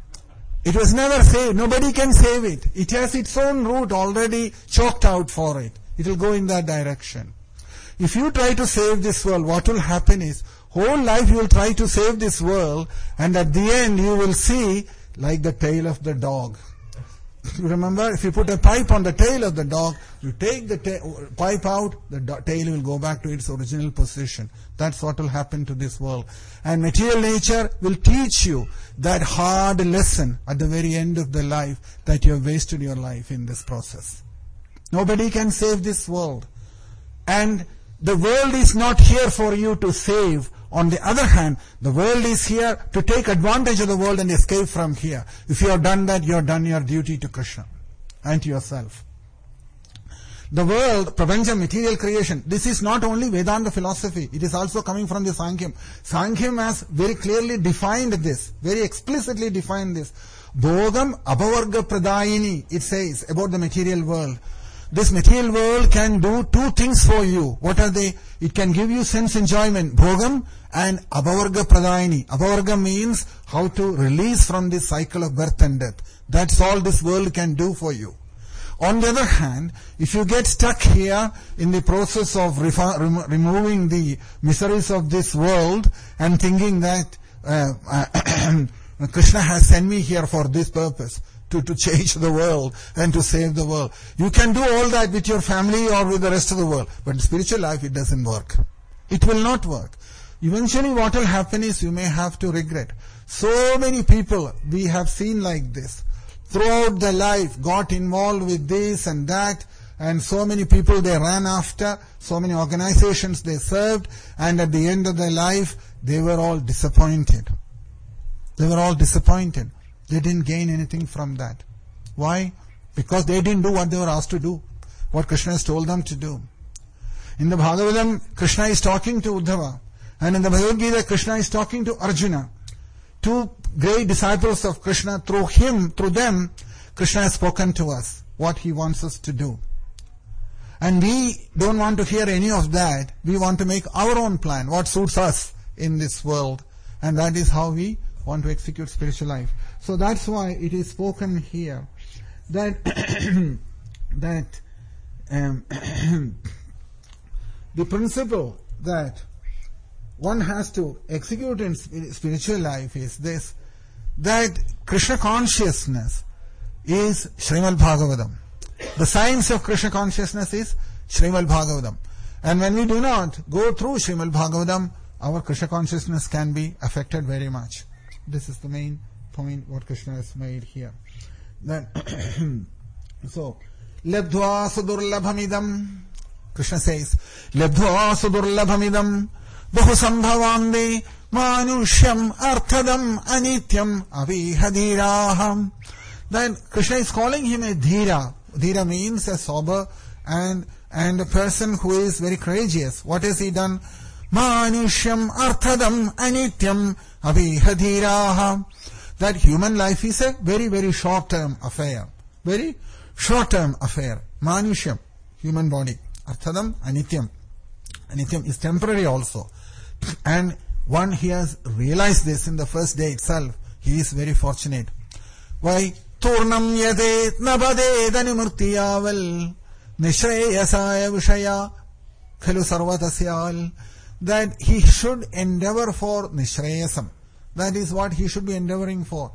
It was never saved. Nobody can save it. It has its own route already chalked out for it. It will go in that direction. If you try to save this world, what will happen is, whole life you will try to save this world, and at the end you will see like the tail of the dog. You remember, if you put a pipe on the tail of the dog, you take the ta- pipe out, the do- tail will go back to its original position. That's what will happen to this world. And material nature will teach you that hard lesson at the very end of the life, that you have wasted your life in this process. Nobody can save this world. And the world is not here for you to save. On the other hand, the world is here to take advantage of the world and escape from here. If you have done that, you have done your duty to Krishna and to yourself. The world, Prapancha, material creation, this is not only Vedanta philosophy, it is also coming from the Sankhya. Sankhya has very clearly defined this, very explicitly defined this. Bhogam Abhavarga Pradayini, it says about the material world. This material world can do two things for you. What are they? It can give you sense enjoyment, bhogam, and abhavarga pradayini. Abhavarga means how to release from this cycle of birth and death. That's all this world can do for you. On the other hand, if you get stuck here in the process of refa- remo- removing the miseries of this world and thinking that uh, uh, Krishna has sent me here for this purpose, To, to change the world and to save the world. You can do all that with your family or with the rest of the world. But in spiritual life, it doesn't work. It will not work. Eventually what will happen is you may have to regret. So many people we have seen like this. Throughout their life, got involved with this and that. And so many people they ran after. So many organizations they served. And at the end of their life, they were all disappointed. They were all disappointed. They didn't gain anything from that. Why? Because they didn't do what they were asked to do, what Krishna has told them to do. In the Bhagavatam, Krishna is talking to Uddhava, and in the Bhagavad Gita, Krishna is talking to Arjuna. Two great disciples of Krishna. Through him, through them, Krishna has spoken to us what he wants us to do. And we don't want to hear any of that. We want to make our own plan, what suits us in this world. And that is how we want to execute spiritual life. So that's why it is spoken here that that um, the principle that one has to execute in spiritual life is this, that Krishna consciousness is Srimad Bhagavatam. The science of Krishna consciousness is Srimad Bhagavatam. And when we do not go through Srimad Bhagavatam, our Krishna consciousness can be affected very much. This is the main point what Krishna has made here. Then, so, Labdhva sudurlabhamidam, Krishna says, Labdhva sudurlabhamidam, bahusambhavande manushyam arthadam anityam avihadhiraham. Then Krishna is calling him a dhira. Dhira means a sober and and a person who is very courageous. What has he done? Manushyam arthadam anityam avihadhiraham. That human life is a very, very short-term affair. Very short-term affair. Manushyam, human body. Arthadam, anityam. Anityam is temporary also. And one, he has realized this in the first day itself. He is very fortunate. Why? Turnam yadet nabade danimurtiyaval nishreyasaya vishaya khalu sarvatasyal. That he should endeavor for nishreyasam. That is what he should be endeavoring for.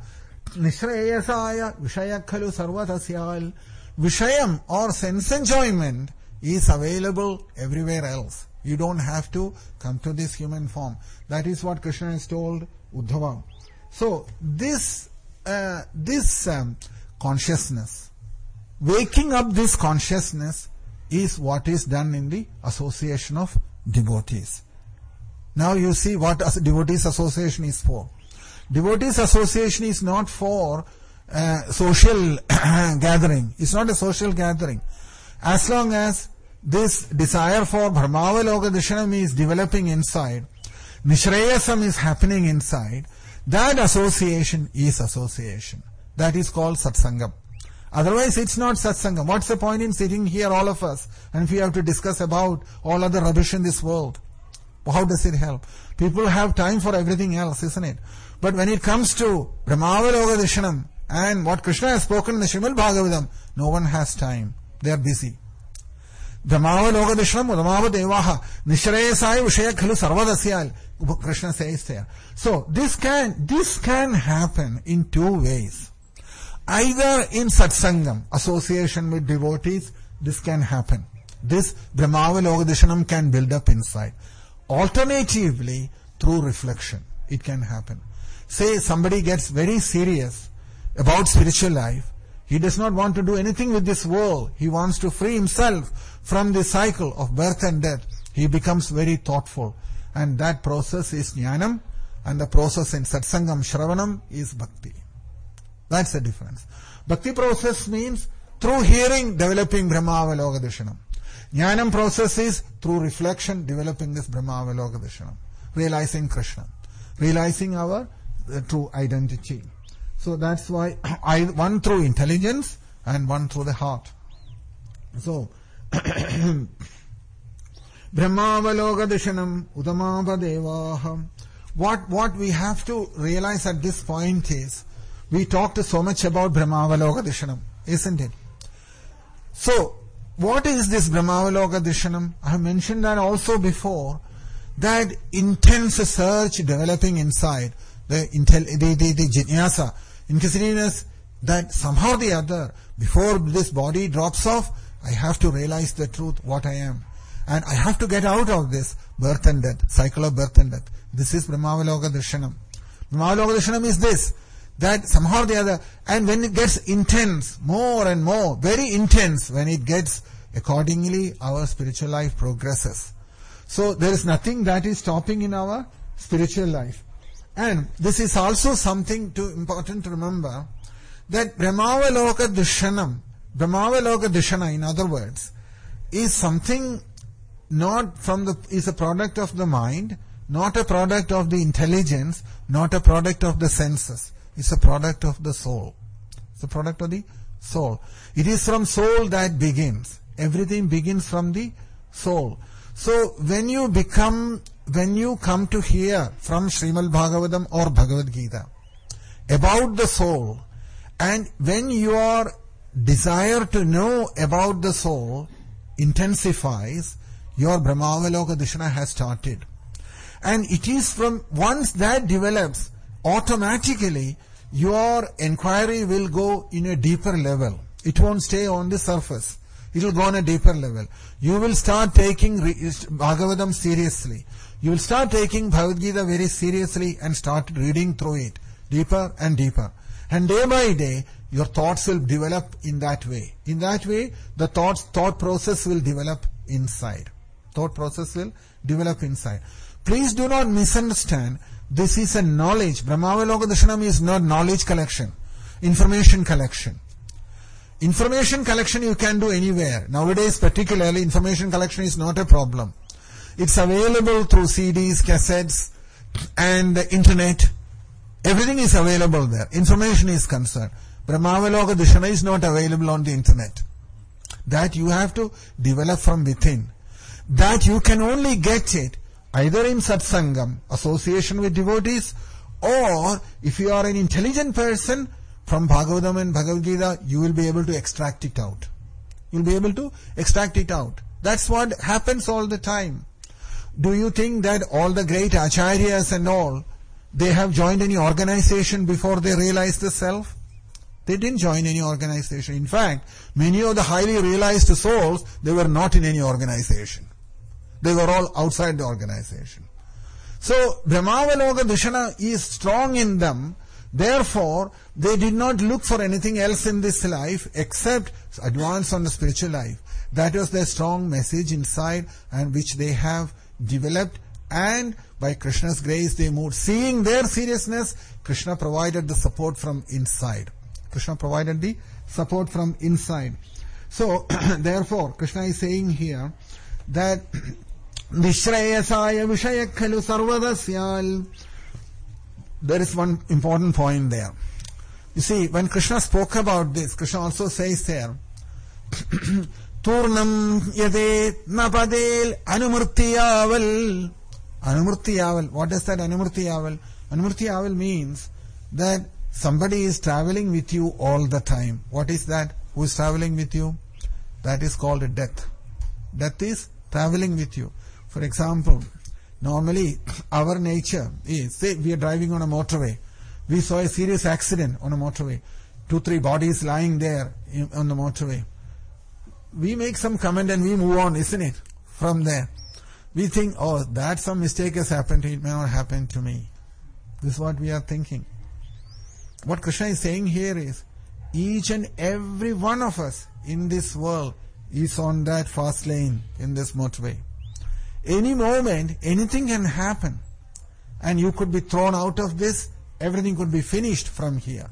Nishreyasaya vishaya khalu sarvatasyal. Vishayam or sense enjoyment is available everywhere else. You don't have to come to this human form. That is what Krishna has told Uddhava. So this uh, this um, consciousness, waking up this consciousness is what is done in the association of devotees. Now you see what as devotees association is for. Devotees association is not for uh, social gathering. It's not a social gathering. As long as this desire for Brahmavaloka Darshanam is developing inside, Nishreyasam is happening inside, that association is association. That is called Satsangam. Otherwise it's not Satsangam. What's the point in sitting here all of us and if we have to discuss about all other rubbish in this world? How does it help? People have time for everything else, isn't it? But when it comes to Brahmavaloka Darshanam and what Krishna has spoken in the Srimad Bhagavatam, no one has time. They are busy. Brahmavaloka Darshanam udamava devaha nishreyasaya vishaya khalu sarvadasyal. Krishna says there. So this can this can happen in two ways. Either in satsangam, association with devotees, this can happen. This Brahmavaloka Darshanam can build up inside. Alternatively, through reflection, it can happen. Say somebody gets very serious about spiritual life. He does not want to do anything with this world. He wants to free himself from the cycle of birth and death. He becomes very thoughtful. And that process is jnanam, and the process in satsangam, shravanam, is bhakti. That's the difference. Bhakti process means through hearing, developing Brahmavaloka Darshanam. Jnanam process is through reflection, developing this Brahmavaloka Darshanam. Realizing Krishna. Realizing our uh, true identity. So that's why I, one through intelligence and one through the heart. So, Brahmavaloka Darshanam udamava devaham. What, what we have to realize at this point is, we talked so much about Brahmavaloka Darshanam, isn't it? So, what is this Brahmavaloka Darshanam? I have mentioned that also before, that intense search developing inside, the, intel, the, the, the jinyasa, inquisitiveness, that somehow or the other, before this body drops off, I have to realize the truth, what I am. And I have to get out of this birth and death, cycle of birth and death. This is Brahmavaloka Darshanam. Brahmavaloka Darshanam is this, that somehow or the other, and when it gets intense, more and more, very intense, when it gets, accordingly our spiritual life progresses. So there is nothing that is stopping in our spiritual life. And this is also something to important to remember, that Brahmavaloka Darshanam, Brahmavaloka Darshana, in other words, is something not from the, is a product of the mind, not a product of the intelligence, not a product of the senses. It's a product of the soul. It's a product of the soul. It is from soul that begins. Everything begins from the soul. So when you become, when you come to hear from Srimad Bhagavatam or Bhagavad Gita about the soul, and when your desire to know about the soul intensifies, your Brahmavaloka Darshana has started. And it is from, once that develops, automatically your inquiry will go in a deeper level. It won't stay on the surface. It will go on a deeper level. You will start taking Bhagavatam seriously. You will start taking Bhagavad Gita very seriously and start reading through it deeper and deeper. And day by day, your thoughts will develop in that way. In that way, the thoughts, thought process will develop inside. Thought process will develop inside. Please do not misunderstand. This is a knowledge. Brahmavaloka Darshanam is not knowledge collection, information collection. Information collection you can do anywhere. Nowadays particularly information collection is not a problem. It's available through C Ds, cassettes and the internet. Everything is available there. Information is concerned. Brahmavaloka Darshanam is not available on the internet. That you have to develop from within. That you can only get it either in satsangam, association with devotees, or if you are an intelligent person, from Bhagavatam and Bhagavad Gita, you will be able to extract it out. You will be able to extract it out. That's what happens all the time. Do you think that all the great acharyas and all, they have joined any organization before they realized the self? They didn't join any organization. In fact, many of the highly realized souls, they were not in any organization. They were all outside the organization. So, Brahmavaloka Darshanam is strong in them. Therefore, they did not look for anything else in this life except advance on the spiritual life. That was their strong message inside, and which they have developed, and by Krishna's grace they moved. Seeing their seriousness, Krishna provided the support from inside. Krishna provided the support from inside. So, therefore, Krishna is saying here that Nishreyasaya Vishaya Khalu Sarvadasyal. There is one important point there. You see, when Krishna spoke about this, Krishna also says there, Turnam yade napadel anumurtiyaval. Anumurtiyaval. What does that anumurtiyaval? Anumurtiyaval means that somebody is traveling with you all the time. What is that? Who is traveling with you? That is called a death. Death is traveling with you. For example, normally our nature is, say we are driving on a motorway. We saw a serious accident on a motorway. Two, three bodies lying there in, on the motorway. We make some comment and we move on, isn't it? From there. We think, oh, that some mistake has happened to it, may not happen to me. This is what we are thinking. What Krishna is saying here is, each and every one of us in this world is on that fast lane in this motorway. Any moment, anything can happen. And you could be thrown out of this, everything could be finished from here.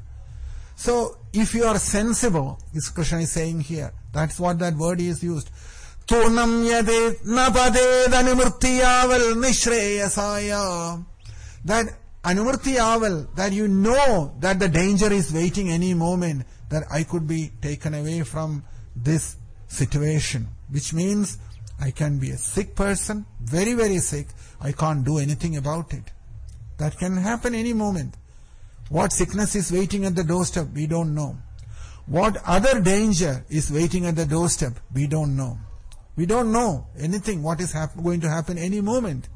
So, if you are sensible, as Krishna is saying here, that's what that word is used. Turnam yade napade anumurtiyaval nishreyasaya. That anumurtiyaval, that you know that the danger is waiting any moment, that I could be taken away from this situation. Which means, I can be a sick person, very very sick, I can't do anything about it. That can happen any moment. What sickness is waiting at the doorstep, we don't know. What other danger is waiting at the doorstep, we don't know. We don't know anything, what is hap- going to happen any moment.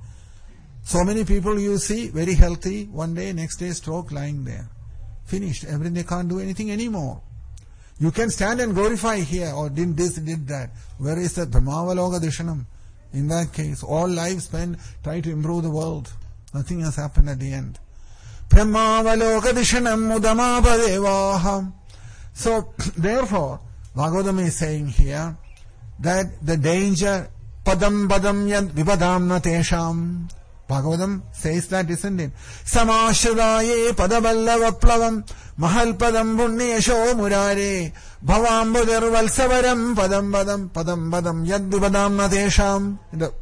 So many people you see, very healthy, one day, next day stroke, lying there. Finished, everything, they can't do anything anymore. You can stand and glorify here, or did this, did that. Where is the Brahmavaloka Darshanam? In that case, all life spent trying to improve the world. Nothing has happened at the end. Brahmavaloka Darshanam mudamapadevaha. So, therefore, Bhagavatam is saying here that the danger, padam padam yad vipadam na tesham. Bhagavatam says that, isn't it? Samashadaye padaballavaplavam mahalpadam punyesho murare bhavambudir valsavaram padam padam padam padam yad vipadam na tesham. In the,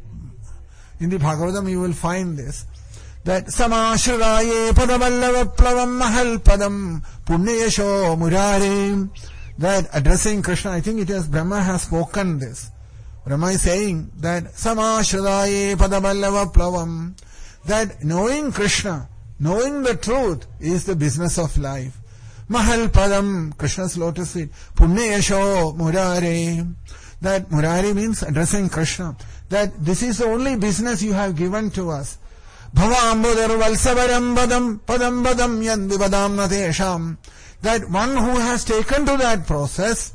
in the Bhagavatam you will find this. That samashadaye padaballavaplavam mahalpadam punyesho murare. That addressing Krishna, I think it is Brahma has spoken this. Brahma is saying that samashadaye padaballava plavam, that knowing Krishna, knowing the truth is the business of life. Mahal padam, Krishna's lotus feet, punyesho murare. That murare means addressing Krishna. That this is the only business you have given to us. Bhavambudar valsavaram padam padam padam yad vivadam natesham. That one who has taken to that process,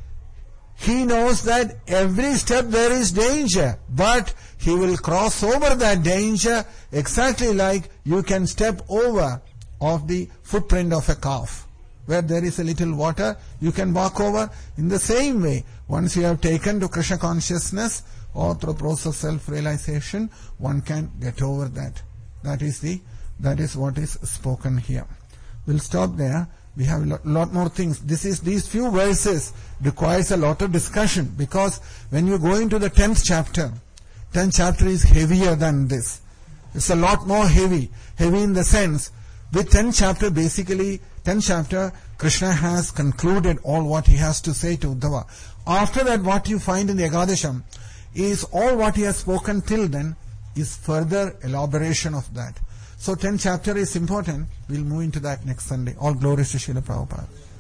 he knows that every step there is danger, but he will cross over that danger exactly like you can step over of the footprint of a calf. where there is a little water, you can walk over. In the same way, once you have taken to Krishna consciousness or through process of self-realization, one can get over that. That is the, that is what is spoken here. We'll stop there. We have a lot, lot more things. This is, these few verses requires a lot of discussion, because when you go into the tenth chapter, tenth chapter is heavier than this. It's a lot more heavy. Heavy in the sense, with tenth chapter, basically, tenth chapter, Krishna has concluded all what he has to say to Uddhava. After that, what you find in the Ekadasham is all what he has spoken till then is further elaboration of that. So tenth chapter is important. We'll move into that next Sunday. All glories to Srila Prabhupada.